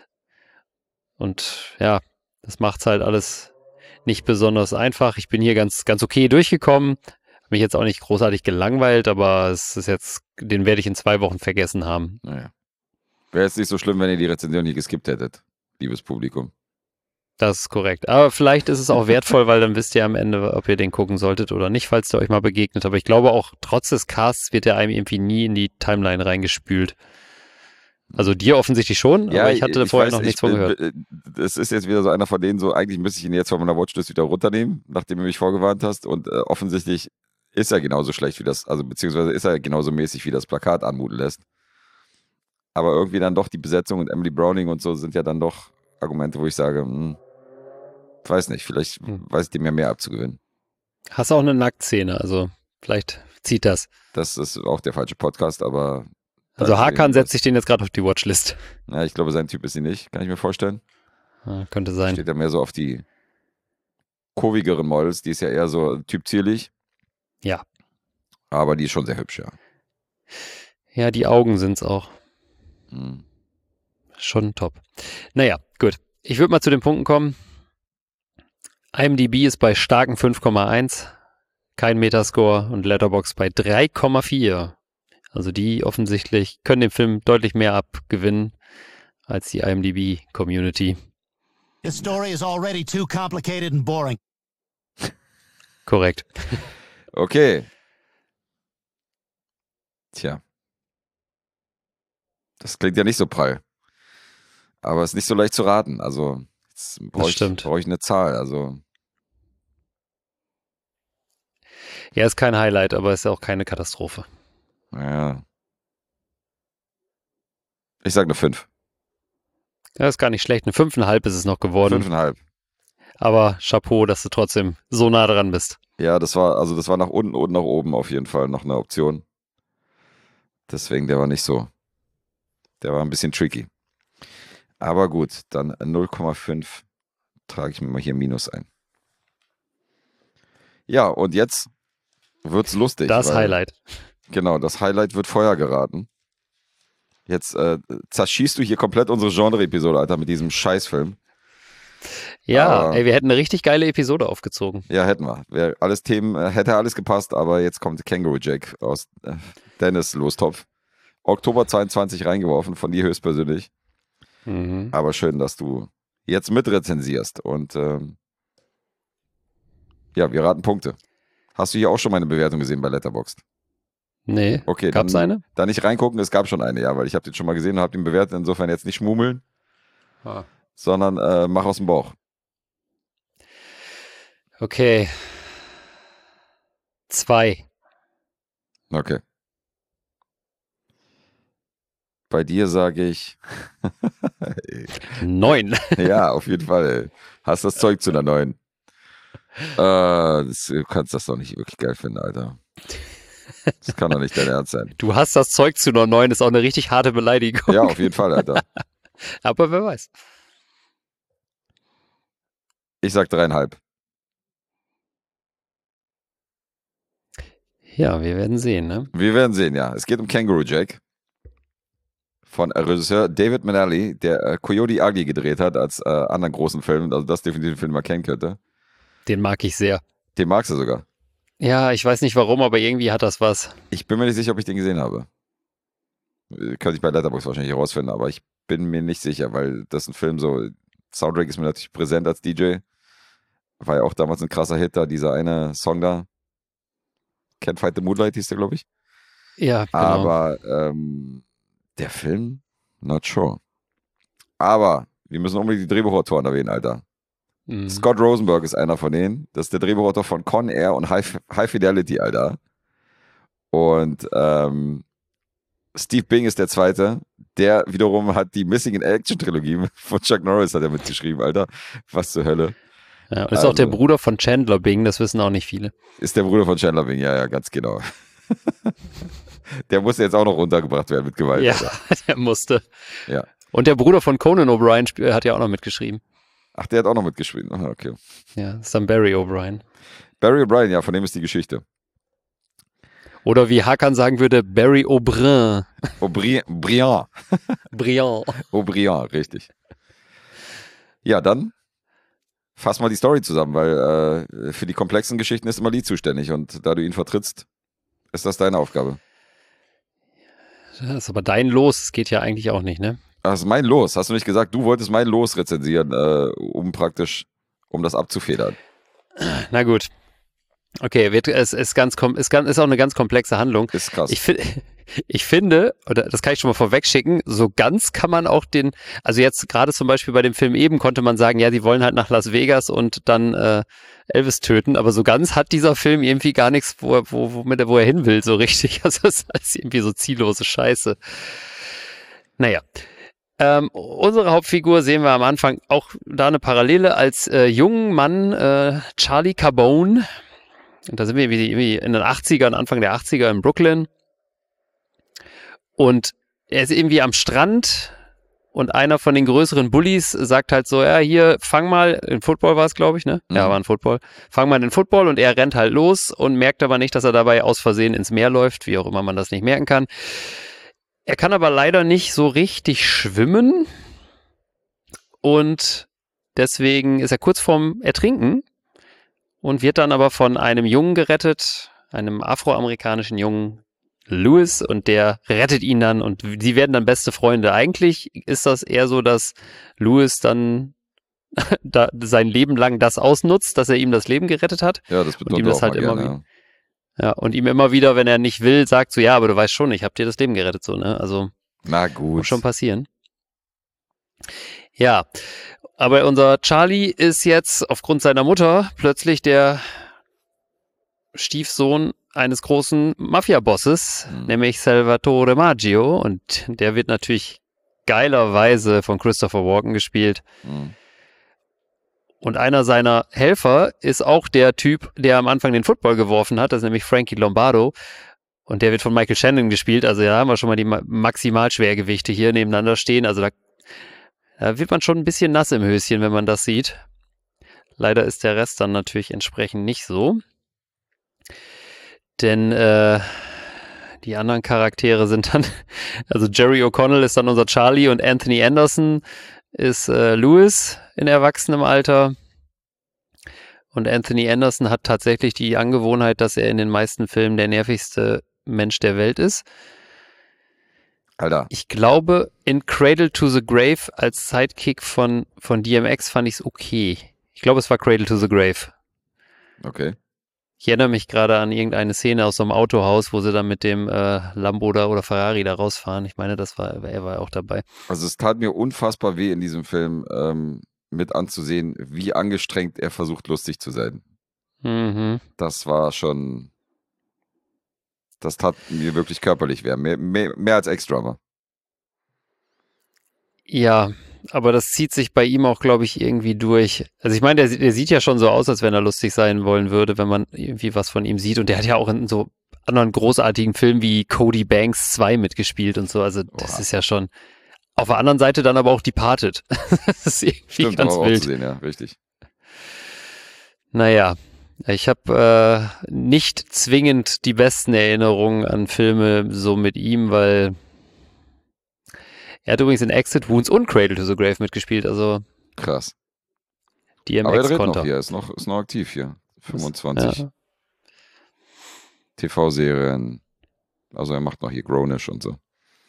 Und ja, das macht's halt alles nicht besonders einfach. Ich bin hier ganz okay durchgekommen. Hab mich jetzt auch nicht großartig gelangweilt, aber es ist jetzt, den werde ich in 2 Wochen vergessen haben. Naja. Wäre jetzt nicht so schlimm, wenn ihr die Rezension hier geskippt hättet, liebes Publikum. Das ist korrekt. Aber vielleicht ist es auch wertvoll, weil dann wisst ihr am Ende, ob ihr den gucken solltet oder nicht, falls der euch mal begegnet. Aber ich glaube auch, trotz des Casts wird der einem irgendwie nie in die Timeline reingespült. Also dir offensichtlich schon, aber ich hatte vorher noch nichts von gehört. Das ist jetzt wieder so einer von denen, so eigentlich müsste ich ihn jetzt von meiner Watchlist wieder runternehmen, nachdem du mich vorgewarnt hast. Und offensichtlich ist er genauso schlecht wie das, also beziehungsweise ist er genauso mäßig, wie das Plakat anmuten lässt. Aber irgendwie dann doch die Besetzung und Emily Browning und so sind ja dann doch Argumente, wo ich sage, weiß nicht, vielleicht weiß ich dem ja mehr abzugewinnen. Hast auch eine Nacktszene, also vielleicht zieht das. Das ist auch der falsche Podcast, aber... Also Hakan setzt sich den jetzt gerade auf die Watchlist. Ja, ich glaube, sein Typ ist sie nicht, kann ich mir vorstellen. Ja, könnte sein. Steht ja mehr so auf die kurvigeren Models, die ist ja eher so typzierlich. Ja. Aber die ist schon sehr hübsch, ja. Ja, die Augen sind's auch. Hm. Schon top. Naja, gut. Ich würde mal zu den Punkten kommen. IMDb ist bei starken 5,1. Kein Metascore und Letterboxd bei 3,4. Also die offensichtlich können dem Film deutlich mehr abgewinnen als die IMDb-Community. His story is already too complicated and boring. Korrekt. Okay. Tja. Das klingt ja nicht so prall. Aber es ist nicht so leicht zu raten. Also, jetzt brauche ich eine Zahl. Also. Ja, ist kein Highlight, aber ist ja auch keine Katastrophe. Ja. Ich sag eine 5. Ja, ist gar nicht schlecht. Eine 5,5 ist es noch geworden. 5,5. Aber Chapeau, dass du trotzdem so nah dran bist. Ja, das war nach unten und nach oben auf jeden Fall noch eine Option. Deswegen, der war nicht so. Der war ein bisschen tricky. Aber gut, dann 0,5 trage ich mir mal hier Minus ein. Ja, und jetzt wird's lustig. Das Highlight. Genau, das Highlight wird Feuer geraten. Jetzt zerschießt du hier komplett unsere Genre-Episode, Alter, mit diesem Scheißfilm. Ja, wir hätten eine richtig geile Episode aufgezogen. Ja, hätten wir. Hätte alles gepasst, aber jetzt kommt Kangaroo Jack aus Dennis Lostopf. Oktober 22 reingeworfen, von dir höchstpersönlich. Mhm. Aber schön, dass du jetzt mitrezensierst. Und ja, wir raten Punkte. Hast du hier auch schon meine Bewertung gesehen bei Letterboxd? Nee, okay, gab's eine? Da nicht reingucken, es gab schon eine, ja, weil ich habe den schon mal gesehen und habe den bewertet. Insofern jetzt nicht schmummeln, sondern mach aus dem Bauch. Okay. 2. Okay. Bei dir sage ich 9. Ja, auf jeden Fall. Ey. Hast das Zeug zu einer 9. Du kannst das doch nicht wirklich geil finden, Alter. Das kann doch nicht dein Ernst sein. Du hast das Zeug zu einer 9, ist auch eine richtig harte Beleidigung. Ja, auf jeden Fall, Alter. Aber wer weiß. Ich sag 3,5. Ja, wir werden sehen, ne? Wir werden sehen, ja. Es geht um Kangaroo Jack. Von Regisseur David Minnelli, der Coyote Ugly gedreht hat als anderen großen Film. Also das definitiv ein Film, den man kennen könnte. Den mag ich sehr. Den magst du sogar. Ja, ich weiß nicht warum, aber irgendwie hat das was. Ich bin mir nicht sicher, ob ich den gesehen habe. Könnte ich bei Letterboxd wahrscheinlich herausfinden, aber ich bin mir nicht sicher, weil das ein Film so, Soundtrack ist mir natürlich präsent als DJ. War ja auch damals ein krasser Hit da, dieser eine Song da. Can't Fight the Moonlight hieß der, glaube ich. Ja, genau. Aber der Film, not sure. Aber wir müssen unbedingt die Drehbuchautoren erwähnen, Alter. Mhm. Scott Rosenberg ist einer von denen. Das ist der Drehbuchautor von Con Air und High Fidelity, Alter. Und Steve Bing ist der zweite. Der wiederum hat die Missing in Action Trilogie von Chuck Norris hat er mitgeschrieben, Alter. Was zur Hölle. Ja, und ist auch der Bruder von Chandler Bing, das wissen auch nicht viele. Ist der Bruder von Chandler Bing, ja, ganz genau. Der musste jetzt auch noch runtergebracht werden mit Gewalt. Ja, Alter. der musste. Ja. Und der Bruder von Conan O'Brien hat ja auch noch mitgeschrieben. Ach, der hat auch noch mitgeschrieben. Aha, okay. Ja, das ist dann Barry O'Brien. Barry O'Brien, ja, von dem ist die Geschichte. Oder wie Hakan sagen würde, Barry O'Brien. Briand. Briand. O'Brien, richtig. Ja, dann fass mal die Story zusammen, weil für die komplexen Geschichten ist immer Lee zuständig und da du ihn vertrittst, ist das deine Aufgabe. Das ist aber dein Los, es geht ja eigentlich auch nicht, ne? Das ist mein Los. Hast du nicht gesagt, du wolltest mein Los rezensieren, um das abzufedern? Na gut. Okay, ist auch eine ganz komplexe Handlung. Ist krass. Ich finde, oder das kann ich schon mal vorweg schicken, so ganz kann man auch also jetzt gerade zum Beispiel bei dem Film eben konnte man sagen, ja, die wollen halt nach Las Vegas und dann Elvis töten, aber so ganz hat dieser Film irgendwie gar nichts, wo er hin will, so richtig. Also das ist alles irgendwie so ziellose Scheiße. Naja. Unsere Hauptfigur sehen wir am Anfang auch da eine Parallele als jungen Mann, Charlie Carbone. Und da sind wir irgendwie in den 80ern, Anfang der 80er in Brooklyn. Und er ist irgendwie am Strand und einer von den größeren Bullies sagt halt so, ja, hier, fang mal, in Football war es, glaube ich, ne? Mhm. Ja, war ein Football. Fang mal den Football und er rennt halt los und merkt aber nicht, dass er dabei aus Versehen ins Meer läuft, wie auch immer man das nicht merken kann. Er kann aber leider nicht so richtig schwimmen und deswegen ist er kurz vorm Ertrinken und wird dann aber von einem Jungen gerettet, einem afroamerikanischen Jungen, Louis, und der rettet ihn dann und sie werden dann beste Freunde. Eigentlich ist das eher so, dass Louis dann sein Leben lang das ausnutzt, dass er ihm das Leben gerettet hat. Ja, das und ihm das halt immer gerne, ja, und ihm immer wieder, wenn er nicht will, sagt so, ja, aber du weißt schon, ich habe dir das Leben gerettet, so, ne? Also Na gut. Muss schon passieren. Ja, aber unser Charlie ist jetzt aufgrund seiner Mutter plötzlich der Stiefsohn eines großen Mafia-Bosses, nämlich Salvatore Maggio, und der wird natürlich geilerweise von Christopher Walken gespielt. Und einer seiner Helfer ist auch der Typ, der am Anfang den Football geworfen hat, das ist nämlich Frankie Lombardo. Und der wird von Michael Shannon gespielt. Also da haben wir schon mal die Maximalschwergewichte hier nebeneinander stehen. Also da wird man schon ein bisschen nass im Höschen, wenn man das sieht. Leider ist der Rest dann natürlich entsprechend nicht so. Denn die anderen Charaktere sind dann, also Jerry O'Connell ist dann unser Charlie und Anthony Anderson ist Louis in erwachsenem Alter. Und Anthony Anderson hat tatsächlich die Angewohnheit, dass er in den meisten Filmen der nervigste Mensch der Welt ist. Alter. Ich glaube, in Cradle to the Grave als Sidekick von DMX fand ich es okay. Ich glaube, es war Cradle to the Grave. Okay. Ich erinnere mich gerade an irgendeine Szene aus so einem Autohaus, wo sie dann mit dem Lambo oder Ferrari da rausfahren. Ich meine, er war auch dabei. Also es tat mir unfassbar weh in diesem Film, mit anzusehen, wie angestrengt er versucht, lustig zu sein. Das war schon... Das tat mir wirklich körperlich weh. Mehr als Ex-Drummer. Ja, aber das zieht sich bei ihm auch, glaube ich, irgendwie durch. Also ich meine, der sieht ja schon so aus, als wenn er lustig sein wollen würde, wenn man irgendwie was von ihm sieht. Und der hat ja auch in so anderen großartigen Filmen wie Cody Banks 2 mitgespielt und so. Also das ist ja schon... Auf der anderen Seite dann aber auch Departed. Das ist irgendwie Stimmt, ganz aber wild. auch zu sehen, ja, richtig. Naja, ich habe nicht zwingend die besten Erinnerungen an Filme so mit ihm, weil er hat übrigens in Exit Wounds und Cradle to the Grave mitgespielt, also krass. DMX aber er dreht Konter. noch hier, ist noch aktiv hier. 25 ja. TV-Serien, also er macht noch hier Grownish und so.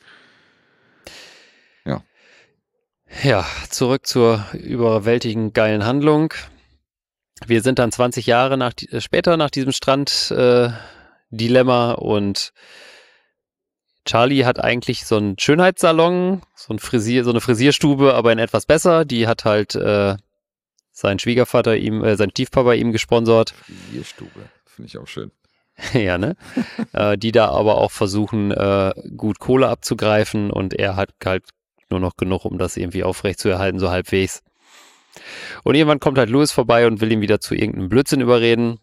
Ja, zurück zur überwältigend geilen Handlung. Wir sind dann 20 Jahre später nach diesem Strand-Dilemma und Charlie hat eigentlich so einen Schönheitssalon, so eine Frisierstube, aber in etwas besser. Die hat halt sein Schwiegervater sein Stiefpapa ihm gesponsert. Frisierstube, finde ich auch schön. Ja, ne? Die da aber auch versuchen, gut Kohle abzugreifen und er hat halt nur noch genug, um das irgendwie aufrecht zu erhalten, so halbwegs. Und irgendwann kommt halt Louis vorbei und will ihn wieder zu irgendeinem Blödsinn überreden.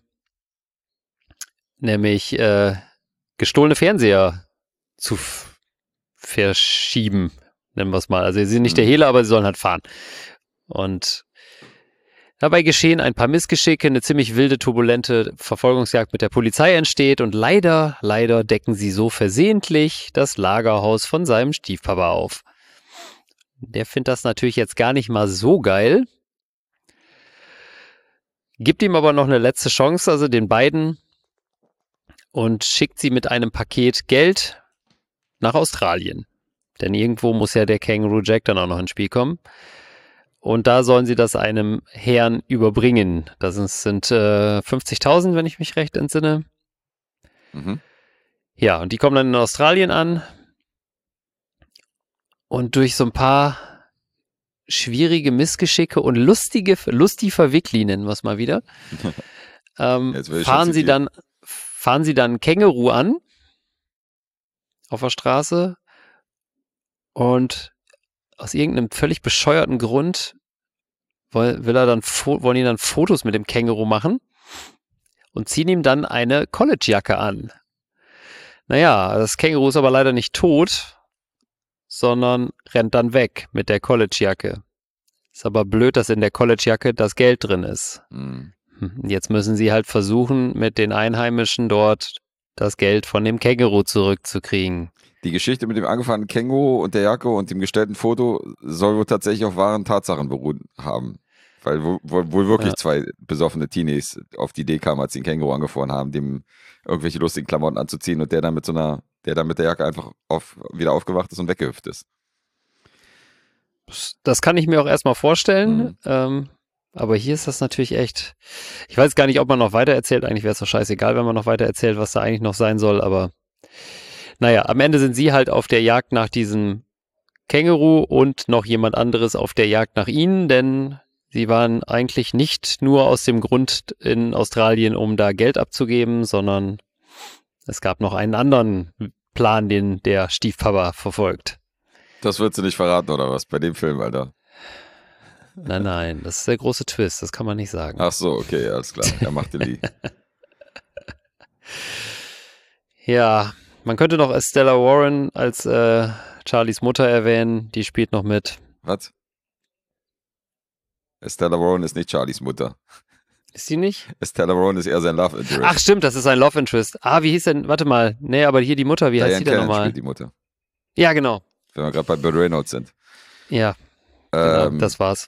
Nämlich gestohlene Fernseher zu verschieben, nennen wir es mal. Also sie sind nicht der Hehler, aber sie sollen halt fahren. Und dabei geschehen ein paar Missgeschicke, eine ziemlich wilde, turbulente Verfolgungsjagd mit der Polizei entsteht und leider decken sie so versehentlich das Lagerhaus von seinem Stiefpapa auf. Der findet das natürlich jetzt gar nicht mal so geil. Gibt ihm aber noch eine letzte Chance, also den beiden, und schickt sie mit einem Paket Geld nach Australien. Denn irgendwo muss ja der Kangaroo Jack dann auch noch ins Spiel kommen. Und da sollen sie das einem Herrn überbringen. Das sind 50.000, wenn ich mich recht entsinne. Ja, und die kommen dann in Australien an. Und durch so ein paar schwierige Missgeschicke und lustige Verwickli, nennen wir es mal wieder, fahren sie dann einen Känguru an auf der Straße und aus irgendeinem völlig bescheuerten Grund wollen die dann Fotos mit dem Känguru machen und ziehen ihm dann eine Collegejacke an. Naja, das Känguru ist aber leider nicht tot, sondern rennt dann weg mit der Collegejacke. Ist aber blöd, dass in der Collegejacke das Geld drin ist. Jetzt müssen sie halt versuchen, mit den Einheimischen dort das Geld von dem Känguru zurückzukriegen. Die Geschichte mit dem angefahrenen Känguru und der Jacke und dem gestellten Foto soll wohl tatsächlich auf wahren Tatsachen beruhen haben. Weil wohl wirklich zwei besoffene Teenies auf die Idee kamen, als sie den Känguru angefahren haben, dem irgendwelche lustigen Klamotten anzuziehen und der dann mit der Jacke einfach wieder aufgewacht ist und weggehüpft ist. Das kann ich mir auch erstmal vorstellen. Aber hier ist das natürlich echt... Ich weiß gar nicht, ob man noch weiter erzählt. Eigentlich wäre es doch scheißegal, wenn man noch weiter erzählt, was da eigentlich noch sein soll. Aber Naja, am Ende sind sie halt auf der Jagd nach diesem Känguru und noch jemand anderes auf der Jagd nach ihnen, denn sie waren eigentlich nicht nur aus dem Grund in Australien, um da Geld abzugeben, sondern es gab noch einen anderen Plan, den der Stiefpapa verfolgt. Das würdest du nicht verraten, oder was? Bei dem Film, Alter. Nein, das ist der große Twist, das kann man nicht sagen. Ach so, okay, alles klar. Er machte die. Ja, man könnte noch Estella Warren als Charlies Mutter erwähnen, die spielt noch mit. Was? Estella Warren ist nicht Charlies Mutter. Ist sie nicht? Estella Warren ist eher sein Love Interest. Ach stimmt, das ist ein Love Interest. Wie hieß denn, warte mal, nee, aber hier die Mutter, wie heißt sie denn nochmal? Spielt die Mutter. Ja, genau. Wenn wir gerade bei Burt Reynolds sind. Ja, genau, das war's.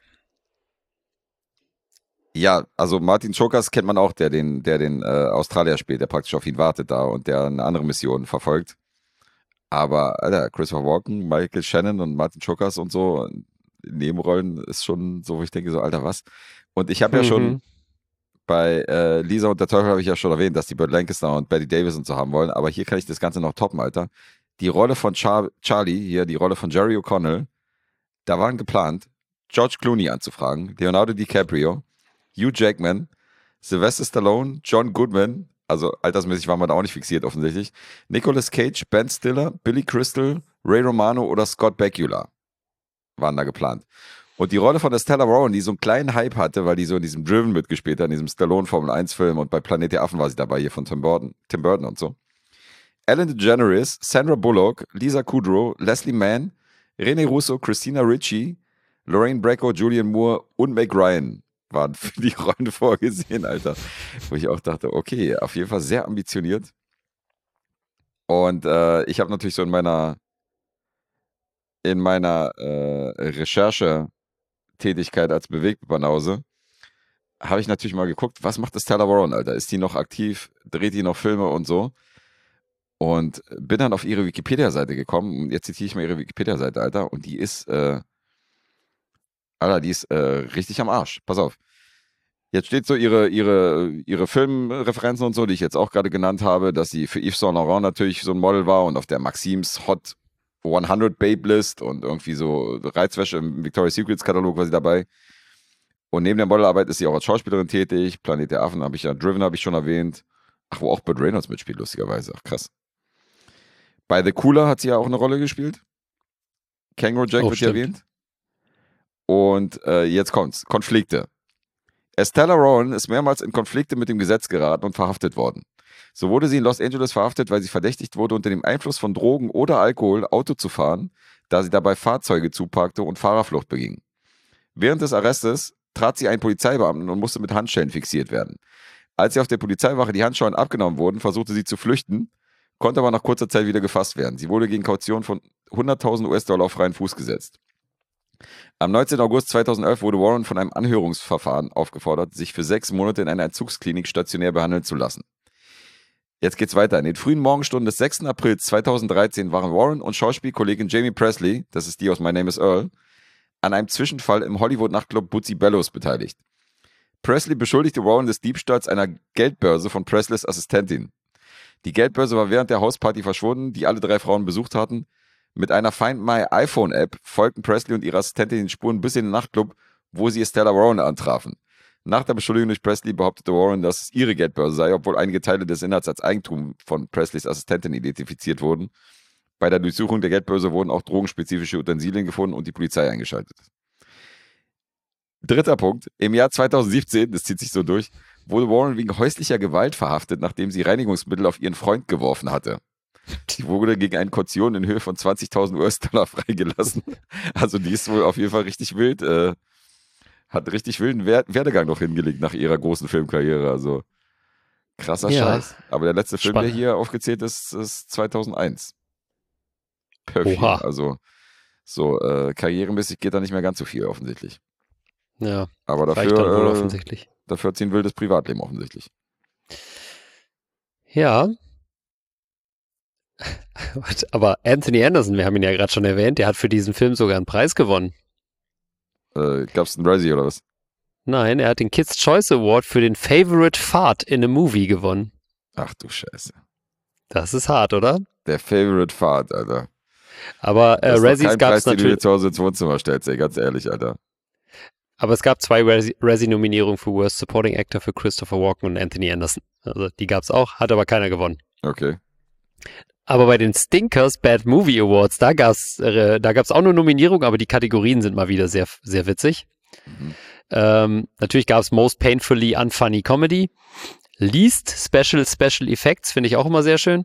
Ja, also Martin Chokas kennt man auch, der den Australier spielt, der praktisch auf ihn wartet da und der eine andere Mission verfolgt. Aber, Alter, Christopher Walken, Michael Shannon und Martin Chokas und so in Nebenrollen ist schon so, wo ich denke so, Alter, was? Und ich habe ja schon bei Lisa und der Teufel habe ich ja schon erwähnt, dass die Burt Lancaster und Bette Davis und so haben wollen, aber hier kann ich das Ganze noch toppen, Alter. Die Rolle von Charlie, hier die Rolle von Jerry O'Connell, da waren geplant, George Clooney anzufragen, Leonardo DiCaprio, Hugh Jackman, Sylvester Stallone, John Goodman, also altersmäßig waren wir da auch nicht fixiert offensichtlich, Nicolas Cage, Ben Stiller, Billy Crystal, Ray Romano oder Scott Bakula waren da geplant. Und die Rolle von Estella Warren, die so einen kleinen Hype hatte, weil die so in diesem Driven mitgespielt hat, in diesem Stallone Formel 1 Film und bei Planet der Affen war sie dabei, hier von Tim Burton und so. Ellen DeGeneres, Sandra Bullock, Lisa Kudrow, Leslie Mann, René Russo, Christina Ricci, Lorraine Bracco, Julianne Moore und Meg Ryan waren für die Rollen vorgesehen, Alter. Wo ich auch dachte, okay, auf jeden Fall sehr ambitioniert. Und ich habe natürlich so in meiner Recherche-Tätigkeit als Bewegtbanause habe ich natürlich mal geguckt, was macht Estella Warren, Alter? Ist die noch aktiv? Dreht die noch Filme und so? Und bin dann auf ihre Wikipedia-Seite gekommen. Und jetzt zitiere ich mal ihre Wikipedia-Seite, Alter. Und die ist, richtig am Arsch. Pass auf. Jetzt steht so ihre Filmreferenzen und so, die ich jetzt auch gerade genannt habe, dass sie für Yves Saint Laurent natürlich so ein Model war und auf der Maxims Hot 100 Babe List und irgendwie so Reizwäsche im Victoria's Secrets Katalog war sie dabei. Und neben der Modelarbeit ist sie auch als Schauspielerin tätig. Planet der Affen Driven habe ich schon erwähnt. Ach, wo auch Burt Reynolds mitspielt, lustigerweise. Ach, krass. Bei The Cooler hat sie ja auch eine Rolle gespielt. Kangaroo Jack wird hier erwähnt. Und jetzt kommt's. Konflikte. Estella Warren ist mehrmals in Konflikte mit dem Gesetz geraten und verhaftet worden. So wurde sie in Los Angeles verhaftet, weil sie verdächtigt wurde, unter dem Einfluss von Drogen oder Alkohol Auto zu fahren, da sie dabei Fahrzeuge zuparkte und Fahrerflucht beging. Während des Arrestes trat sie einen Polizeibeamten und musste mit Handschellen fixiert werden. Als ihr auf der Polizeiwache die Handschellen abgenommen wurden, versuchte sie zu flüchten, konnte aber nach kurzer Zeit wieder gefasst werden. Sie wurde gegen Kaution von 100.000 US-Dollar auf freien Fuß gesetzt. Am 19. August 2011 wurde Warren von einem Anhörungsverfahren aufgefordert, sich für 6 Monate in einer Entzugsklinik stationär behandeln zu lassen. Jetzt geht's weiter. In den frühen Morgenstunden des 6. April 2013 waren Warren und Schauspielkollegin Jamie Presley, das ist die aus My Name is Earl, an einem Zwischenfall im Hollywood-Nachtclub Bootsy Bellows beteiligt. Presley beschuldigte Warren des Diebstahls einer Geldbörse von Presleys Assistentin. Die Geldbörse war während der Hausparty verschwunden, die alle 3 Frauen besucht hatten. Mit einer Find My iPhone-App folgten Presley und ihre Assistentin den Spuren bis in den Nachtclub, wo sie Estella Warren antrafen. Nach der Beschuldigung durch Presley behauptete Warren, dass es ihre Geldbörse sei, obwohl einige Teile des Inhalts als Eigentum von Presleys Assistentin identifiziert wurden. Bei der Durchsuchung der Geldbörse wurden auch drogenspezifische Utensilien gefunden und die Polizei eingeschaltet. 3. Punkt. Im Jahr 2017, das zieht sich so durch, wurde Warren wegen häuslicher Gewalt verhaftet, nachdem sie Reinigungsmittel auf ihren Freund geworfen hatte. Die wurde gegen eine Kaution in Höhe von 20.000 US-Dollar freigelassen. Also die ist wohl auf jeden Fall richtig wild, hat richtig wilden Werdegang noch hingelegt nach ihrer großen Filmkarriere. Also krasser Scheiß. Aber der letzte Film, der hier aufgezählt ist, ist 2001. Perfekt. Also so karrieremäßig geht da nicht mehr ganz so viel offensichtlich. Ja, aber dafür hat sie ein wildes Privatleben offensichtlich. Ja. Aber Anthony Anderson, wir haben ihn ja gerade schon erwähnt, der hat für diesen Film sogar einen Preis gewonnen. Gab es einen Razzie oder was? Nein, er hat den Kids' Choice Award für den Favorite Fart in a Movie gewonnen. Ach du Scheiße. Das ist hart, oder? Der Favorite Fahrt, Alter. Aber Das ist Razzies kein gab Preis, es den du dir natürlich. zu Hause ins Wohnzimmer stellst, ey, ganz ehrlich, Alter. Aber es gab 2 Razzie-Nominierungen für Worst Supporting Actor für Christopher Walken und Anthony Anderson. Also die gab es auch, hat aber keiner gewonnen. Okay. Aber bei den Stinkers Bad Movie Awards, da gab's auch eine Nominierung, aber die Kategorien sind mal wieder sehr, sehr witzig. Natürlich gab es Most Painfully Unfunny Comedy, Least Special Effects, finde ich auch immer sehr schön.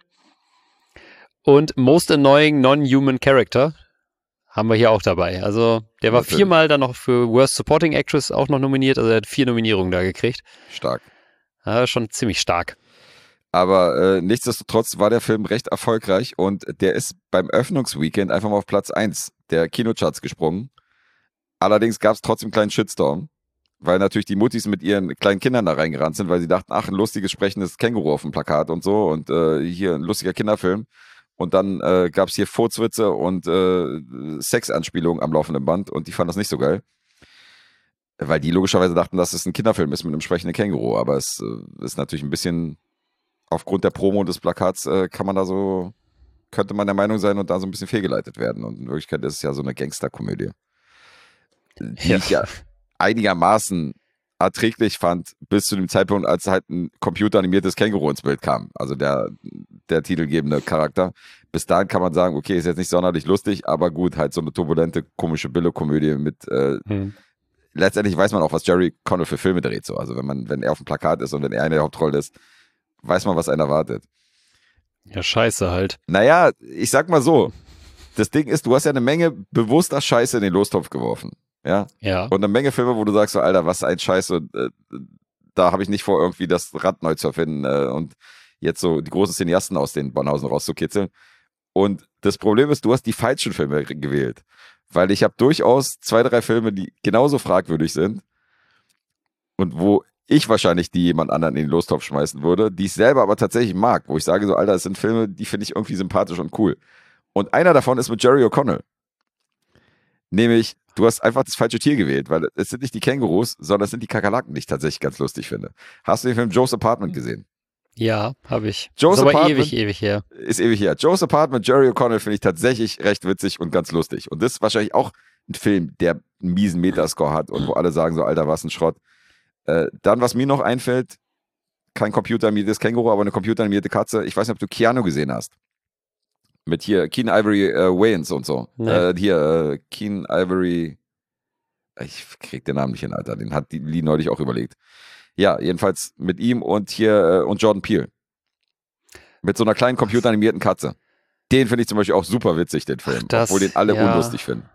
Und Most Annoying Non-Human Character haben wir hier auch dabei. Also der war Natürlich. 4-mal dann noch für Worst Supporting Actress auch noch nominiert, also er hat 4 Nominierungen da gekriegt. Stark. Ja, schon ziemlich stark. Aber nichtsdestotrotz war der Film recht erfolgreich und der ist beim Öffnungsweekend einfach mal auf Platz 1 der Kinocharts gesprungen. Allerdings gab es trotzdem einen kleinen Shitstorm, weil natürlich die Muttis mit ihren kleinen Kindern da reingerannt sind, weil sie dachten, ach, ein lustiges, sprechendes Känguru auf dem Plakat und so und hier ein lustiger Kinderfilm. Und dann gab es hier Furzwitze und Sexanspielungen am laufenden Band und die fanden das nicht so geil. Weil die logischerweise dachten, dass es ein Kinderfilm ist mit einem sprechenden Känguru. Aber es ist natürlich ein bisschen, aufgrund der Promo des Plakats könnte man der Meinung sein und da so ein bisschen fehlgeleitet werden. Und in Wirklichkeit ist es ja so eine Gangsterkomödie. Die ich ja einigermaßen erträglich fand, bis zu dem Zeitpunkt, als halt ein computeranimiertes Känguru ins Bild kam. Also der titelgebende Charakter. Bis dahin kann man sagen, okay, ist jetzt nicht sonderlich lustig, aber gut, halt so eine turbulente, komische Billo-Komödie mit letztendlich weiß man auch, was Jerry Connell für Filme dreht. So. Also wenn er auf dem Plakat ist und wenn er in der Hauptrolle ist, weiß man, was einen erwartet. Ja, scheiße halt. Naja, ich sag mal so, das Ding ist, du hast ja eine Menge bewusster Scheiße in den Lostopf geworfen. Ja. Ja. Und eine Menge Filme, wo du sagst, so, Alter, was ein Scheiß, und, da habe ich nicht vor, irgendwie das Rad neu zu erfinden und jetzt so die großen Cineasten aus den Bonhausen rauszukitzeln. Und das Problem ist, du hast die falschen Filme gewählt. Weil ich habe durchaus 2, 3 Filme, die genauso fragwürdig sind und wo ich wahrscheinlich die jemand anderen in den Lostopf schmeißen würde, die ich selber aber tatsächlich mag, wo ich sage so, Alter, das sind Filme, die finde ich irgendwie sympathisch und cool. Und einer davon ist mit Jerry O'Connell. Nämlich, du hast einfach das falsche Tier gewählt, weil es sind nicht die Kängurus, sondern es sind die Kakerlaken, die ich tatsächlich ganz lustig finde. Hast du den Film Joe's Apartment gesehen? Ja, habe ich. Joe's ist aber Apartment ewig her. Ist ewig her. Joe's Apartment, Jerry O'Connell finde ich tatsächlich recht witzig und ganz lustig. Und das ist wahrscheinlich auch ein Film, der einen miesen Metascore hat und wo alle sagen so, Alter, was ein Schrott. Dann, was mir noch einfällt, kein computeranimiertes Känguru, aber eine computeranimierte Katze. Ich weiß nicht, ob du Keanu gesehen hast. Mit hier Keen Ivory Wayans und so. Nee. Keen Ivory, ich krieg den Namen nicht hin, Alter. Den hat die Lee neulich auch überlegt. Ja, jedenfalls mit ihm und hier und Jordan Peele. Mit so einer kleinen computeranimierten Katze. Den finde ich zum Beispiel auch super witzig, den Film. Obwohl den alle unlustig finden.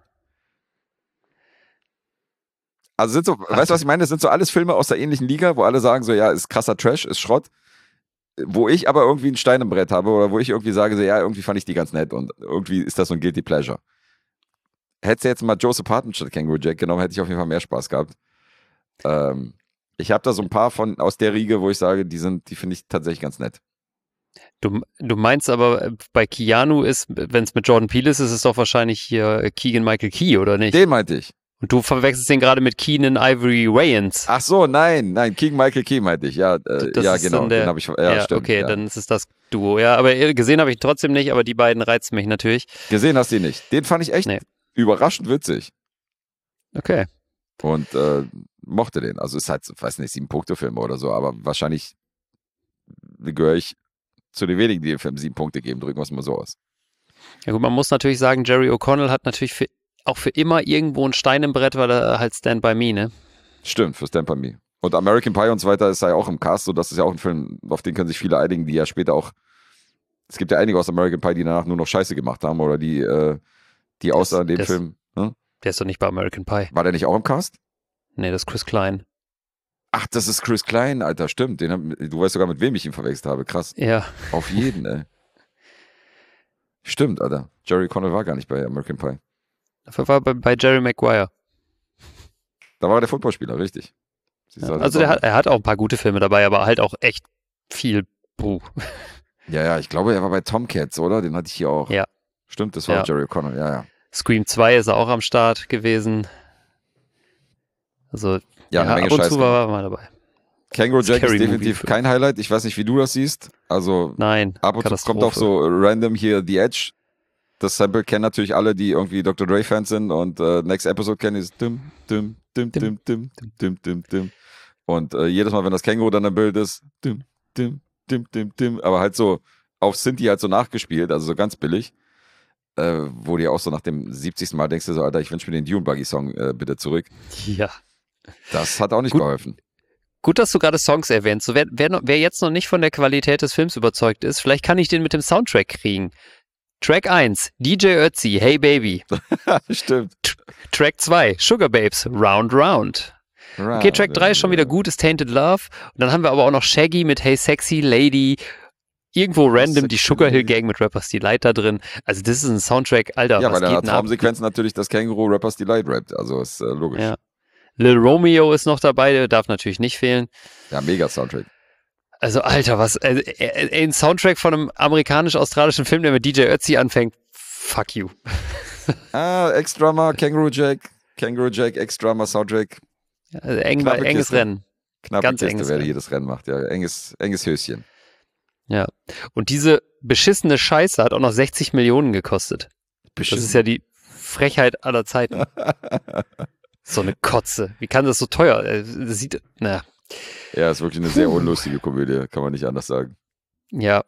Also weißt du, was ich meine? Das sind so alles Filme aus der ähnlichen Liga, wo alle sagen so, ja, ist krasser Trash, ist Schrott. Wo ich aber irgendwie ein Stein im Brett habe oder wo ich irgendwie sage so, ja, irgendwie fand ich die ganz nett und irgendwie ist das so ein Guilty Pleasure. Hättest du jetzt mal Joe's Apartment statt Kangaroo Jack genommen, hätte ich auf jeden Fall mehr Spaß gehabt. Ich habe da so ein paar aus der Riege, wo ich sage, die finde ich tatsächlich ganz nett. Du meinst aber, bei Keanu ist, wenn es mit Jordan Peele ist es doch wahrscheinlich hier Keegan-Michael Key, oder nicht? Den meinte ich. Und du verwechselst den gerade mit Keenan Ivory Wayans. Ach so, nein, Keegan-Michael Key meinte ich. Ja, ja genau, den habe ich, ja, stimmt. Okay, ja. dann ist es das Duo. Ja, aber gesehen habe ich ihn trotzdem nicht, aber die beiden reizen mich natürlich. Gesehen hast du ihn nicht. Den fand ich echt überraschend witzig. Okay. Und mochte den. Also ist halt, weiß nicht, 7-Punkte-Film oder so, aber wahrscheinlich gehöre ich zu den wenigen, die dem Film 7 Punkte geben. Drücken wir es mal so aus. Ja gut, man muss natürlich sagen, Jerry O'Connell hat natürlich auch für immer irgendwo einen Stein im Brett, weil er halt Stand By Me, ne? Stimmt, für Stand By Me. Und American Pie und so weiter ist ja auch im Cast, so das ist ja auch ein Film, auf den können sich viele einigen, die ja später auch, es gibt ja einige aus American Pie, die danach nur noch Scheiße gemacht haben oder die außer in dem Film. Ne? Der ist doch nicht bei American Pie. War der nicht auch im Cast? Nee, das ist Chris Klein. Ach, das ist Chris Klein, Alter, stimmt. Du weißt sogar, mit wem ich ihn verwechselt habe. Krass. Ja. Auf jeden, ey. Stimmt, Alter. Jerry Connell war gar nicht bei American Pie. Dafür war bei Jerry Maguire. Da war er der Footballspieler, richtig. Ja, also er hat auch ein paar gute Filme dabei, aber halt auch echt viel Buh. Ja, ich glaube, er war bei Tomcats, oder? Den hatte ich hier auch. Ja. Stimmt, das war Jerry O'Connell, ja. Scream 2 ist er auch am Start gewesen. Also, eine Menge ab und Scheiß zu war er mal dabei. Kangaroo Jack ist Scary definitiv Movie. kein Highlight. Ich weiß nicht, wie du das siehst. Also Nein, ab und zu kommt auch so random hier The Edge. Das Sample kennen natürlich alle, die irgendwie Dr. Dre-Fans sind und Next Episode kennen, ist dim, dim, dim, dim, dim, dim, dim, dim. Und jedes Mal, wenn das Känguru dann im Bild ist, dim, dim, dim, dim, dim. Aber halt so auf Sinti halt so nachgespielt, also so ganz billig. Wo du ja auch so nach dem 70. Mal denkst du so, Alter, ich wünsche mir den Dune Buggy Song bitte zurück. Ja. Das hat auch nicht geholfen. Gut, dass du gerade Songs erwähnst. So, wer jetzt noch nicht von der Qualität des Films überzeugt ist, vielleicht kann ich den mit dem Soundtrack kriegen. Track 1, DJ Ötzi, Hey Baby. Stimmt. Track 2, Sugar Babes, Round Round. Okay, Track 3 ist schon wieder gut, ist Tainted Love. Und dann haben wir aber auch noch Shaggy mit Hey Sexy Lady. Irgendwo random die Sugar Hill Gang mit Rappers Delight da drin. Also das ist ein Soundtrack, Alter, ja, was weil in geht der Traumsequenz natürlich das Känguru Rappers Delight rappt. Also ist logisch. Ja. Lil Romeo ist noch dabei, der darf natürlich nicht fehlen. Ja, mega Soundtrack. Also Alter, was ein Soundtrack von einem amerikanisch-australischen Film, der mit DJ Ötzi anfängt, fuck you. Ex-Drummer, Kangaroo Jack, Ex-Drummer, Soundtrack. Also enges Rennen. Knappe Ganz Kiste, enges wer Rennen. hier das Rennen macht. Ja, enges Höschen. Ja. Und diese beschissene Scheiße hat auch noch 60 Millionen gekostet. Das ist ja die Frechheit aller Zeiten. So eine Kotze. Wie kann das so teuer? Das sieht, naja. Ja, ist wirklich eine sehr unlustige Komödie, kann man nicht anders sagen. Ja.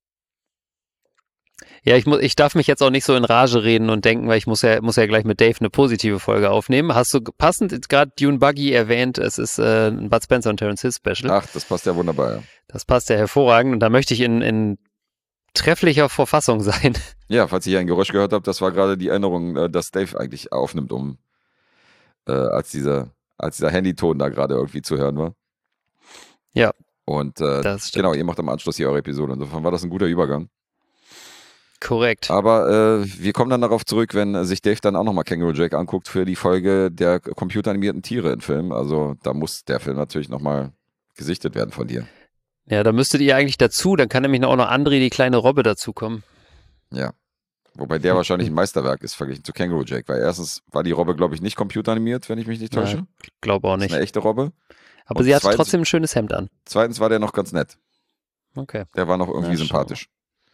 Ja, ich darf mich jetzt auch nicht so in Rage reden und denken, weil ich muss ja gleich mit Dave eine positive Folge aufnehmen. Hast du passend gerade Dune Buggy erwähnt, es ist ein Bud Spencer und Terence Hill Special. Ach, das passt ja wunderbar, ja. Das passt ja hervorragend und da möchte ich in trefflicher Verfassung sein. Ja, falls ihr ein Geräusch gehört habt, das war gerade die Erinnerung, dass Dave eigentlich aufnimmt, als dieser Handyton da gerade irgendwie zu hören war. Ja. Und das stimmt. genau, ihr macht am Anschluss hier eure Episode. Insofern war das ein guter Übergang. Korrekt. Aber wir kommen dann darauf zurück, wenn sich Dave dann auch nochmal Kangaroo Jack anguckt für die Folge der computeranimierten Tiere im Film. Also da muss der Film natürlich nochmal gesichtet werden von dir. Ja, da müsstet ihr eigentlich dazu, dann kann nämlich auch noch André, die kleine Robbe, dazukommen. Ja. Wobei der wahrscheinlich ein Meisterwerk ist, verglichen zu Kangaroo Jack. Weil erstens war die Robbe, glaube ich, nicht computeranimiert, wenn ich mich nicht täusche. Ich glaube auch Das nicht. ist eine echte Robbe. Aber Und sie hatte zweitens- trotzdem ein schönes Hemd an. Zweitens war der noch ganz nett. Okay. Der war noch irgendwie Ja, sympathisch.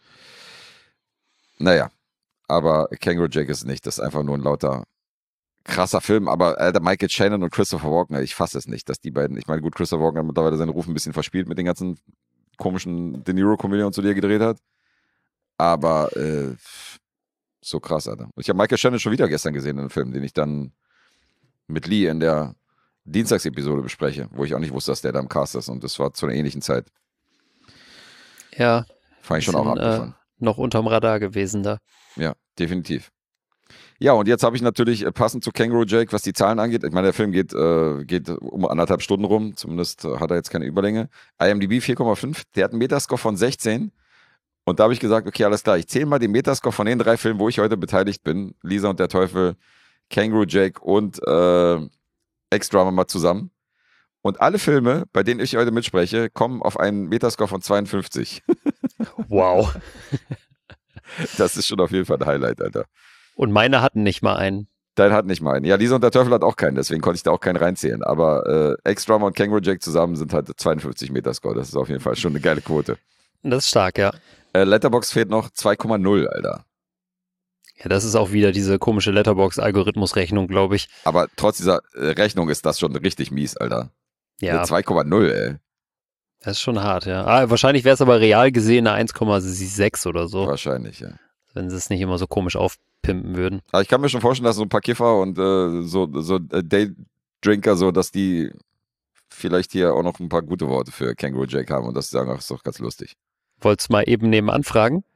Naja, aber Kangaroo Jack ist nicht. Das ist einfach nur ein lauter, krasser Film. Aber Alter, Michael Shannon und Christopher Walken, ich fasse es nicht, dass die beiden, ich meine, gut, Christopher Walken hat mittlerweile seinen Ruf ein bisschen verspielt mit den ganzen komischen De Niro-Komödien, zu die er gedreht hat. Aber so krass, Alter. Ich habe Michael Shannon schon wieder gestern gesehen in einem Film, den ich dann mit Lee in der Dienstagsepisode bespreche, wo ich auch nicht wusste, dass der da im Cast ist. Und das war zu einer ähnlichen Zeit. Ja. Fand ich schon auch abgefahren. Noch unterm Radar gewesen da. Ja, definitiv. Ja, und jetzt habe ich natürlich passend zu Kangaroo Jack, was die Zahlen angeht. Ich meine, der Film geht um 1,5 Stunden rum. Zumindest hat er jetzt keine Überlänge. IMDb 4,5. Der hat einen Metascore von 16. Und da habe ich gesagt, okay, alles klar. Ich zähle mal den Metascore von den 3 Filmen, wo ich heute beteiligt bin. Lisa und der Teufel, Kangaroo Jack und Ex-Drummer mal zusammen. Und alle Filme, bei denen ich heute mitspreche, kommen auf einen Metascore von 52. Wow. Das ist schon auf jeden Fall ein Highlight, Alter. Und meine hatten nicht mal einen. Dein hat nicht mal einen. Ja, Lisa und der Teufel hat auch keinen, deswegen konnte ich da auch keinen reinzählen. Aber Ex-Drummer und Kangaroo Jack zusammen sind halt 52 Metascore. Das ist auf jeden Fall schon eine geile Quote. Das ist stark, ja. Letterboxd fehlt noch 2,0, Alter. Ja, das ist auch wieder diese komische Letterboxd-Algorithmus-Rechnung, glaube ich. Aber trotz dieser Rechnung ist das schon richtig mies, Alter. Ja. 2,0, ey. Das ist schon hart, ja. Wahrscheinlich wäre es aber real gesehen eine 1,6 oder so. Wahrscheinlich, ja. Wenn sie es nicht immer so komisch aufpimpen würden. Aber ich kann mir schon vorstellen, dass so ein paar Kiffer und so Daydrinker, so, dass die vielleicht hier auch noch ein paar gute Worte für Kangaroo Jack haben und dass sie sagen, ach, ist doch ganz lustig. Wolltest du mal eben nebenan fragen?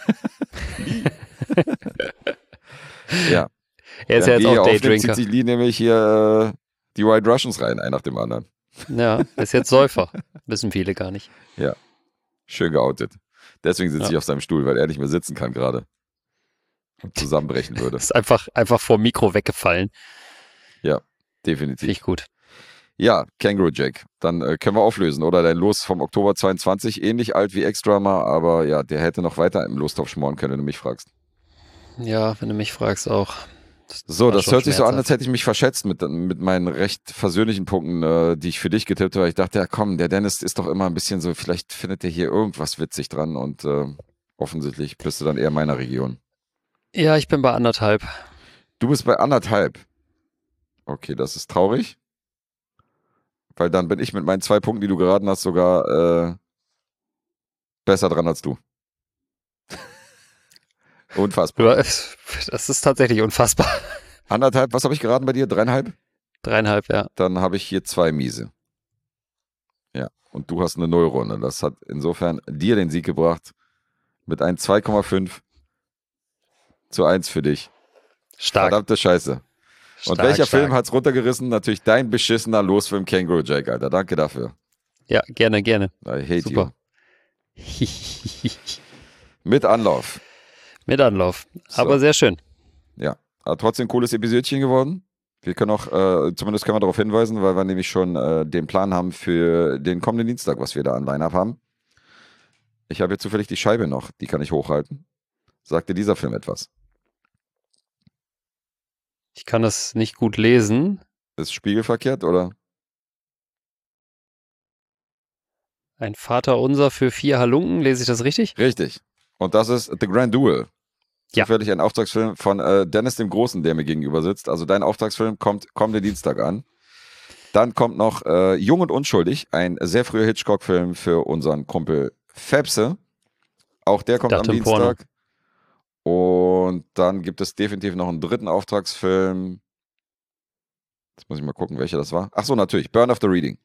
Ja. Er ist ja jetzt auch Daydrinker. Zieht sich Lee nämlich hier die White Russians rein, ein nach dem anderen. Ja, ist jetzt Säufer. Wissen viele gar nicht. Ja, schön geoutet. Deswegen sitze ich auf seinem Stuhl, weil er nicht mehr sitzen kann gerade. Und zusammenbrechen würde. Ist einfach vor Mikro weggefallen. Ja, definitiv. Finde ich gut. Ja, Kangaroo Jack. Dann können wir auflösen, oder? Dein Los vom Oktober 22, ähnlich alt wie Ex-Drummer, aber ja, der hätte noch weiter im Lostopf schmoren können, wenn du mich fragst. Ja, wenn du mich fragst auch. So, das schon hört sich so an, schmerzhaft. als hätte ich mich verschätzt mit meinen recht versöhnlichen Punkten, die ich für dich getippt habe. Ich dachte, ja komm, der Dennis ist doch immer ein bisschen so, vielleicht findet der hier irgendwas witzig dran und offensichtlich bist du dann eher meiner Region. Ja, ich bin bei 1,5. Du bist bei 1,5. Okay, das ist traurig. Weil dann bin ich mit meinen 2 Punkten, die du geraten hast, sogar besser dran als du. Unfassbar. Das ist tatsächlich unfassbar. 1,5, was habe ich geraten bei dir? 3,5? 3,5, ja. Dann habe ich hier 2 miese. Ja, und du hast eine Nullrunde. Das hat insofern dir den Sieg gebracht mit einem 2,5:1 für dich. Stark. Verdammte Scheiße. Und welcher stark. Film hat's runtergerissen? Natürlich dein beschissener Losfilm Kangaroo Jack, Alter. Danke dafür. Ja, gerne. I hate Super. you. Mit Anlauf. Mit Anlauf. Aber So. sehr schön. Ja, aber trotzdem cooles Episodchen geworden. Wir können auch, zumindest können wir darauf hinweisen, weil wir nämlich schon den Plan haben für den kommenden Dienstag, was wir da an Line-Up haben. Ich habe hier zufällig die Scheibe noch, die kann ich hochhalten. Sagt dir dieser Film etwas? Ich kann das nicht gut lesen. Ist spiegelverkehrt, oder? Ein Vaterunser für 4 Halunken, lese ich das richtig? Richtig. Und das ist The Grand Duel. Ja. Zufällig ein Auftragsfilm von Dennis dem Großen, der mir gegenüber sitzt. Also dein Auftragsfilm kommt kommenden Dienstag an. Dann kommt noch Jung und Unschuldig, ein sehr früher Hitchcock-Film für unseren Kumpel Fepse. Auch der kommt am dachte, ein Porno. Dienstag. Und dann gibt es definitiv noch einen dritten Auftragsfilm. Jetzt muss ich mal gucken, welcher das war. Ach so, natürlich. Burn After Reading.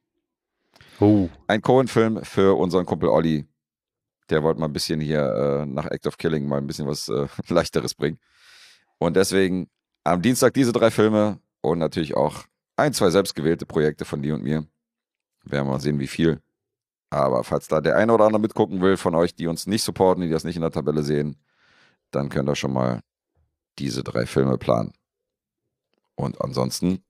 Ein Coen-Film für unseren Kumpel Olli. Der wollte mal ein bisschen hier nach Act of Killing mal ein bisschen was Leichteres bringen. Und deswegen am Dienstag diese 3 Filme und natürlich auch 1, 2 selbstgewählte Projekte von dir und mir. Werden wir mal sehen, wie viel. Aber falls da der eine oder andere mitgucken will von euch, die uns nicht supporten, die das nicht in der Tabelle sehen, dann könnt ihr schon mal diese 3 Filme planen. Und ansonsten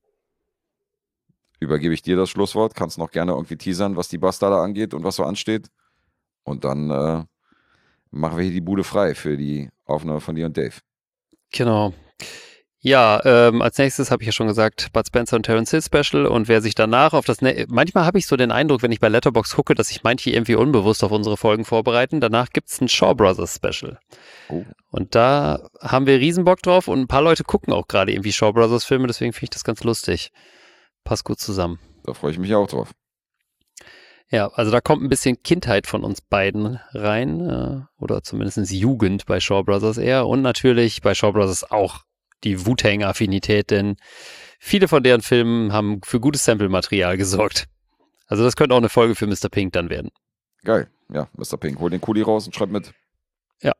übergebe ich dir das Schlusswort. Kannst noch gerne irgendwie teasern, was die Bastarde angeht und was so ansteht. Und dann machen wir hier die Bude frei für die Aufnahme von dir und Dave. Genau. Ja, als nächstes habe ich ja schon gesagt, Bud Spencer und Terence Hill Special, und wer sich danach auf das, manchmal habe ich so den Eindruck, wenn ich bei Letterboxd gucke, dass sich manche irgendwie unbewusst auf unsere Folgen vorbereiten. Danach gibt es ein Shaw Brothers Special. Oh. Und da haben wir riesen Bock drauf, und ein paar Leute gucken auch gerade irgendwie Shaw Brothers Filme, deswegen finde ich das ganz lustig. Passt gut zusammen. Da freue ich mich auch drauf. Ja, also da kommt ein bisschen Kindheit von uns beiden rein, oder zumindest Jugend bei Shaw Brothers eher, und natürlich bei Shaw Brothers auch die Wu-Tang-Affinität, denn viele von deren Filmen haben für gutes Sample-Material gesorgt. Also das könnte auch eine Folge für Mr. Pink dann werden. Geil. Ja, Mr. Pink, hol den Kuli raus und schreib mit. Ja.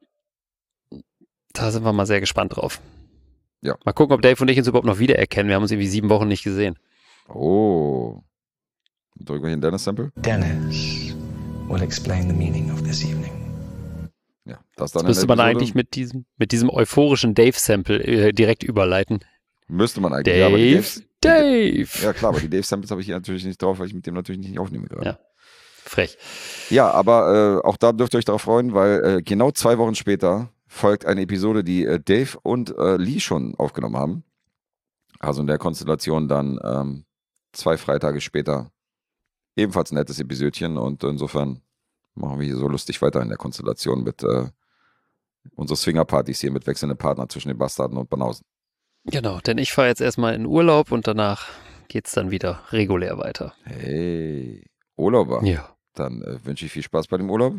Da sind wir mal sehr gespannt drauf. Ja. Mal gucken, ob Dave und ich uns überhaupt noch wiedererkennen. Wir haben uns irgendwie 7 Wochen nicht gesehen. Oh. Drücken wir hier ein Dennis-Sample? Dennis will explain the meaning of this evening. Ja, das dann Das müsste in der man Episode. eigentlich mit diesem euphorischen Dave-Sample direkt überleiten. Müsste man eigentlich. Dave, Ja, aber die Daves, Dave! Ja klar, aber die Dave-Samples habe ich hier natürlich nicht drauf, weil ich mit dem natürlich nicht aufnehme gerade. Ja. Frech. Ja, aber auch da dürft ihr euch darauf freuen, weil genau 2 Wochen später folgt eine Episode, die Dave und Lee schon aufgenommen haben. Also in der Konstellation dann 2 Freitage später ebenfalls ein nettes Episodchen, und insofern machen wir hier so lustig weiter in der Konstellation mit unsere Swinger-Partys hier mit wechselnden Partnern zwischen den Bastarden und Banausen. Genau, denn ich fahre jetzt erstmal in Urlaub und danach geht's dann wieder regulär weiter. Hey, Urlauber. Ja. Dann wünsche ich viel Spaß bei dem Urlaub.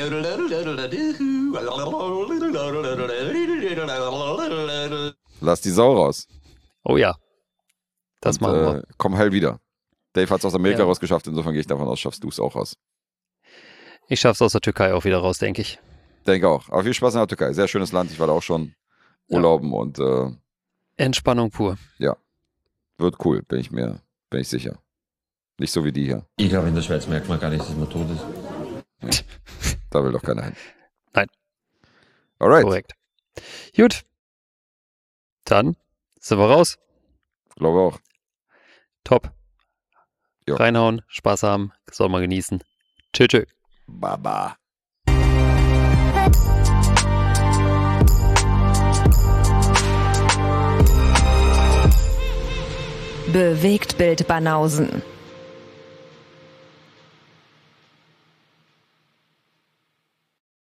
Lass die Sau raus. Oh ja. Das machen wir. Komm heil wieder. Dave hat es aus Amerika Ja. rausgeschafft, insofern gehe ich davon aus, schaffst du es auch raus. Ich schaff's aus der Türkei auch wieder raus, denke ich. Denke auch. Aber viel Spaß in der Türkei. Sehr schönes Land. Ich war da auch schon urlauben und Entspannung pur. ja, wird cool, bin ich sicher. Nicht so wie die hier. Ich glaube, in der Schweiz merkt man gar nicht, dass man tot ist. Da will doch keiner hin. Nein. Alright. Korrekt. Gut. Dann sind wir raus. Glaube auch. Top. Jo. Reinhauen, Spaß haben, Sommer genießen. Tschö. Baba. Bewegtbild Banausen.